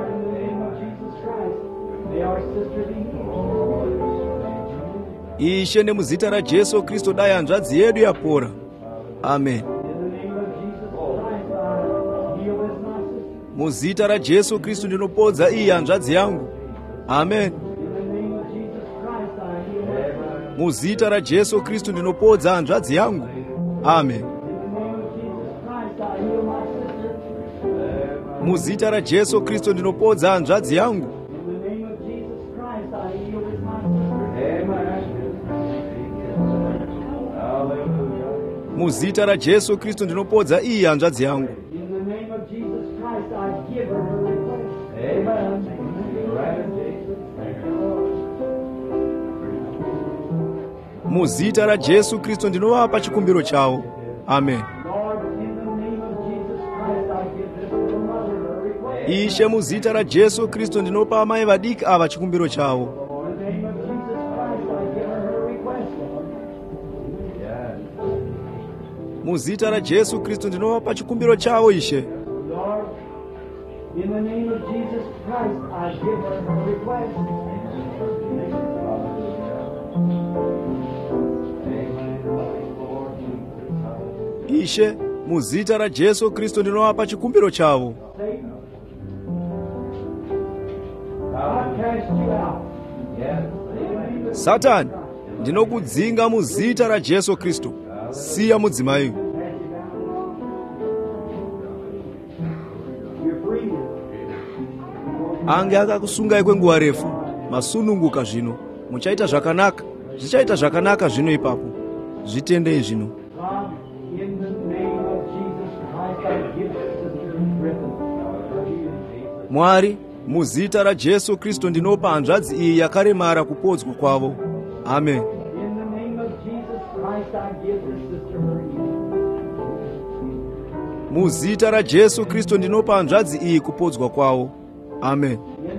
Ishe, nemuzita raJesu Kristu dai hanzvadzi yedu yapora. Amen. Muzita raJesu Kristu ndinopodza iyi hanzvadzi yangu. Amen. Muzita raJesu Kristu ndinopodza hanzvadzi yangu. Amen. Muzita raJesu Kristu ndinopodza hanzvadzi yangu. Muzita raJesu Kristu ndinopodza iyi hanzvadzi yangu. Muzita raJesu Kristu ndinovapa chikumbiro chavo. Amen. Ishe, muzita raJesu Kristu ndinopa amai vadiki ava chikumbiro chavo. Muzita raJesu Kristu ndinovapa chikumbiro chavo. Ishe, Ishe, muzita raJesu Kristu ndinovapa chikumbiro chavo. Satani, ndinokudzinga muzita raJesu Kristu. Siya mudzimai. Ange akakusungai kwenguva refu, masununguka zvino. Muchaita zvakanaka, zvichaita zvakanaka zvino ipapo. Zvitendei zvino. Mwari, muzita raJesu Kristu ndinopa hanzvadzi iyi yakaremara kupodzwa kwavo. Amen. Muzita raJesu Kristu ndinopa hanzvadzi iyi kupodzwa kwavo. Amen.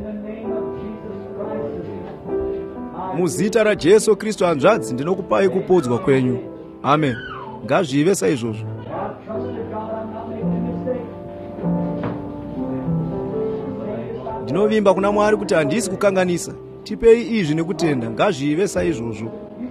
Muzita raJesu Kristu hanzvadzi ndinokupai kupodzwa kwenyu. Amen. Ngazvive saizvozvo. Ndinovimba kuna Mwari kuti handisi kukanganisa. Tipei izvi nekutenda. Ngazvive saizvozvo.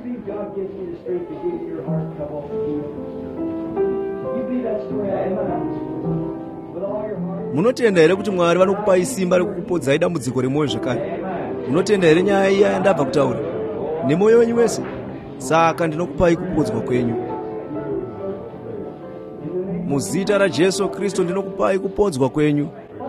Munotenda here kuti Mwari vanokupai simba rekukupodzai dambudziko remwoyo zvakare? Munotenda here nyaya iya yandabva kutaura? Nemwoyo wenyu wese? Saka ndinokupai kupodzwa kwenyu. Muzita raJesu Kristu ndinokupai kupodzwa kwenyu.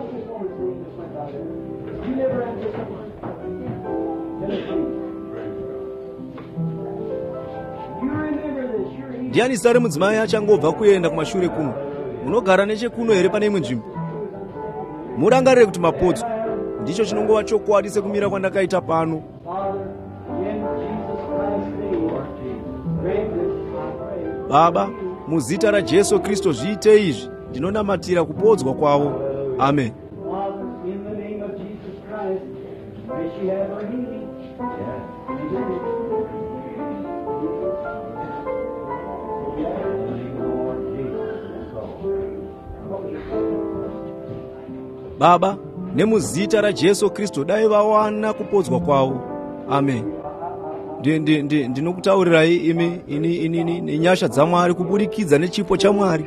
Ndiani sare mudzimai achangobva kuenda kumashure kuno? Munogara nechekuno here pane imwe nzvimbo? murangarire kuti mapodzo ndicho chinongova chokwadi sekumira kwandakaita pano. Baba, muzita raJesu Kristu zviite izvi, ndinonamatira kupodzwa kwavo. Amen. Baba, nemuzita raJesu Kristu dai vawana kupodzwa kwavo. Amen. Ndinokutaurirai ini nenyasha dzaMwari kuburikidza nechipo chaMwari.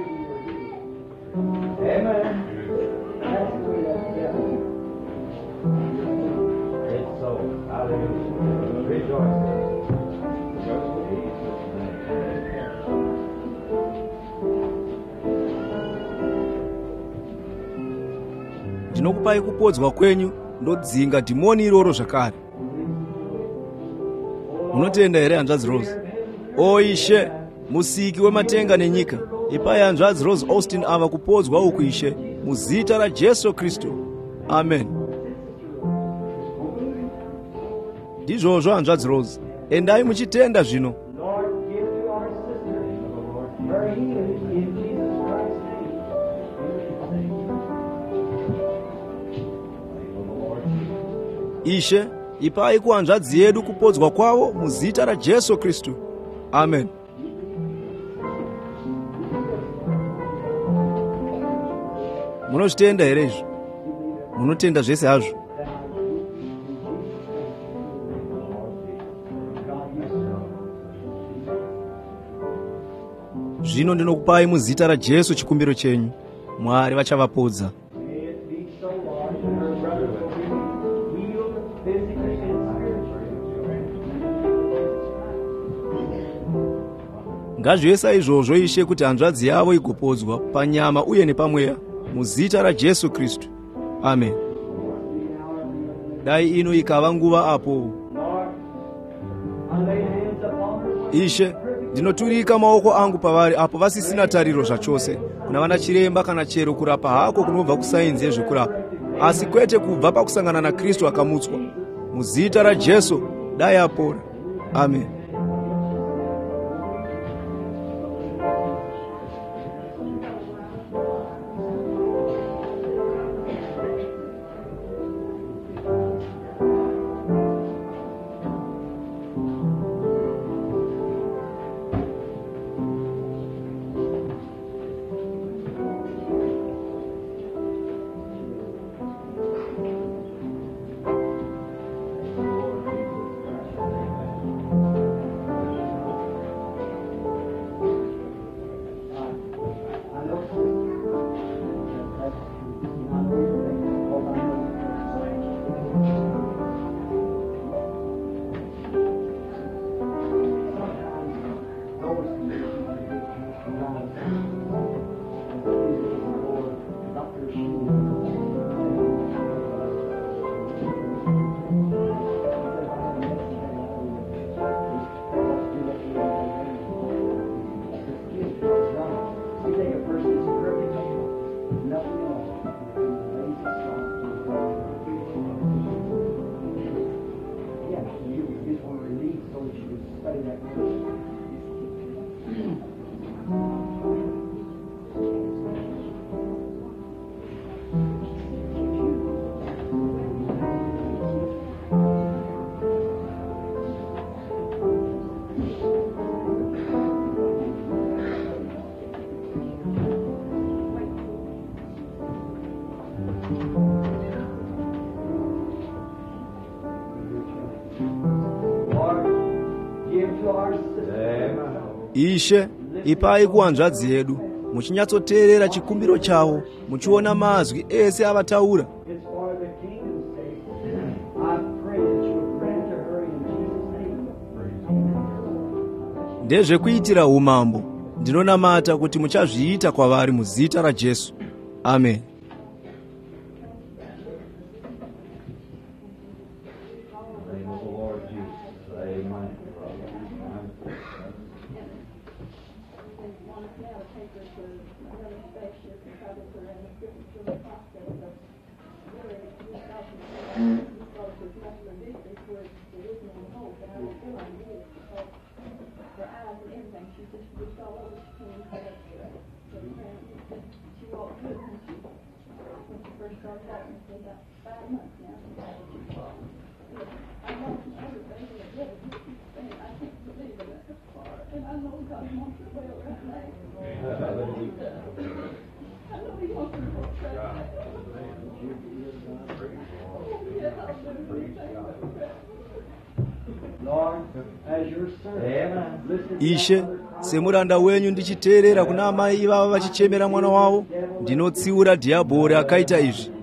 Ndinokupai kupodzwa kwenyu ndodzinga dhimoni iroro zvakare. Munotenda here hanzvadzi Rose? O Ishe, musiki wematenga nenyika, ipai hanzvadzi Rose Austin ava kupodzwa uku Ishe, muzita raJesu Kristu. Amen. Ndizvozvo hanzvadzi Rose, endai muchitenda zvino. Ishe, ipai kuhanzvadzi yedu kupodzwa kwavo muzita raJesu Kristu. Amen. Munozvitenda here izvi? Munotenda zvese hazvo? Zvino ndinokupai muzita raJesu chikumbiro chenyu. Mwari vachavapodza. Ngazvive saizvozvo Ishe kuti hanzvadzi yavo igopodzwa panyama uye nepamweya muzita raJesu Kristu. Amen. Dai ino ikava nguva apo. Ishe, ndinoturika maoko angu pavari apo vasisina tariro zvachose, kuna vana chiremba kana chero kurapa hako kunobva kusainzi yezvekurapa, asi kwete kubva pakusangana naKristu akamutswa. Muzita raJesu dai apora. Amen. Ishe, ipai kuhanzvadzi yedu muchinyatsoteerera chikumbiro chavo, muchiona mazwi ese avataura. Ndezvekuitira umambo, ndinonamata kuti muchazviita kwavari muzita raJesu. Amen. Ishe, semuranda wenyu ndichiteerera kuna amai ivava vachichemera mwana wavo, ndinotsiura dhiabhori akaita izvi.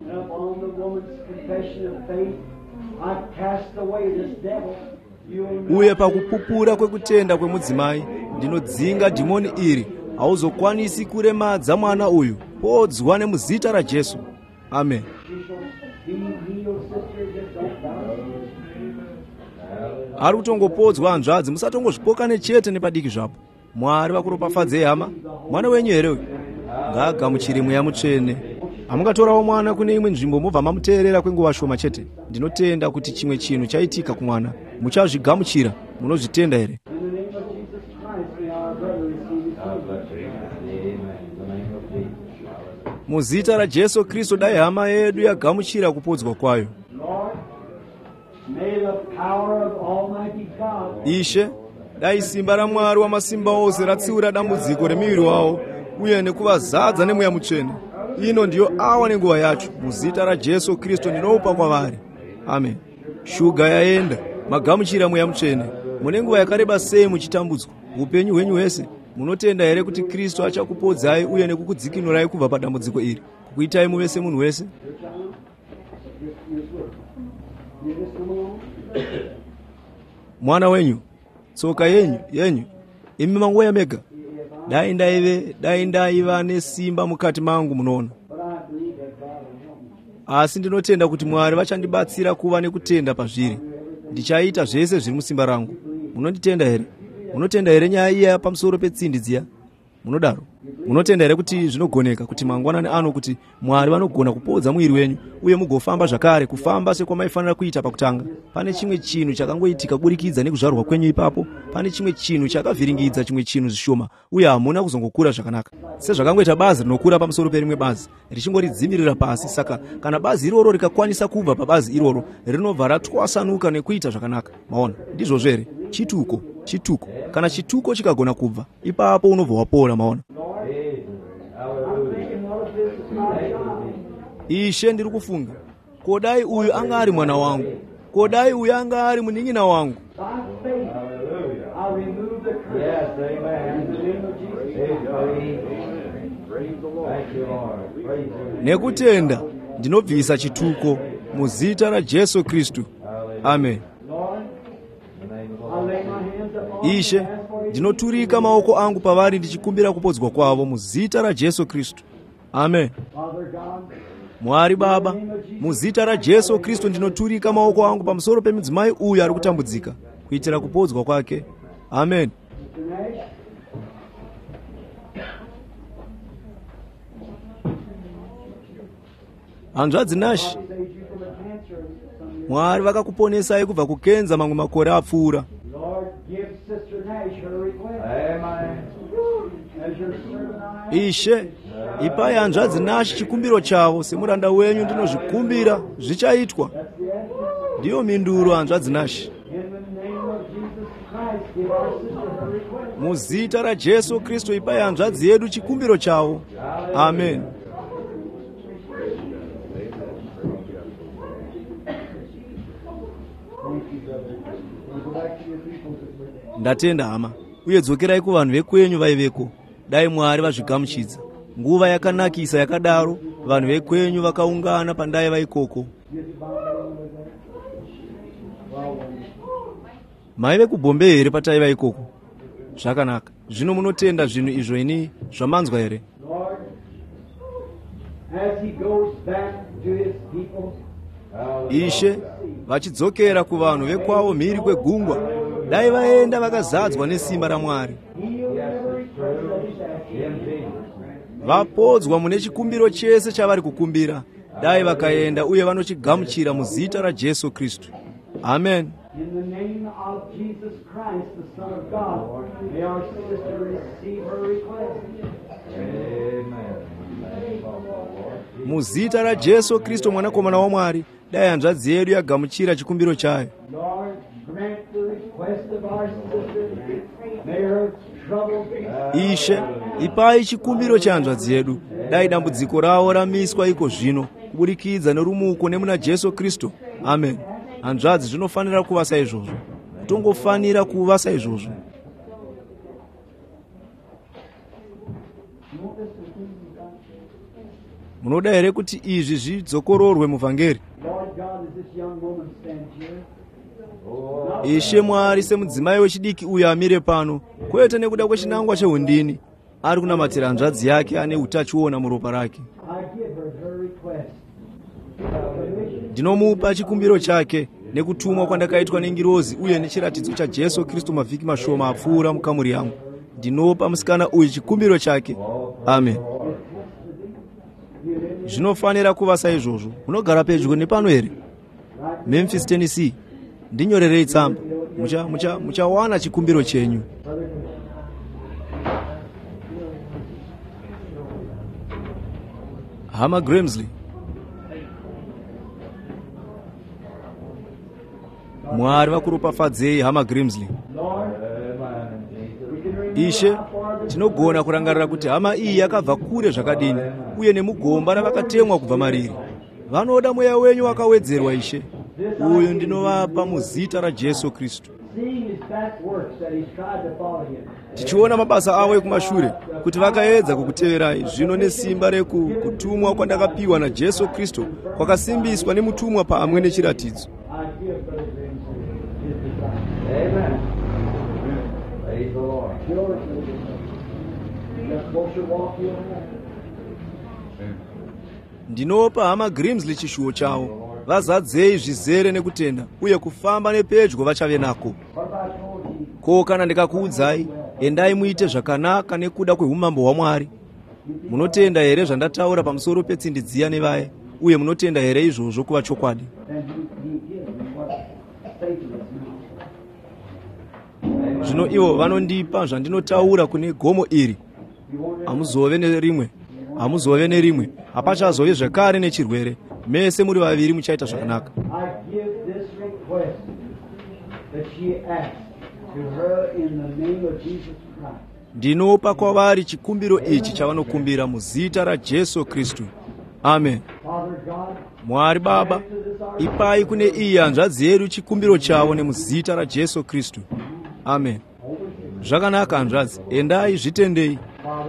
Uye pakupupura kwekutenda kwemudzimai, ndinodzinga dhimoni iri. Hauzokwanisi kuremadza mwana uyu. Podzwa nemuzita raJesu. Amen. Ari kutongopodzwa hanzvadzi, musatongozvipokane chete nepadiki zvapo. Mwari vakuropafadzei hama. Mwana wenyu here uyu? Ngaagamuchire mweya mutsvene. Hamungatorawo mwana kune imwe nzvimbo mubva mamuteerera kwenguva shoma chete. Ndinotenda kuti chimwe chinhu chaitika kumwana. Muchazvigamuchira. Munozvitenda here? Muzita raJesu Kristu dai hama yedu yagamuchira kupodzwa kwayo. Ishe, dai simba raMwari wamasimba ose ratsiura dambudziko remiviri wavo uye nekuvazadza nemweya mutsvene. Ino ndiyo awa nenguva yacho. Muzita raJesu Kristu ndinoupa kwavari. Amen. Shuga yaenda, magamuchira mweya mutsvene. Mune nguva yakareba sei muchitambudzwa? Upenyu hwenyu hwese munotenda here kuti Kristu achakupodzai uye nekukudzikinurai kubva padambudziko iri, kukuitai muve semunhu wese? Mwana wenyu, tsoka yenyu, imi mangoya mega. Dai ndaiva nesimba mukati mangu munoona. Asi ndinotenda kuti Mwari vachandibatsira kuva nekutenda pazviri. Ndichaita zvese zviri musimba rangu. Munonditenda here? Munotenda here nyaya iya pamusoro petsindi dziya? Munodaro? Munotenda here kuti zvinogoneka kuti mangwanani ano kuti Mwari vanogona kupodza mwiri wenyu uye mugofamba zvakare, kufamba sekwamaifanira kuita pakutanga? Pane chimwe chinhu chakangoitika kuburikidza nekuzvarwa kwenyu ipapo. Pane chimwe chinhu chakavhiringidza chimwe chinhu zvishoma uye hamuna kuzongokura zvakanaka. Sezvakangoita bazi rinokura pamusoro perimwe bazi richingoridzimirira pasi. Saka kana bazi iroro rikakwanisa kubva pabazi iroro, rinobva ratwasanuka nekuita zvakanaka. Maona, ndizvozvo here? Chituko. Kana chituko chikagona kubva, ipapo unobva wapora. Maona. Ishe, ndiri kufunga, kodai uyu anga ari mwana wangu, kodai uyu anga ari munin'ina wangu. Nekutenda ndinobvisa chituko muzita raJesu Kristu. Amen. Ishe, ndinoturika maoko angu pavari ndichikumbira kupodzwa kwavo muzita raJesu Kristu. Amen. Mwari Baba, muzita raJesu Kristu ndinoturika maoko angu pamusoro pemudzimai uyu ari kutambudzika kuitira kupodzwa kwake. Amen. Hanzvadzi Nashi, Mwari vakakuponesai kubva kukenza mamwe makore apfuura. Ishe, ipai hanzvadzi Nashi chikumbiro chavo. Semuranda wenyu ndinozvikumbira zvichaitwa. Ndiyo minduro hanzvadzi Nashi. Muzita raJesu Kristu ipai hanzvadzi yedu chikumbiro chavo. Amen. Ndatenda hama, uye dzokerai kuvanhu vekwenyu vaiveko. Dai Mwari vazvigamuchidza. Nguva yakanakisa yakadaro, vanhu vekwenyu vakaungana pandaiva ikoko. Maive kuBombe here pataiva ikoko? Zvakanaka. Zvino munotenda zvinhu izvo ini zvamanzwa here? Ishe, vachidzokera kuvanhu vekwavo mhiri kwegungwa, dai vaenda vakazadzwa nesimba raMwari. vapodzwa mune chikumbiro chese chavari kukumbira, dai vakaenda uye vanochigamuchira muzita raJesu Kristu. Amen. In the name of Jesus Christ, the Son of God, may our sister receive her request. Muzita raJesu Kristu mwanakomana wa Mwari, dai hanzvadzi yedu yagamuchira chikumbiro chayo. Lord, grant the request of our sister. May her trouble be... Ishe, ipai chikumbiro chanzvadzi yedu, dai dambudziko rawo ramiswa iko zvino, kuburikidza nerumuko nemuna Jesu Kristu. Amen. Hanzvadzi zvinofanira kuva saizvozvo, kutongofanira kuva saizvozvo. Munoda here kuti izvi zvidzokororwe muvhangeri? Lord God, as this young woman stands here, Ishe Mwari, semudzimai wechidiki uyo amire pano, kwete nekuda kwechinangwa cheundini, ari kunamatira hanzvadzi yake ane utachiona muropa rake. I give her her request. Ndinomupa chikumbiro chake nekutumwa kwandakaitwa nengirozi uye nechiratidzo chaJesu Kristu mavhiki mashoma apfuura mukamuri yangu. Ndinopa musikana uyu chikumbiro chake. Amen. Zvinofanira kuva saizvozvo. Munogara pedyo nepano here? Memphis, Tennessee. Ndinyorerei tsamba. Muchawana chikumbiro chenyu. Hama Grimsley. Mwari vakuropafadzei hama Grimsley. Ishe, tinogona kurangarira kuti hama iyi yakabva kure zvakadini uye nemugomba ravakatemwa kubva mariri. Vanoda mweya wenyu wakawedzerwa Ishe. Uyu ndinovapa muzita raJesu Kristu. Tichiona mabasa avo ekumashure kuti vakaedza kukuteverai, zvino nesimba rekutumwa kwandakapiwa naJesu Kristu kwakasimbiswa nemutumwa pamwe nechiratidzo. Amen. Praise the Lord. Just go to walk your way. Ndinopa hama Grimsley chishuwo chavo. Vazadzei zvizere nekutenda uye kufamba nepedyo vachave nako. Ko kana ndikakuudzai, endai muite zvakanaka nekuda kweumambo hwaMwari. Munotenda here zvandataura pamusoro petsindi dziya nevaye, uye munotenda here izvozvo kuva chokwadi? Zvino ivo vanondipa zvandinotaura kune gomo iri. Hamuzove nerimwe, hapachazove zvekare nechirwere. Mese muri vaviri muchaita zvakanaka. Ndinopa kwavari chikumbiro ichi chavanokumbira muzita raJesu Kristu. Amen. Mwari Baba, ipai kune iyi hanzvadzi yedu chikumbiro chavo nemuzita raJesu Kristu. Amen. Zvakanaka hanzvadzi, endai zvitendei.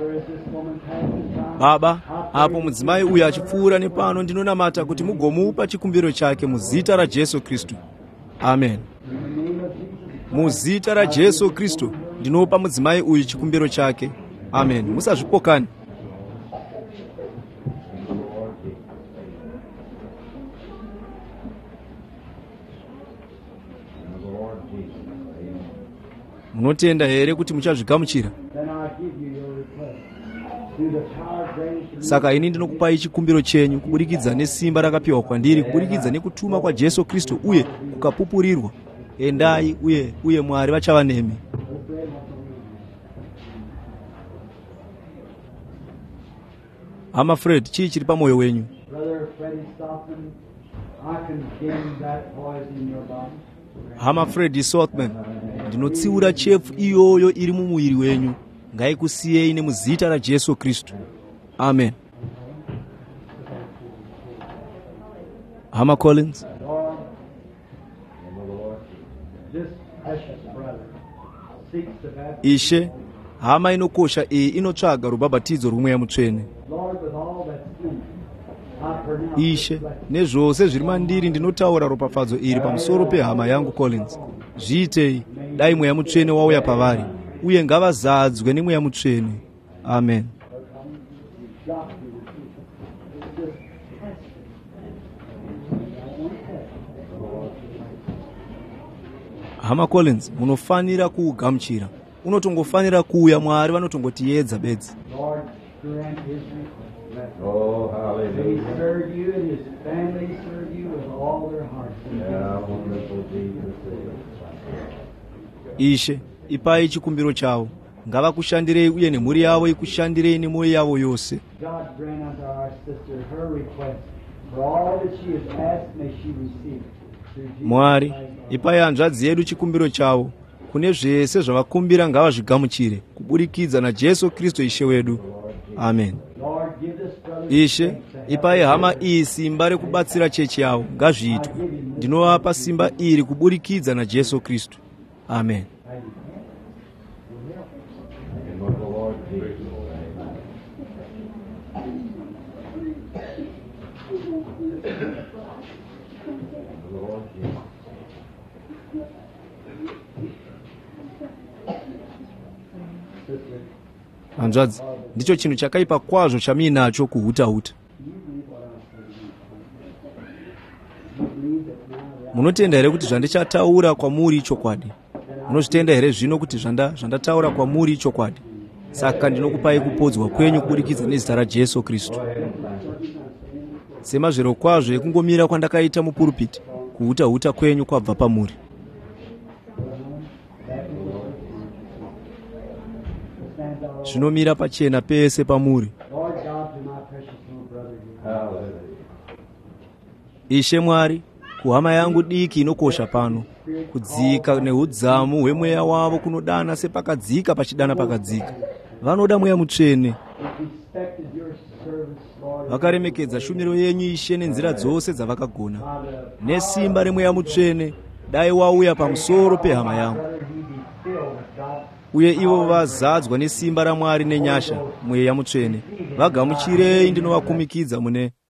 Baba, apo mudzimai uyu achipfuura nepano, ndinonamata kuti mugomupa chikumbiro chake muzita raJesu Kristu. Amen. Muzita raJesu Kristu ndinopa mudzimai uyu chikumbiro chake. Amen. Musazvipokani. Munotenda here kuti muchazvigamuchira? Saka ini ndinokupai chikumbiro chenyu kuburikidza nesimba rakapiwa kwandiri, kuburikidza nekutuma kwaJesu Kristu uye kukapupurirwa. Endai uye Mwari vachava nemi. Hama Fred, chii chiri pamwoyo wenyu? Hama Fred Sothman, ndinotsiura chefu iyoyo iri mumuviri wenyu. Ngaikusiyei nemuzita raJesu Kristu. Amen. Hama Collins. Ishe, hama inokosha iyi inotsvaga rubhabhatidzo rumweya mutsvene. Ishe, nezvose zviri mandiri ndinotaura ropafadzo iri pamusoro pehama yangu Collins. Zviitei, dai mweya mutsvene wauya pavari, uye ngavazadzwe nemweya mutsvene. Amen. Hama Collins, munofanira kuugamuchira. Unotongofanira kuuya, Mwari vanotongotiedza bedzi. grant his request. Oh, They hallelujah. serve you and his family serve you with all their hearts. Yeah, wonderful Jesus. Ishe, ipai chikumbiro chavo. Ngavakushandirei uye nemhuri yavo ikushandirei nemwoyo yavo yose. God grant unto our sister her request. For all that she has asked, may she receive it. Through Jesus Mwari, Christ, our ipai hanzvadzi yedu chikumbiro chavo. Kune zvese zvavakumbira ngavazvigamuchire kubudikidza naJesu Kristu Ishe wedu. Amen. Lord, give this brother Ishe, strength to help ipai hama iyi simba rekubatsira chechi yavo. Ngazviitwe. Ndinovapa simba iri kubudikidza naJesu Kristu. Amen. And of the Lord Jesus. The Lord Jesus. sister. Hanzvadzi, ndicho chinhu chakaipa kwazvo chaminacho kuhuta-huta. Munotenda here kuti zvandichataura kwamuri chokwadi? Munozvitenda here zvino kuti zvandataura kwamuri chokwadi? Saka ndinokupai kupodzwa kwenyu kubudikidza nezita raJesu Kristu. Semazviro kwazvo ekungomira kwandakaita mupurupiti, kuhuta-huta kwenyu kwabva pamuri. Zvinomira pachena pese pamuri. Lord God, to my precious little brother here. Hallelujah. Ishe Mwari, kuhama yangu diki inokosha pano, kudzika neudzamu hwemweya wavo kunodana sepakadzika pachidana pakadzika. Vanoda mweya mutsvene. Respected your servants, Lord. Vakaremekedza shumiro yenyu Ishe nenzira dzose dzavakagona. By the Nesimba remweya mutsvene, dai wauya pamusoro pehama yangu. brother, he be filled with God. Uye ivo vazadzwa nesimba raMwari nenyasha, mweya mutsvene. Vagamuchirei, ndinovakumikidza mune